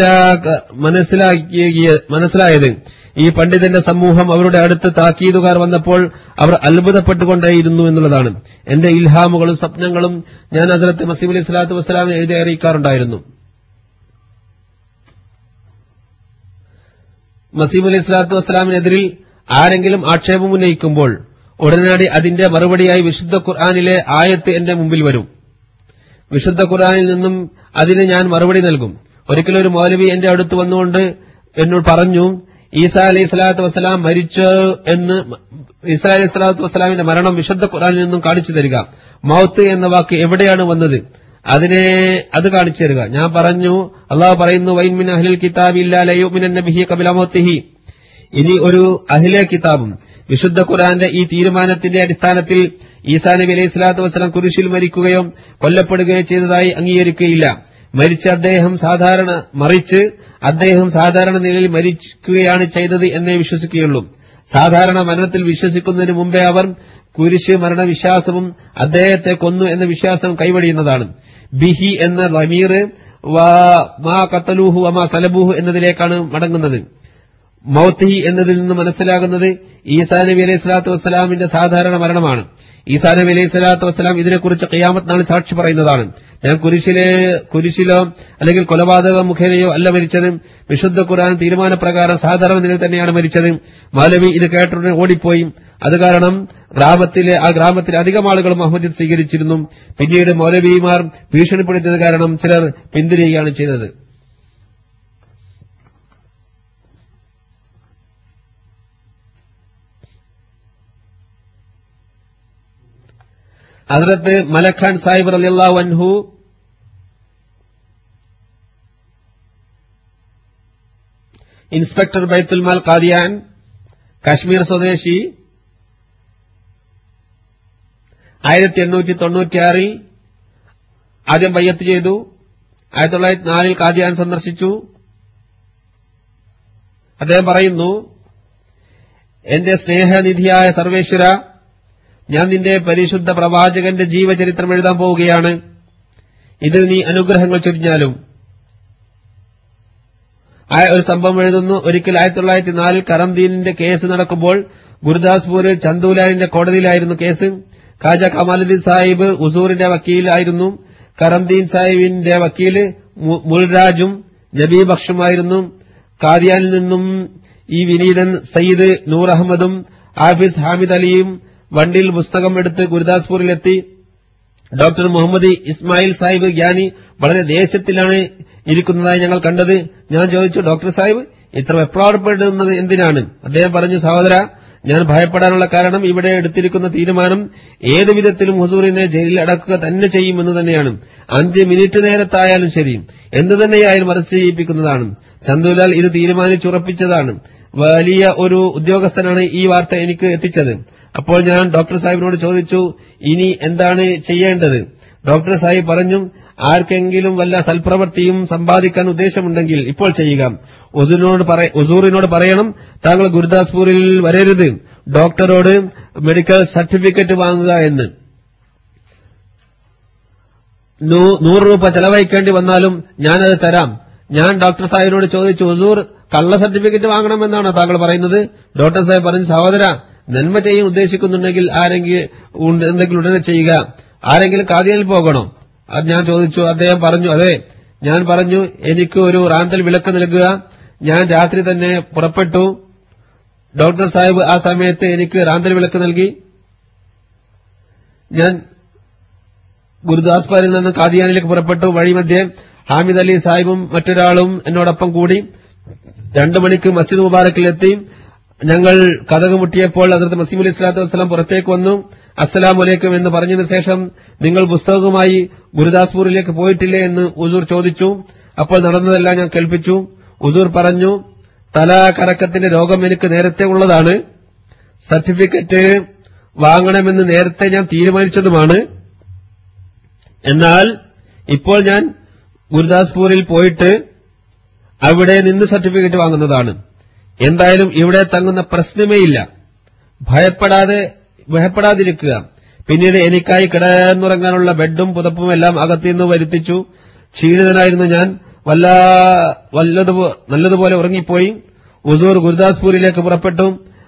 മനസ്സിലായത് ഈ പണ്ഡിതന്റെ സമൂഹം അവരുടെ അടുത്ത് താക്കീതുകാർ വന്നപ്പോൾ അവർ അത്ഭുതപ്പെട്ടുകൊണ്ടേയിരുന്നു എന്നുള്ളതാണ്. എന്റെ ഇൽഹാമുകളും സ്വപ്നങ്ങളും ഞാൻ ഹസ്രത്ത് മസീഹ് അലൈഹി സ്വലാത്തു വസ്സലാമിനെ എഴുതി അറിയിക്കാറുണ്ടായിരുന്നു. മസീഹ് അലൈഹി സ്വലാത്തു വസ്സലാമിനെതിരിൽ ആരെങ്കിലും ആക്ഷേപം ഉന്നയിക്കുമ്പോൾ ഉടനടി അതിന്റെ മറുപടിയായി വിശുദ്ധ ഖുർആനിലെ ആയത്ത് എന്റെ മുമ്പിൽ വരും. വിശുദ്ധ ഖുർആനിൽ നിന്നും അതിന് ഞാൻ മറുപടി നൽകും. ഒരിക്കലും ഒരു മൗലവി എന്റെ അടുത്ത് വന്നുകൊണ്ട് എന്നോട് പറഞ്ഞു, ഈസാ അലൈഹി സ്വലാത്തു വസ്സലാം മരിച്ചു എന്ന്. ഈസാ അലൈഹി സ്വലാത്തു വസ്സലാമിന്റെ മരണം വിശുദ്ധ ഖുർആനിൽ നിന്നും കാണിച്ചു തരിക. മൗത്ത് എന്ന വാക്ക് എവിടെയാണ് വന്നത്? അത് കാണിച്ചു തരിക. ഞാൻ പറഞ്ഞു, അള്ളാഹു പറയുന്നു, വൈൻ മിൻ അഹ്ലിൽ കിതാബി ഇല്ലാ ലയുമിനന്ന ബിഹി ഖബല മൗതിഹി. ഇനി ഒരു അഹ്ലെ കിതാബും വിശുദ്ധ ഖുർആന്റെ ഈ തീരുമാനത്തിന്റെ അടിസ്ഥാനത്തിൽ ഈസാ നബി അലൈഹി സ്വലാത്തു വസ്സലാം കുരിശിൽ മരിക്കുകയോ കൊല്ലപ്പെടുകയോ ചെയ്തതായി അംഗീകരിക്കുകയില്ല. മറിച്ച് അദ്ദേഹം സാധാരണ നിലയിൽ മരിക്കുകയാണ് ചെയ്തത് എന്നേ വിശ്വസിക്കുകയുള്ളൂ. സാധാരണ മരണത്തിൽ വിശ്വസിക്കുന്നതിന് മുമ്പേ അവർ കുരിശ് മരണവിശ്വാസവും അദ്ദേഹത്തെ കൊന്നു എന്ന വിശ്വാസവും കൈവടിയുന്നതാണ്. ബിഹി എന്ന ലമീർ മാ ഖതലൂഹു വമാ സലബൂഹു എന്നതിലേക്കാണ് മടങ്ങുന്നത്. മൗത്തിഹി എന്നതിൽ നിന്ന് മനസ്സിലാകുന്നത് ഈസാ നബി അലൈഹി സ്വലാത്തു വസ്സലാമിന്റെ സാധാരണ മരണമാണ്. ഈസാ നബി അലൈഹി സ്വലാത്തു വസ്സലാം ഇതിനെക്കുറിച്ച് ഖിയാമത്ത് നാളിൽ സാക്ഷി പറയുന്നതാണ്. ഞാൻ കുരിശിലോ അല്ലെങ്കിൽ കൊലപാതക മുഖേനയോ അല്ല മരിച്ചത്. വിശുദ്ധ ഖുർആൻ തീരുമാനപ്രകാരം സാധാരണ നിലയിൽ തന്നെയാണ് മരിച്ചത്. മൗലവി ഇത് കേട്ടുടനെ ഓടിപ്പോയി. അത് കാരണം ആ ഗ്രാമത്തിലെ അധികം ആളുകൾ മുഹമ്മദിനെ സ്വീകരിച്ചിരുന്നു. പിന്നീട് മൗലവിമാർ ഭീഷണിപ്പെടുത്തിയത് കാരണം ചിലർ പിന്തിരിയുകയാണ് ചെയ്തത്. ഹസ്രത്ത് മലക് ഖാൻ സാഹിബ് റളിയല്ലാഹു അൻഹു ഇൻസ്പെക്ടർ ബൈത്തുൽ മാൽ ഖാദിയാൻ, കാശ്മീർ സ്വദേശി, 1896 ആദ്യം ബയ്യത്ത് ചെയ്തു. 1904 ഖാദിയാൻ സന്ദർശിച്ചു. അദ്ദേഹം പറയുന്നു, എന്റെ സ്നേഹനിധിയായ സർവേശ്വര, ഞാൻ നിന്റെ പരിശുദ്ധ പ്രവാചകന്റെ ജീവചരിത്രം എഴുതാൻ പോവുകയാണ്. ഇതിൽ നീ അനുഗ്രഹങ്ങൾ ചൊരിഞ്ഞാലും. ഒരു സംഭവം എഴുതുന്നു. ഒരിക്കൽ 1904 കറംദീനിന്റെ കേസ് നടക്കുമ്പോൾ ഗുരുദാസ്പൂരിൽ ചന്ദൂലാലിന്റെ കോടതിയിലായിരുന്നു കേസ്. ഖാജ കമാലുദ്ദീൻ സാഹിബ് ഹുസൂറിന്റെ വക്കീലായിരുന്നു. കറംദീൻ സാഹിബിന്റെ വക്കീല് മുൽരാജും നബി ബക്ഷുമായിരുന്നു. ഖാദിയാനിൽ നിന്നും ഈ വിനീതൻ സയ്യിദ് നൂർ അഹമ്മദും ഹാഫിസ് ഹാമിദ് അലിയും വണ്ടിയിൽ പുസ്തകം എടുത്ത് ഗുരുദാസ്പൂരിലെത്തി. ഡോക്ടർ മുഹമ്മദ് ഇസ്മായിൽ സാഹിബ് ഗ്യാനി വളരെ ദേഷ്യത്തിലാണ് ഇരിക്കുന്നതായി ഞങ്ങൾ കണ്ടത്. ഞാൻ ചോദിച്ചു, ഡോക്ടർ സാഹിബ് ഇത്ര വെപ്രാളപ്പെടുന്നത് എന്തിനാണ്? അദ്ദേഹം പറഞ്ഞു, സഹോദര, ഞാൻ ഭയപ്പെടാനുള്ള കാരണം ഇവിടെ എടുത്തിരിക്കുന്ന തീരുമാനം ഏതു വിധത്തിലും ഹുസൂറിനെ ജയിലിൽ അടക്കുക തന്നെ ചെയ്യുമെന്ന് തന്നെയാണ്. 5 മിനിറ്റ് നേരത്തായാലും ശരി, എന്തു തന്നെയായാലും അറസ്റ്റ് ചെയ്യിപ്പിക്കുന്നതാണ്. ചന്തുലാൽ ഇത് തീരുമാനിച്ചുറപ്പിച്ചതാണ്. വലിയ ഒരു ഉദ്യോഗസ്ഥനാണ് ഈ വാർത്ത എനിക്ക് എത്തിച്ചത്. അപ്പോൾ ഞാൻ ഡോക്ടർ സാഹിബിനോട് ചോദിച്ചു, ഇനി എന്താണ് ചെയ്യേണ്ടത്? ഡോക്ടർ സാഹിബ് പറഞ്ഞു, ആർക്കെങ്കിലും വല്ല സൽപ്രവൃത്തിയും സമ്പാദിക്കാൻ ഉദ്ദേശമുണ്ടെങ്കിൽ ഇപ്പോൾ ചെയ്യുക. ഹുസൂറിനോട് പറയണം, താങ്കൾ ഗുരുദാസ്പൂരിൽ വരരുത്, ഡോക്ടറോട് മെഡിക്കൽ സർട്ടിഫിക്കറ്റ് വാങ്ങുക എന്ന്. 100 രൂപ ചെലവഴിക്കേണ്ടി വന്നാലും ഞാനത് തരാം. ഞാൻ ഡോക്ടർ സാഹിബിനോട് ചോദിച്ചു, ഹുസൂർ കള്ള സർട്ടിഫിക്കറ്റ് വാങ്ങണമെന്നാണോ താങ്കൾ പറയുന്നത്? ഡോക്ടർ സാഹിബ് പറഞ്ഞു, സഹോദര, നന്മ ചെയ്യാൻ ഉദ്ദേശിക്കുന്നുണ്ടെങ്കിൽ എന്തെങ്കിലും ഉടനെ ചെയ്യുക. ആരെങ്കിലും കാദിയാനിൽ പോകണോ? അത് ഞാൻ ചോദിച്ചു. അദ്ദേഹം പറഞ്ഞു, അതെ. ഞാൻ പറഞ്ഞു, എനിക്ക് ഒരു റാന്തൽ വിളക്ക് നൽകുക. ഞാൻ രാത്രി തന്നെ പുറപ്പെട്ടു. ഡോക്ടർ സാഹിബ് ആ സമയത്ത് എനിക്ക് റാന്തൽ വിളക്ക് നൽകി. ഞാൻ ഗുരുദാസ്പൂരിൽ നിന്ന് കാദിയാനിലേക്ക് പുറപ്പെട്ടു. വഴിമധ്യേ ഹാമിദ് അലി സാഹിബും മറ്റൊരാളും എന്നോടൊപ്പം കൂടി 2 മണിക്ക് മസ്ജിദ് മുബാറക്കിലെത്തി. ഞങ്ങൾ കതക് മുട്ടിയപ്പോൾ ഹദ്റത്ത് മസീഹ് അലൈഹി സ്വലാത്തു വസ്സലാം പുറത്തേക്ക് വന്നു. അസ്സലാമു അലൈക്കും എന്ന് പറഞ്ഞതിനു ശേഷം, നിങ്ങൾ പുസ്തകവുമായി ഗുരുദാസ്പൂരിലേക്ക് പോയിട്ടില്ലേ എന്ന് ഹുസൂർ ചോദിച്ചു. അപ്പോൾ നടന്നതെല്ലാം ഞാൻ കേൾപ്പിച്ചു. ഹുസൂർ പറഞ്ഞു, തലകറക്കത്തിന്റെ രോഗം എനിക്ക് നേരത്തെ ഉള്ളതാണ്. സർട്ടിഫിക്കറ്റ് വാങ്ങണമെന്ന് നേരത്തെ ഞാൻ തീരുമാനിച്ചതുമാണ്. എന്നാൽ ഇപ്പോൾ ഞാൻ ഗുരുദാസ്പൂരിൽ പോയിട്ട് അവിടെ നിന്ന് സർട്ടിഫിക്കറ്റ് വാങ്ങുന്നതാണ്. എന്തായാലും ഇവിടെ തങ്ങുന്ന പ്രശ്നമേയില്ല. ഭയപ്പെടാതിരിക്കുക. പിന്നീട് എനിക്കായി കിടന്നുറങ്ങാനുള്ള ബെഡും പുതപ്പുമെല്ലാം അകത്തുനിന്ന് വരുത്തിച്ചു. ക്ഷീണിതനായിരുന്നു ഞാൻ. നല്ലതുപോലെ ഉറങ്ങിപ്പോയി. ഹുസൂർ ഗുരുദാസ്പൂരിലേക്ക് പുറപ്പെട്ടു.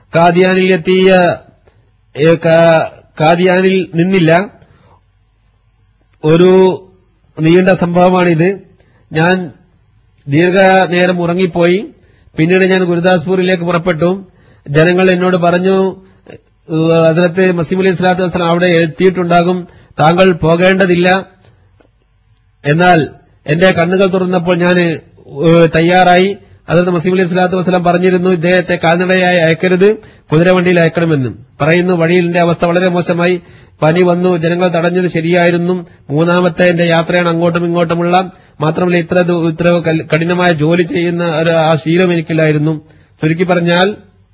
കാദിയാനിൽ നിന്നില്ല. ഒരു നീണ്ട സംഭവമാണിത്. ഞാൻ ദീർഘനേരം ഉറങ്ങിപ്പോയി. പിന്നീട് ഞാൻ ഗുരുദാസ്പൂരിലേക്ക് പുറപ്പെട്ടു. ജനങ്ങൾ എന്നോട് പറഞ്ഞു, ഹദ്റത്ത് മസീഹ് അലൈഹി സ്വലാത്തു വസ്സലാം അവിടെ എത്തിയിട്ടുണ്ടാകും, താങ്കൾ പോകേണ്ടതില്ല. എന്നാൽ എന്റെ കണ്ണുകൾ തുറന്നപ്പോൾ ഞാൻ തയ്യാറായി. ഹദ്റത്ത് മസീഹ് അലൈഹി സ്വലാത്തു വസ്സലാം പറഞ്ഞിരുന്നു, ഇദ്ദേഹത്തെ കാൽനടയായി അയക്കരുത്, കുതിരവണ്ടിയിൽ അയക്കണമെന്ന്. പറയുന്നു, വഴിയിലെ അവസ്ഥ വളരെ മോശമായി. പനി വന്നു. ജനങ്ങൾ തടഞ്ഞത് ശരിയായിരുന്നു. 3ാമത്തെ എന്റെ യാത്രയാണ് അങ്ങോട്ടും ഇങ്ങോട്ടുമുള്ള. മാത്രമല്ല ഇത്ര കഠിനമായ ജോലി ചെയ്യുന്ന ആ ശീലം എനിക്കില്ലായിരുന്നു. ചുരുക്കി പറഞ്ഞാൽ,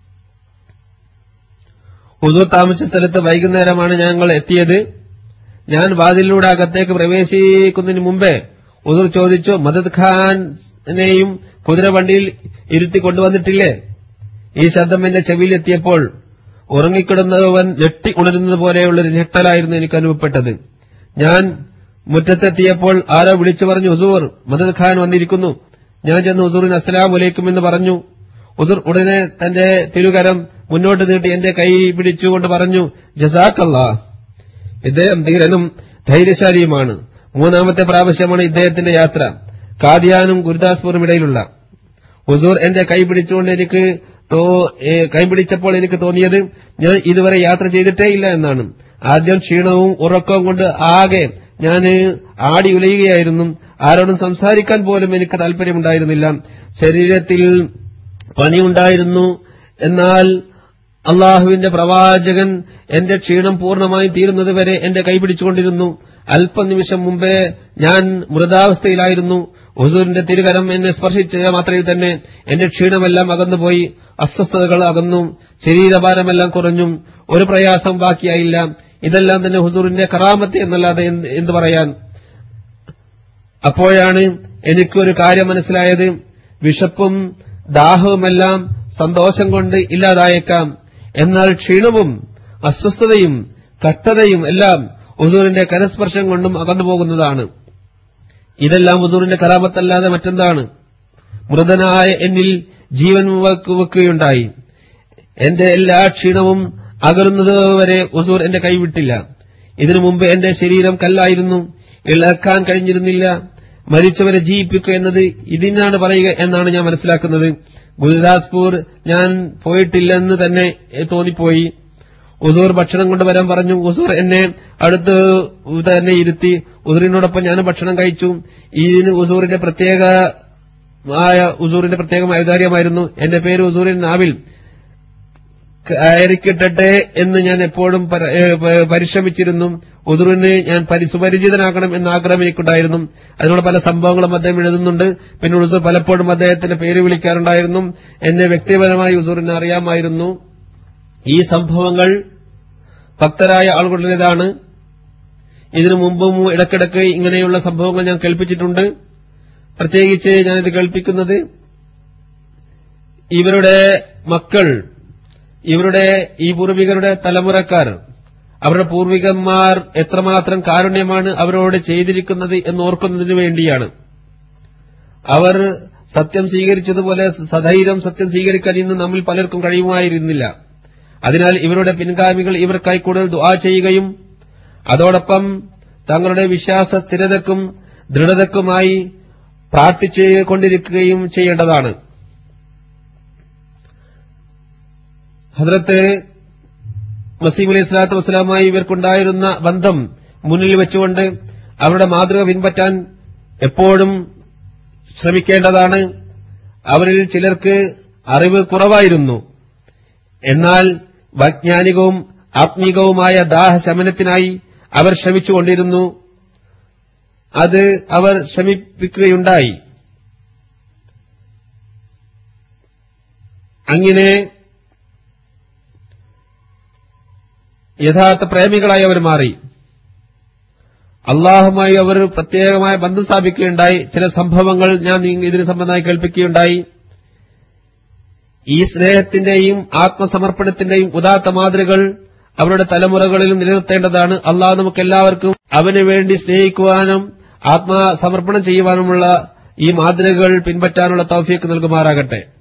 ഹുസൂർ താമസിച്ച സ്ഥലത്ത് വൈകുന്നേരമാണ് ഞങ്ങൾ എത്തിയത്. ഞാൻ വാതിലിലൂടെ അകത്തേക്ക് പ്രവേശിക്കുന്നതിന് മുമ്പേ ഹുസൂർ ചോദിച്ചു, മദദ് ഖാനെയും കുതിരവണ്ടിയിൽ ഇരുത്തി കൊണ്ടുവന്നിട്ടില്ലേ? ഈ ശബ്ദം എന്റെ ചെവിയിലെത്തിയപ്പോൾ ഉറങ്ങിക്കിടന്നവൻ ഞെട്ടി ഉണരുന്നത് പോലെയുള്ളൊരു ഞെട്ടലായിരുന്നു എനിക്ക് അനുഭവപ്പെട്ടത്. ഞാൻ മുറ്റത്തെത്തിയപ്പോൾ ആരോ വിളിച്ചു പറഞ്ഞു, ഹുസൂർ, മദദ് ഖാൻ വന്നിരിക്കുന്നു. ഞാൻ ചെന്ന് ഹുസൂറിന് അസ്സലാമു അലൈക്കും എന്ന് പറഞ്ഞു. ഹുസൂർ ഉടനെ തന്റെ തിരുകരം മുന്നോട്ട് നീട്ടി എന്റെ കൈ പിടിച്ചുകൊണ്ട് പറഞ്ഞു, ജസാക്കല്ലാഹ്. ഇദ്ദേഹം ധീരനും ധൈര്യശാലിയുമാണ്. 3ാമത്തെ പ്രാവശ്യമാണ് ഇദ്ദേഹത്തിന്റെ യാത്ര, കാദിയാനും ഗുരുദാസ്പൂരും ഇടയിലുള്ള. ഹുസൂർ എന്റെ കൈ പിടിച്ചുകൊണ്ട് കൈപിടിച്ചപ്പോൾ എനിക്ക് തോന്നിയത് ഞാൻ ഇതുവരെ യാത്ര ചെയ്തിട്ടേയില്ല എന്നാണ്. ആദ്യം ക്ഷീണവും ഉറക്കവും കൊണ്ട് ആകെ ഞാൻ ആടി ഉലയുകയായിരുന്നു. ആരോടും സംസാരിക്കാൻ പോലും എനിക്ക് താല്പര്യമുണ്ടായിരുന്നില്ല. ശരീരത്തിൽ പനിയുണ്ടായിരുന്നു. എന്നാൽ അള്ളാഹുവിന്റെ പ്രവാചകൻ എന്റെ ക്ഷീണം പൂർണ്ണമായും തീരുന്നതുവരെ എന്റെ കൈപിടിച്ചുകൊണ്ടിരുന്നു. അല്പനിമിഷം മുമ്പേ ഞാൻ മൃതാവസ്ഥയിലായിരുന്നു. ഹുസൂറിന്റെ തിരുകരം എന്നെ സ്പർശിച്ച മാത്രയിൽ തന്നെ എന്റെ ക്ഷീണമെല്ലാം അകന്നുപോയി. അസ്വസ്ഥതകൾ അകന്നു. ശരീരഭാരമെല്ലാം കുറഞ്ഞു. ഒരു പ്രയാസം ബാക്കിയായില്ല. ഇതെല്ലാം തന്നെ ഹുസൂറിന്റെ കറാമത്ത് എന്നല്ലാതെ എന്തു പറയാൻ. അപ്പോഴാണ് എനിക്കൊരു കാര്യം മനസ്സിലായത്. വിശപ്പും ദാഹവുമെല്ലാം സന്തോഷം കൊണ്ട് ഇല്ലാതായേക്കാം. എന്നാൽ ക്ഷീണവും അസ്വസ്ഥതയും കട്ടതയും എല്ലാം ഹുസൂറിന്റെ കരസ്പർശം കൊണ്ടും അകന്നുപോകുന്നതാണ്. ഇതെല്ലാം ഹുസൂറിന്റെ കറാമത്തല്ലാതെ മറ്റെന്താണ്? മൃതനായ എന്നിൽ ജീവൻ വെക്കുകയുണ്ടായി. എന്റെ എല്ലാ ക്ഷീണവും അകറുന്നതുവരെ ഹുസൂർ എന്റെ കൈവിട്ടില്ല. ഇതിനു മുമ്പ് എന്റെ ശരീരം കല്ലായിരുന്നു, ഇളക്കാൻ കഴിഞ്ഞിരുന്നില്ല. മരിച്ചവരെ ജീവിപ്പിക്കുക എന്നത് ഇതിനാണ് പറയുക എന്നാണ് ഞാൻ മനസ്സിലാക്കുന്നത്. ഗുരുദാസ്പൂർ ഞാൻ പോയിട്ടില്ലെന്ന് തന്നെ തോന്നിപ്പോയി. ഉസൂർ ഭക്ഷണം കൊണ്ടുവരാൻ പറഞ്ഞു. ഉസൂർ എന്നെ അടുത്ത് തന്നെ ഇരുത്തി. ഉസൂറിനോടൊപ്പം ഞാൻ ഭക്ഷണം കഴിച്ചു. ഇതിന് ഉസൂറിന്റെ പ്രത്യേകമായ ഔദാര്യമായിരുന്നു. എന്റെ പേര് ഉസൂറിന്റെ നാവിൽ കയറിക്കിട്ടട്ടെ എന്ന് ഞാൻ എപ്പോഴും പരിശ്രമിച്ചിരുന്നു. ഉസൂറിന് ഞാൻ സുപരിചിതനാകണം എന്ന ആഗ്രഹം എനിക്കുണ്ടായിരുന്നു. അതിനുള്ള പല സംഭവങ്ങളും അദ്ദേഹം എഴുതുന്നുണ്ട്. പിന്നെ ഉസൂർ പലപ്പോഴും അദ്ദേഹത്തിന്റെ പേര് വിളിക്കാറുണ്ടായിരുന്നു. എന്നെ വ്യക്തിപരമായി ഉസൂറിനെ അറിയാമായിരുന്നു. ഈ സംഭവങ്ങൾ ഭക്തരായ ആളുകളുടേതാണ്. ഇതിനു മുമ്പും ഇടയ്ക്കിടയ്ക്ക് ഇങ്ങനെയുള്ള സംഭവങ്ങൾ ഞാൻ കേൾപ്പിച്ചിട്ടുണ്ട്. പ്രത്യേകിച്ച് ഞാനിത് കേൾപ്പിക്കുന്നത് ഇവരുടെ മക്കൾ, ഇവരുടെ ഈ പൂർവികരുടെ തലമുറക്കാർ, അവരുടെ പൂർവികന്മാർ എത്രമാത്രം കാരുണ്യമാണ് അവരോട് ചെയ്തിരിക്കുന്നത് എന്നോർക്കുന്നതിനു വേണ്ടിയാണ്. അവർ സത്യം സ്വീകരിച്ചതുപോലെ സധൈര്യം സത്യം സ്വീകരിക്കാൻ ഇന്ന് നമ്മിൽ പലർക്കും കഴിയുമായിരുന്നില്ല. അതിനാൽ ഇവരുടെ പിൻഗാമികൾ ഇവർക്കായി കൂടുതൽ ദുആ ചെയ്യുകയും അതോടൊപ്പം തങ്ങളുടെ വിശ്വാസ സ്ഥിരതയ്ക്കും ദൃഢതയ്ക്കുമായി പ്രാർത്ഥിച്ചുകൊണ്ടിരിക്കുകയും ചെയ്യേണ്ടതാണ്. ഹദ്റത്ത് മസീഹ് അലൈഹി സ്വലാത്തു വസ്സലാമുമായി ഇവർക്കുണ്ടായിരുന്ന ബന്ധം മുന്നിൽ വെച്ചുകൊണ്ട് അവരുടെ മാതൃക പിൻപറ്റാൻ എപ്പോഴും ശ്രമിക്കേണ്ടതാണ്. അവരിൽ ചിലർക്ക് അറിവ് കുറവായിരുന്നു. എന്നാൽ വൈജ്ഞാനികവും ആത്മീകവുമായ ദാഹശമനത്തിനായി അവർ ശ്രമിച്ചുകൊണ്ടിരുന്നു. അത് അവർ ശ്രമിപ്പിക്കുകയുണ്ടായി. അങ്ങനെ യഥാർത്ഥ പ്രേമികളായി അവർ മാറി. അള്ളാഹുമായി അവർ പ്രത്യേകമായ ബന്ധം സ്ഥാപിക്കുകയുണ്ടായി. ചില സംഭവങ്ങൾ ഞാൻ ഇതിന് സംബന്ധമായി കേൾപ്പിക്കുകയുണ്ടായി. ഈ സ്നേഹത്തിന്റെയും ആത്മസമർപ്പണത്തിന്റെയും ഉദാത്ത മാതൃകൾ അവരുടെ തലമുറകളിലും നിലനിർത്തേണ്ടതാണ്. അള്ളാഹു നമുക്കെല്ലാവർക്കും അവന് വേണ്ടി സ്നേഹിക്കുവാനും ആത്മസമർപ്പണം ചെയ്യുവാനുമുള്ള ഈ മാതൃകകൾ പിൻപറ്റാനുള്ള തൗഫീഖ് നൽകുമാറാകട്ടെ.